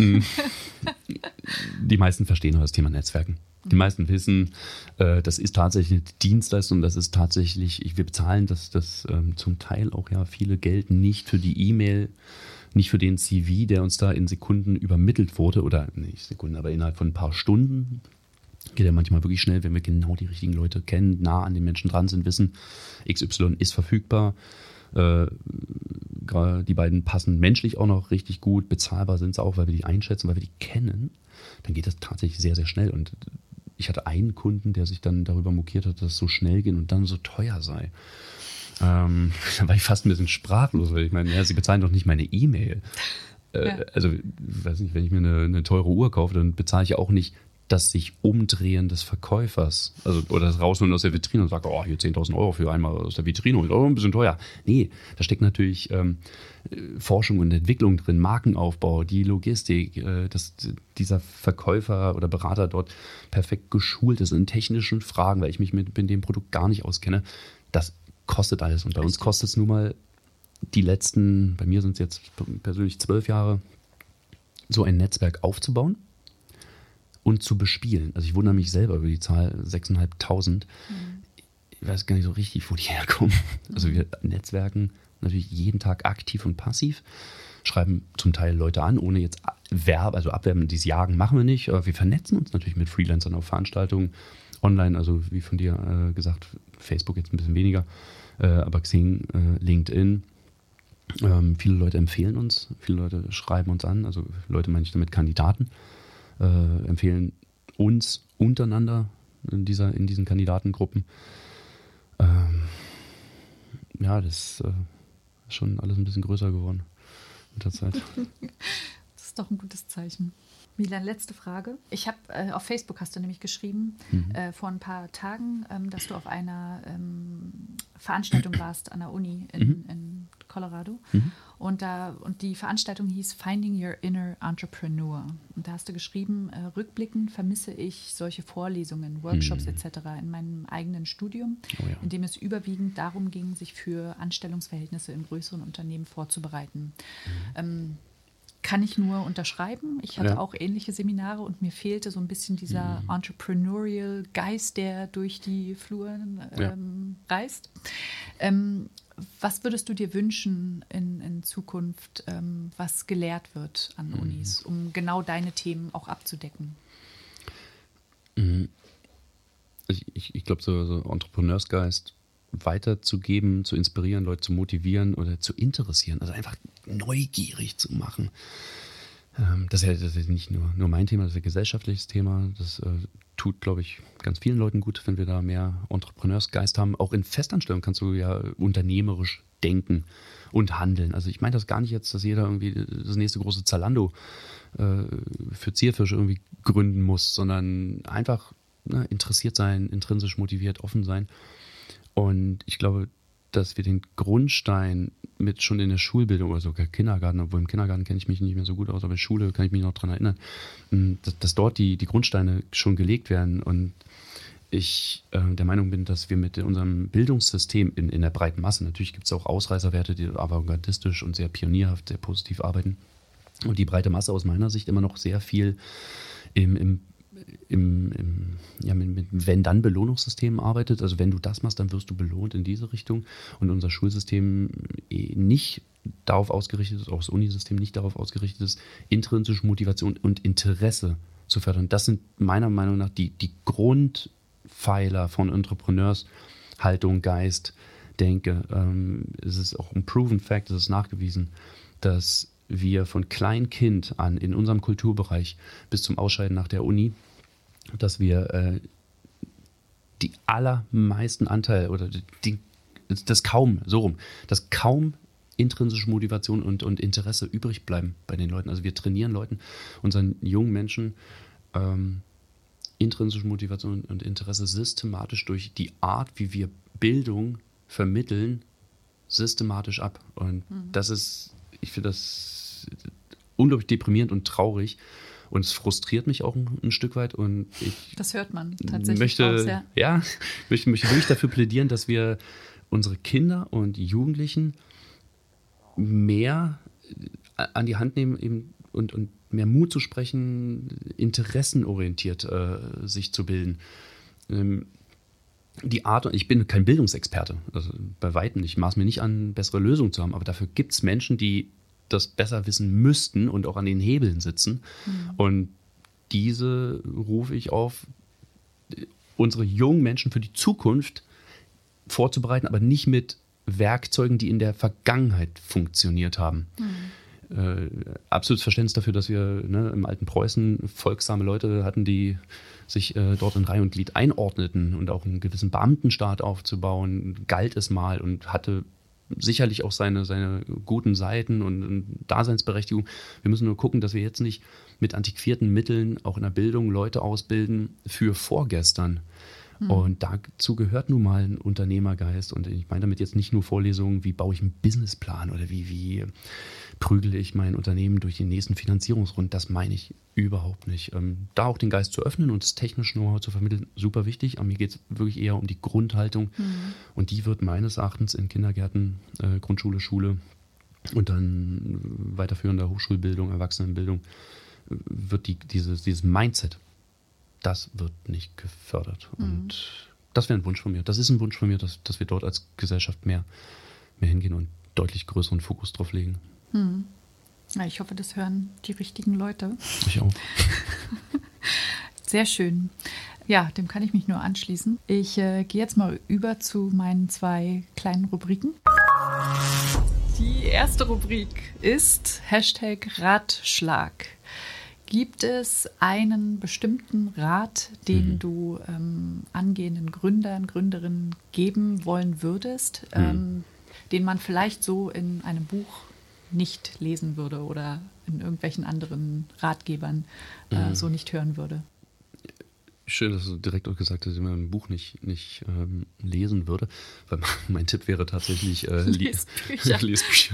Die meisten verstehen aber das Thema Netzwerken. Die meisten wissen, äh, das ist tatsächlich eine Dienstleistung, das ist tatsächlich, wir bezahlen das, das ähm, zum Teil auch ja viele Geld nicht für die E-Mail, nicht für den C V, der uns da in Sekunden übermittelt wurde oder nicht Sekunden, aber innerhalb von ein paar Stunden. Geht ja manchmal wirklich schnell, wenn wir genau die richtigen Leute kennen, nah an den Menschen dran sind, wissen, X Y ist verfügbar. Äh, gerade die beiden passen menschlich auch noch richtig gut, bezahlbar sind sie auch, weil wir die einschätzen, weil wir die kennen. Dann geht das tatsächlich sehr, sehr schnell. Und ich hatte einen Kunden, der sich dann darüber mokiert hat, dass es so schnell geht und dann so teuer sei. Ähm, da war ich fast ein bisschen sprachlos, weil ich meine, ja, sie bezahlen doch nicht meine E-Mail. Äh, ja. Also, ich weiß nicht, wenn ich mir eine, eine teure Uhr kaufe, dann bezahle ich ja auch nicht das sich Umdrehen des Verkäufers, also oder das Rausholen aus der Vitrine und sage, oh, hier zehntausend Euro für einmal aus der Vitrine, oh, ein bisschen teuer. Nee, da steckt natürlich ähm, Forschung und Entwicklung drin, Markenaufbau, die Logistik, äh, dass dieser Verkäufer oder Berater dort perfekt geschult ist in technischen Fragen, weil ich mich mit, mit dem Produkt gar nicht auskenne. Das kostet alles und bei uns kostet es nun mal die letzten, bei mir sind es jetzt persönlich zwölf Jahre, so ein Netzwerk aufzubauen und zu bespielen. Also ich wundere mich selber über die Zahl sechstausendfünfhundert. Mhm. Ich weiß gar nicht so richtig, wo die herkommen. Also wir netzwerken natürlich jeden Tag aktiv und passiv, schreiben zum Teil Leute an, ohne jetzt Werb, also abwerben, dieses Jagen machen wir nicht. Aber wir vernetzen uns natürlich mit Freelancern auf Veranstaltungen online, also wie von dir äh, gesagt, Facebook jetzt ein bisschen weniger, äh, aber Xing, äh, LinkedIn. Ähm, viele Leute empfehlen uns, viele Leute schreiben uns an, also Leute meine ich damit Kandidaten. Äh, empfehlen uns untereinander in, dieser, in diesen Kandidatengruppen. Ähm, ja, das äh, ist schon alles ein bisschen größer geworden mit der Zeit. Das ist doch ein gutes Zeichen. Milan, letzte Frage. Ich habe äh, auf Facebook hast du nämlich geschrieben, mhm. äh, vor ein paar Tagen, ähm, dass du auf einer ähm, Veranstaltung warst an der Uni in, mhm. in Colorado. Mhm. Und, da, und die Veranstaltung hieß Finding Your Inner Entrepreneur. Und da hast du geschrieben, äh, rückblickend vermisse ich solche Vorlesungen, Workshops mhm. et cetera in meinem eigenen Studium, oh ja. in dem es überwiegend darum ging, sich für Anstellungsverhältnisse in größeren Unternehmen vorzubereiten. Mhm. Ähm, Kann ich nur unterschreiben. Ich hatte ja. auch ähnliche Seminare und mir fehlte so ein bisschen dieser mhm. Entrepreneurial Geist, der durch die Fluren ähm, ja. reist. Ähm, was würdest du dir wünschen in, in Zukunft, ähm, was gelehrt wird an mhm. Unis, um genau deine Themen auch abzudecken? Mhm. Ich, ich, ich glaube, so, so Entrepreneursgeist weiterzugeben, zu inspirieren, Leute zu motivieren oder zu interessieren, also einfach neugierig zu machen. Ähm, das, ist ja, das ist nicht nur, nur mein Thema, das ist ein gesellschaftliches Thema. Das äh, tut, glaube ich, ganz vielen Leuten gut, wenn wir da mehr Entrepreneursgeist haben. Auch in Festanstellung kannst du ja unternehmerisch denken und handeln. Also ich meine das gar nicht jetzt, dass jeder irgendwie das nächste große Zalando äh, für Zierfische irgendwie gründen muss, sondern einfach ne, interessiert sein, intrinsisch motiviert, offen sein. Und ich glaube, dass wir den Grundstein mit schon in der Schulbildung oder sogar Kindergarten, obwohl im Kindergarten kenne ich mich nicht mehr so gut aus, aber in der Schule kann ich mich noch daran erinnern, dass, dass dort die, die Grundsteine schon gelegt werden. Und ich äh, der Meinung bin, dass wir mit unserem Bildungssystem in, in der breiten Masse, natürlich gibt es auch Ausreißerwerte, die avantgardistisch und sehr pionierhaft, sehr positiv arbeiten. Und die breite Masse aus meiner Sicht immer noch sehr viel im, im Im, im, ja, mit, mit Wenn-Dann-Belohnungssystemen arbeitet. Also wenn du das machst, dann wirst du belohnt in diese Richtung. Und unser Schulsystem nicht darauf ausgerichtet ist, auch das Unisystem nicht darauf ausgerichtet ist, intrinsische Motivation und Interesse zu fördern. Das sind meiner Meinung nach die, die Grundpfeiler von Entrepreneurshaltung, Geist, Denke. Ähm, es ist auch ein proven fact, es ist nachgewiesen, dass wir von Kleinkind an in unserem Kulturbereich bis zum Ausscheiden nach der Uni, dass wir äh, die allermeisten Anteil oder die, das kaum, so rum, dass kaum intrinsische Motivation und, und Interesse übrig bleiben bei den Leuten. Also wir trainieren Leuten, unseren jungen Menschen ähm, intrinsische Motivation und Interesse systematisch durch die Art, wie wir Bildung vermitteln, systematisch ab. Und mhm. das ist, ich finde das unglaublich deprimierend und traurig. Und es frustriert mich auch ein, ein Stück weit. Und ich das hört man tatsächlich möchte, raus, ja. Ja, möchte, möchte wirklich dafür plädieren, dass wir unsere Kinder und Jugendlichen mehr an die Hand nehmen eben und, und mehr Mut zu sprechen, interessenorientiert äh, sich zu bilden. Ähm, die Art, ich bin kein Bildungsexperte, also bei weitem nicht, ich maß mir nicht an, bessere Lösungen zu haben, aber dafür gibt es Menschen, die das besser wissen müssten und auch an den Hebeln sitzen. Mhm. Und diese rufe ich auf, unsere jungen Menschen für die Zukunft vorzubereiten, aber nicht mit Werkzeugen, die in der Vergangenheit funktioniert haben. Mhm. Äh, absolutes Verständnis dafür, dass wir ne, im alten Preußen folgsame Leute hatten, die sich äh, dort in Reihe und Glied einordneten und auch einen gewissen Beamtenstaat aufzubauen, galt es mal und hatte sicherlich auch seine, seine guten Seiten und, und Daseinsberechtigung. Wir müssen nur gucken, dass wir jetzt nicht mit antiquierten Mitteln auch in der Bildung Leute ausbilden für vorgestern. Mhm. Und dazu gehört nun mal ein Unternehmergeist. Und ich meine damit jetzt nicht nur Vorlesungen, wie baue ich einen Businessplan oder wie, wie prügele ich mein Unternehmen durch den nächsten Finanzierungsrunden. Das meine ich überhaupt nicht. Ähm, da auch den Geist zu öffnen und das technische Know-how zu vermitteln, super wichtig. Aber mir geht es wirklich eher um die Grundhaltung. Mhm. Und die wird meines Erachtens in Kindergärten, äh, Grundschule, Schule und dann weiterführender Hochschulbildung, Erwachsenenbildung, wird die, dieses, dieses Mindset, das wird nicht gefördert. Mhm. Und das wäre ein Wunsch von mir. Das ist ein Wunsch von mir, dass, dass wir dort als Gesellschaft mehr, mehr hingehen und deutlich größeren Fokus drauf legen. Hm. Ja, ich hoffe, das hören die richtigen Leute. Ich auch. Sehr schön. Ja, dem kann ich mich nur anschließen. Ich äh, gehe jetzt mal über zu meinen zwei kleinen Rubriken. Die erste Rubrik ist Hashtag Ratschlag. Gibt es einen bestimmten Rat, den mhm. du ähm, angehenden Gründern, Gründerinnen geben wollen würdest, mhm. ähm, den man vielleicht so in einem Buch nicht lesen würde oder in irgendwelchen anderen Ratgebern äh, mhm. so nicht hören würde? Schön, dass du direkt auch gesagt hast, dass ich mir ein Buch nicht, nicht ähm, lesen würde, weil mein Tipp wäre tatsächlich äh, Lesbücher. Lesbücher.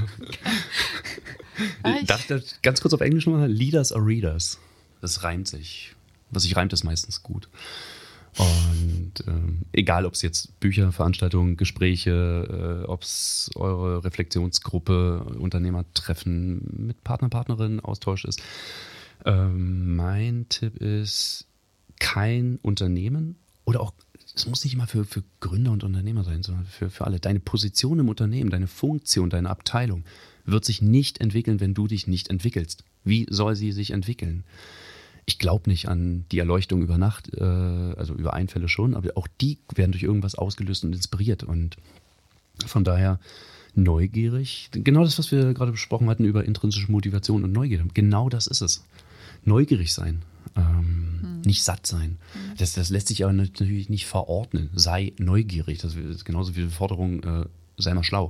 Darf ich das ganz kurz auf Englisch nochmal? Leaders are Readers. Das reimt sich. Was sich reimt, ist meistens gut. Und ähm, egal, ob es jetzt Bücher, Veranstaltungen, Gespräche, äh, ob es eure Reflexionsgruppe, Unternehmertreffen mit Partner, Partnerinnen, Austausch ist. Ähm, mein Tipp ist, kein Unternehmen oder auch, es muss nicht immer für, für Gründer und Unternehmer sein, sondern für, für alle. Deine Position im Unternehmen, deine Funktion, deine Abteilung wird sich nicht entwickeln, wenn du dich nicht entwickelst. Wie soll sie sich entwickeln? Ich glaube nicht an die Erleuchtung über Nacht, äh, also über Einfälle schon, aber auch die werden durch irgendwas ausgelöst und inspiriert. Und von daher neugierig, genau das, was wir gerade besprochen hatten über intrinsische Motivation und Neugier, genau das ist es. Neugierig sein, ähm, hm. nicht satt sein. Hm. Das, das lässt sich aber natürlich nicht verordnen. Sei neugierig, das ist genauso wie die Forderung, äh, sei mal schlau.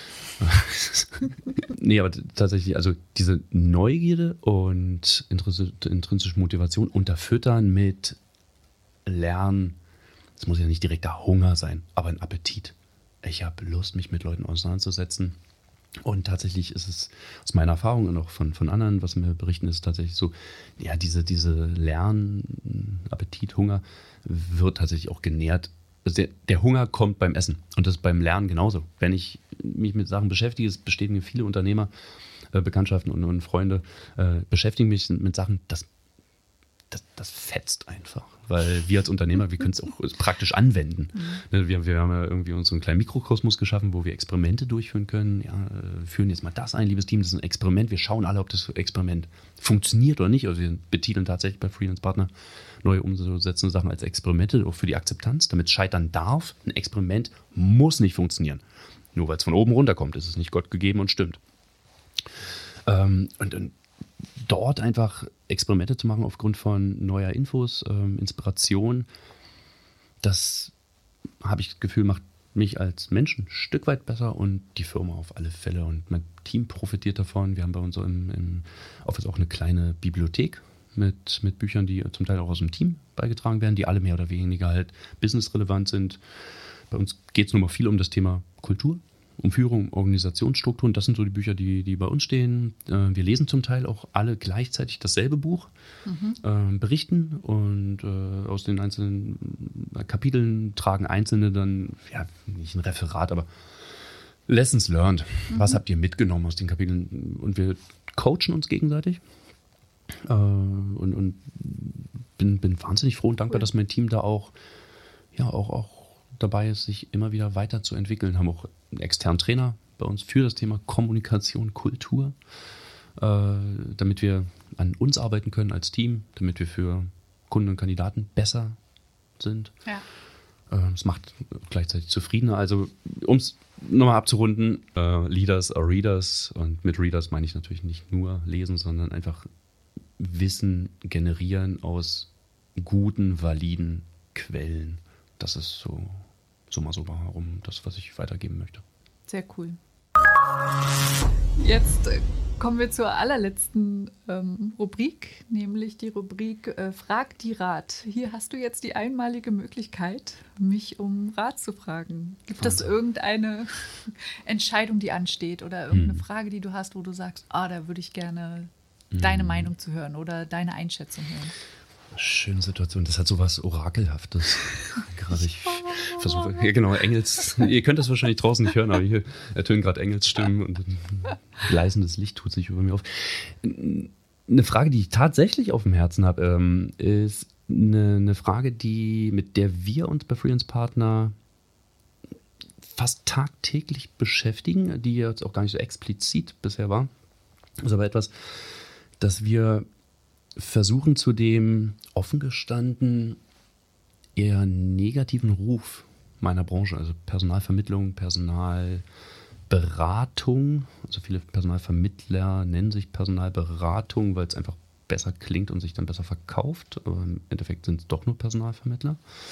Nee, aber tatsächlich, also diese Neugierde und intrinsische Motivation unterfüttern mit Lernen. Es muss ja nicht direkter Hunger sein, aber ein Appetit. Ich habe Lust, mich mit Leuten auseinanderzusetzen. Und tatsächlich ist es aus meiner Erfahrung und auch von, von anderen, was mir berichten, ist tatsächlich so, ja, diese, diese Lern-, Appetit, Hunger wird tatsächlich auch genährt. Also der, der Hunger kommt beim Essen und das ist beim Lernen genauso. Wenn ich mich mit Sachen beschäftige, es bestehen mir viele Unternehmer, äh, Bekanntschaften und, und Freunde, äh, beschäftigen mich mit Sachen, das, das, das fetzt einfach. Weil wir als Unternehmer, wir können es auch praktisch anwenden. Mhm. Wir, wir haben ja irgendwie uns so einen kleinen Mikrokosmos geschaffen, wo wir Experimente durchführen können. Ja, äh, führen jetzt mal das ein, liebes Team, das ist ein Experiment. Wir schauen alle, ob das Experiment funktioniert oder nicht. Also wir betiteln tatsächlich bei Freelance Partner neue umsetzende Sachen als Experimente, auch für die Akzeptanz, damit es scheitern darf. Ein Experiment muss nicht funktionieren. Nur weil es von oben runterkommt, ist es nicht Gott gegeben und stimmt. Ähm, und, und dort einfach Experimente zu machen aufgrund von neuer Infos, ähm, Inspiration, das habe ich das Gefühl, macht mich als Mensch ein Stück weit besser und die Firma auf alle Fälle. Und mein Team profitiert davon. Wir haben bei uns so im, im Office auch eine kleine Bibliothek mit, mit Büchern, die zum Teil auch aus dem Team beigetragen werden, die alle mehr oder weniger halt businessrelevant sind. Bei uns geht es nun mal viel um das Thema Kultur. um Führung, Organisationsstrukturen. Das sind so die Bücher, die, die bei uns stehen. Äh, wir lesen zum Teil auch alle gleichzeitig dasselbe Buch, mhm. äh, berichten und äh, aus den einzelnen Kapiteln tragen Einzelne dann, ja, nicht ein Referat, aber Lessons learned. Mhm. Was habt ihr mitgenommen aus den Kapiteln? Und wir coachen uns gegenseitig. Äh, und und bin, bin wahnsinnig froh und dankbar, cool. dass mein Team da auch, ja, auch, auch dabei ist, sich immer wieder weiterzuentwickeln. Haben auch einen externen Trainer bei uns für das Thema Kommunikation, Kultur, äh, damit wir an uns arbeiten können als Team, damit wir für Kunden und Kandidaten besser sind. Ja. Äh, das macht gleichzeitig zufriedener. Also, um es nochmal abzurunden, äh, Leaders are Readers. Und mit Readers meine ich natürlich nicht nur lesen, sondern einfach Wissen generieren aus guten, validen Quellen. Das ist so, so mal so warum das, was ich weitergeben möchte. Sehr cool. Jetzt äh, kommen wir zur allerletzten ähm, Rubrik, nämlich die Rubrik äh, Frag die Rat. Hier hast du jetzt die einmalige Möglichkeit, mich um Rat zu fragen. Gibt es irgendeine Entscheidung, die ansteht oder irgendeine hm. Frage, die du hast, wo du sagst, ah, da würde ich gerne hm. deine Meinung zu hören oder deine Einschätzung hören? Schöne Situation. Das hat so was Orakelhaftes. Gerade ich versuche, ja genau, Engels, ihr könnt das wahrscheinlich draußen nicht hören, aber hier ertönen gerade Engelsstimmen und ein gleißendes Licht tut sich über mir auf. Eine Frage, die ich tatsächlich auf dem Herzen habe, ähm, ist eine, eine Frage, die, mit der wir uns bei Freelance Partner fast tagtäglich beschäftigen, die jetzt auch gar nicht so explizit bisher war. Das ist aber etwas, das wir versuchen, zu dem offen gestanden eher negativen Ruf meiner Branche, also Personalvermittlung, Personalberatung, also viele Personalvermittler nennen sich Personalberatung, weil es einfach besser klingt und sich dann besser verkauft, aber im Endeffekt sind es doch nur Personalvermittler,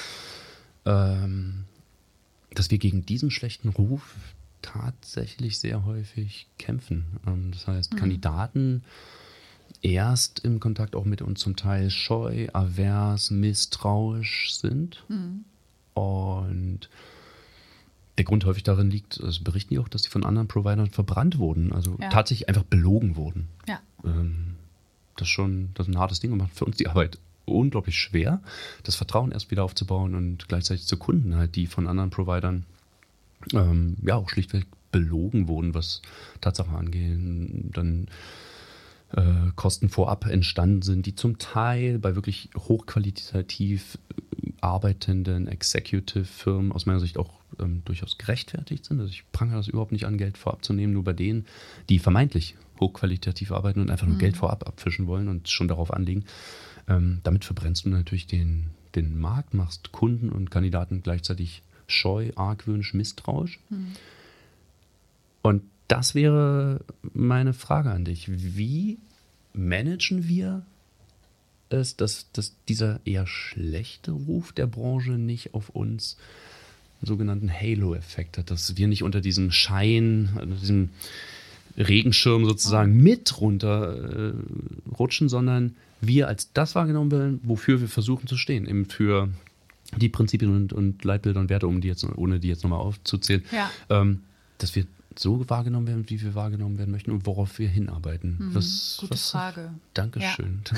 ähm, dass wir gegen diesen schlechten Ruf tatsächlich sehr häufig kämpfen. Ähm, das heißt, mhm. Kandidaten erst im Kontakt auch mit uns zum Teil scheu, avers, misstrauisch sind. Mhm. Und der Grund häufig darin liegt, das berichten die auch, dass sie von anderen Providern verbrannt wurden, also ja. tatsächlich einfach belogen wurden. Ja. Ähm, das ist schon das ist ein hartes Ding und macht für uns die Arbeit unglaublich schwer, das Vertrauen erst wieder aufzubauen und gleichzeitig zu Kunden halt, die von anderen Providern ähm, ja auch schlichtweg belogen wurden, was Tatsache angeht. Dann Äh, Kosten vorab entstanden sind, die zum Teil bei wirklich hochqualitativ arbeitenden Executive-Firmen aus meiner Sicht auch ähm, durchaus gerechtfertigt sind. Also ich prangere das überhaupt nicht an, Geld vorab zu nehmen, nur bei denen, die vermeintlich hochqualitativ arbeiten und einfach nur mhm. Geld vorab abfischen wollen und schon darauf anlegen. Ähm, damit verbrennst du natürlich den, den Markt, machst Kunden und Kandidaten gleichzeitig scheu, argwöhnisch, misstrauisch. Mhm. Und das wäre meine Frage an dich. Wie managen wir es, dass, dass dieser eher schlechte Ruf der Branche nicht auf uns einen sogenannten Halo-Effekt hat, dass wir nicht unter diesem Schein, unter diesem Regenschirm sozusagen mit runter äh, rutschen, sondern wir als das wahrgenommen werden, wofür wir versuchen zu stehen, eben für die Prinzipien und, und Leitbilder und Werte, um die jetzt, ohne die jetzt nochmal aufzuzählen, ja. ähm, dass wir so wahrgenommen werden, wie wir wahrgenommen werden möchten und worauf wir hinarbeiten. Hm, was, gute was, Frage. Dankeschön. Ja.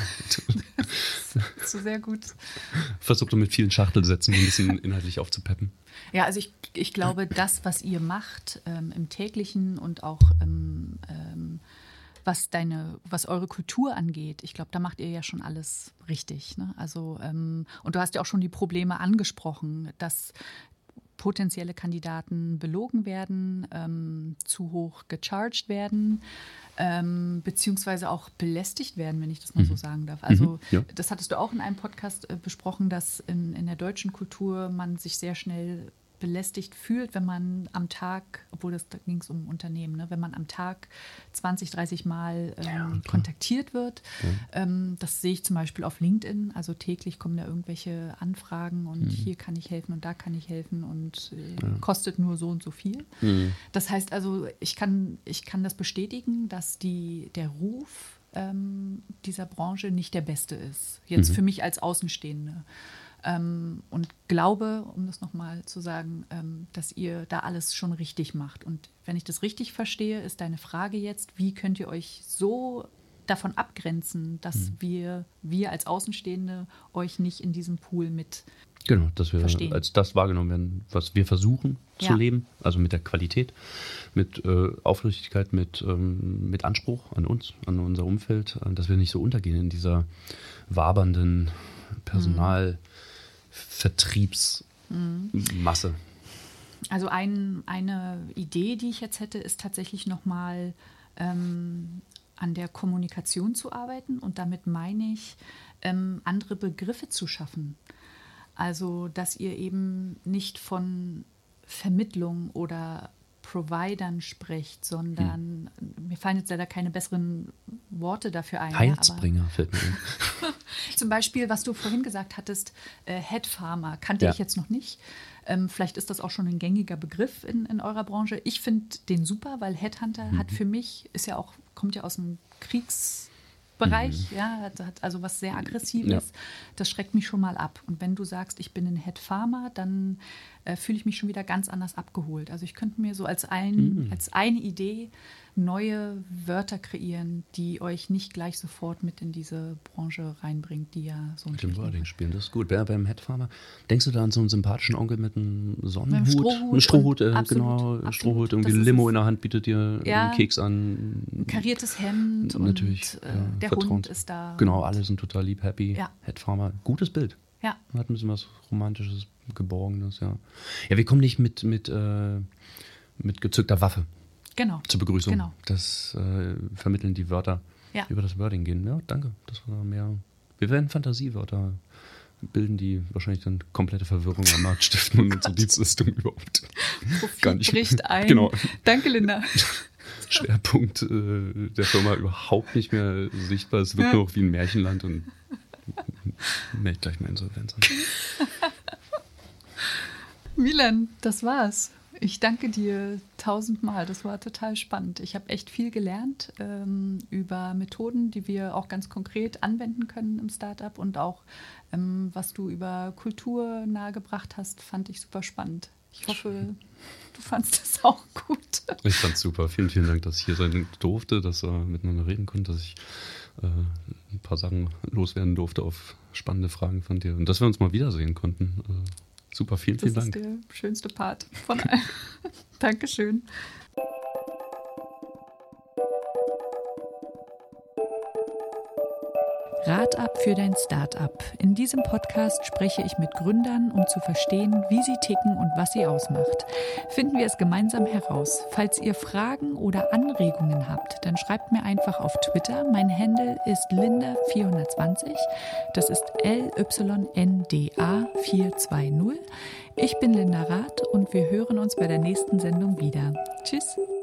So sehr gut. Versucht mit vielen Schachtelsätzen ein bisschen inhaltlich aufzupeppen. Ja, also ich, ich glaube, das, was ihr macht ähm, im täglichen und auch ähm, ähm, was deine, was eure Kultur angeht, ich glaube, da macht ihr ja schon alles richtig. Ne? Also ähm, und du hast ja auch schon die Probleme angesprochen, dass potenzielle Kandidaten belogen werden, ähm, zu hoch gecharged werden, ähm, beziehungsweise auch belästigt werden, wenn ich das mal mhm. so sagen darf. Also mhm, ja. das hattest du auch in einem Podcast äh, besprochen, dass in, in der deutschen Kultur man sich sehr schnell belästigt fühlt, wenn man am Tag, obwohl das da ging es um Unternehmen, ne, wenn man am Tag zwanzig, dreißig Mal ähm, ja, kontaktiert wird. Ja. Ähm, das sehe ich zum Beispiel auf LinkedIn. Also täglich kommen da irgendwelche Anfragen und mhm. hier kann ich helfen und da kann ich helfen und äh, ja. kostet nur so und so viel. Mhm. Das heißt also, ich kann, ich kann das bestätigen, dass die, der Ruf ähm, dieser Branche nicht der beste ist. Jetzt mhm. für mich als Außenstehende. ähm, und glaube, um das nochmal zu sagen, ähm, dass ihr da alles schon richtig macht. Und wenn ich das richtig verstehe, ist deine Frage jetzt, wie könnt ihr euch so davon abgrenzen, dass mhm. wir, wir als Außenstehende euch nicht in diesem Pool mit Genau, dass wir verstehen. als das wahrgenommen werden, was wir versuchen Ja. zu leben, also mit der Qualität, mit äh, Aufrichtigkeit, mit, ähm, mit Anspruch an uns, an unser Umfeld, äh, dass wir nicht so untergehen in dieser wabernden Personalvertriebsmasse. Also ein, eine Idee, die ich jetzt hätte, ist tatsächlich nochmal ähm, an der Kommunikation zu arbeiten. Und damit meine ich, ähm, andere Begriffe zu schaffen. Also, dass ihr eben nicht von Vermittlung oder Providern sprecht, sondern hm. mir fallen jetzt leider keine besseren Worte dafür ein. Heilsbringer ja, fällt mir ein. Zum Beispiel, was du vorhin gesagt hattest, äh, Head Farmer, kannte ja. ich jetzt noch nicht. Ähm, vielleicht ist das auch schon ein gängiger Begriff in, in eurer Branche. Ich finde den super, weil Headhunter mhm. hat für mich, ist ja auch, kommt ja aus dem Kriegsbereich, mhm. ja, hat, hat also was sehr Aggressives. Ja. Das schreckt mich schon mal ab. Und wenn du sagst, ich bin ein Head Farmer, dann äh, fühle ich mich schon wieder ganz anders abgeholt. Also ich könnte mir so als, ein, mhm. als eine Idee neue Wörter kreieren, die euch nicht gleich sofort mit in diese Branche reinbringt, die ja so ein mit dem Wording spielen, das ist gut. Bei, beim Head Farmer, denkst du da an so einen sympathischen Onkel mit einem Sonnenhut? Mit einem Strohhut. Ein Strohhut, äh, absolut, genau, absolut. Strohhut, irgendwie ein Limo in der Hand bietet dir ja, einen Keks an. Ein kariertes Hemd natürlich, und äh, ja, der vertrauend. Hund ist da. Genau, alle sind total lieb, happy. Ja. Head Farmer, gutes Bild. Ja. Hat ein bisschen was Romantisches, Geborgenes, ja. Ja, wir kommen nicht mit, mit, äh, mit gezückter Waffe. Genau. Zur Begrüßung. Genau. Das äh, vermitteln die Wörter, ja. über das Wording gehen. Ja, danke. Das war mehr. Wir werden Fantasiewörter bilden, die wahrscheinlich dann komplette Verwirrung am Markt stiften und unsere Dienstleistung überhaupt Profit gar nicht. Bricht ein. Genau. Danke, Linda. Schwerpunkt äh, der Firma überhaupt nicht mehr sichtbar. Es wirkt ja. nur noch wie ein Märchenland und meld gleich mal Insolvenz an. Milan, das war's. Ich danke dir tausendmal. Das war total spannend. Ich habe echt viel gelernt ähm, über Methoden, die wir auch ganz konkret anwenden können im Startup und auch, ähm, was du über Kultur nahegebracht hast, fand ich super spannend. Ich hoffe, du fandst das auch gut. Ich fand's super. Vielen, vielen Dank, dass ich hier sein durfte, dass wir miteinander reden konnten, dass ich äh, ein paar Sachen loswerden durfte auf spannende Fragen von dir und dass wir uns mal wiedersehen konnten. Äh, Super, vielen, vielen Dank. Das ist der schönste Part von allen. Dankeschön. Rat ab für dein Startup. In diesem Podcast spreche ich mit Gründern, um zu verstehen, wie sie ticken und was sie ausmacht. Finden wir es gemeinsam heraus. Falls ihr Fragen oder Anregungen habt, dann schreibt mir einfach auf Twitter. Mein Handle ist Linda vierhundertzwanzig. Das ist L Y N D A vier zwei null. Ich bin Linda Rath und wir hören uns bei der nächsten Sendung wieder. Tschüss.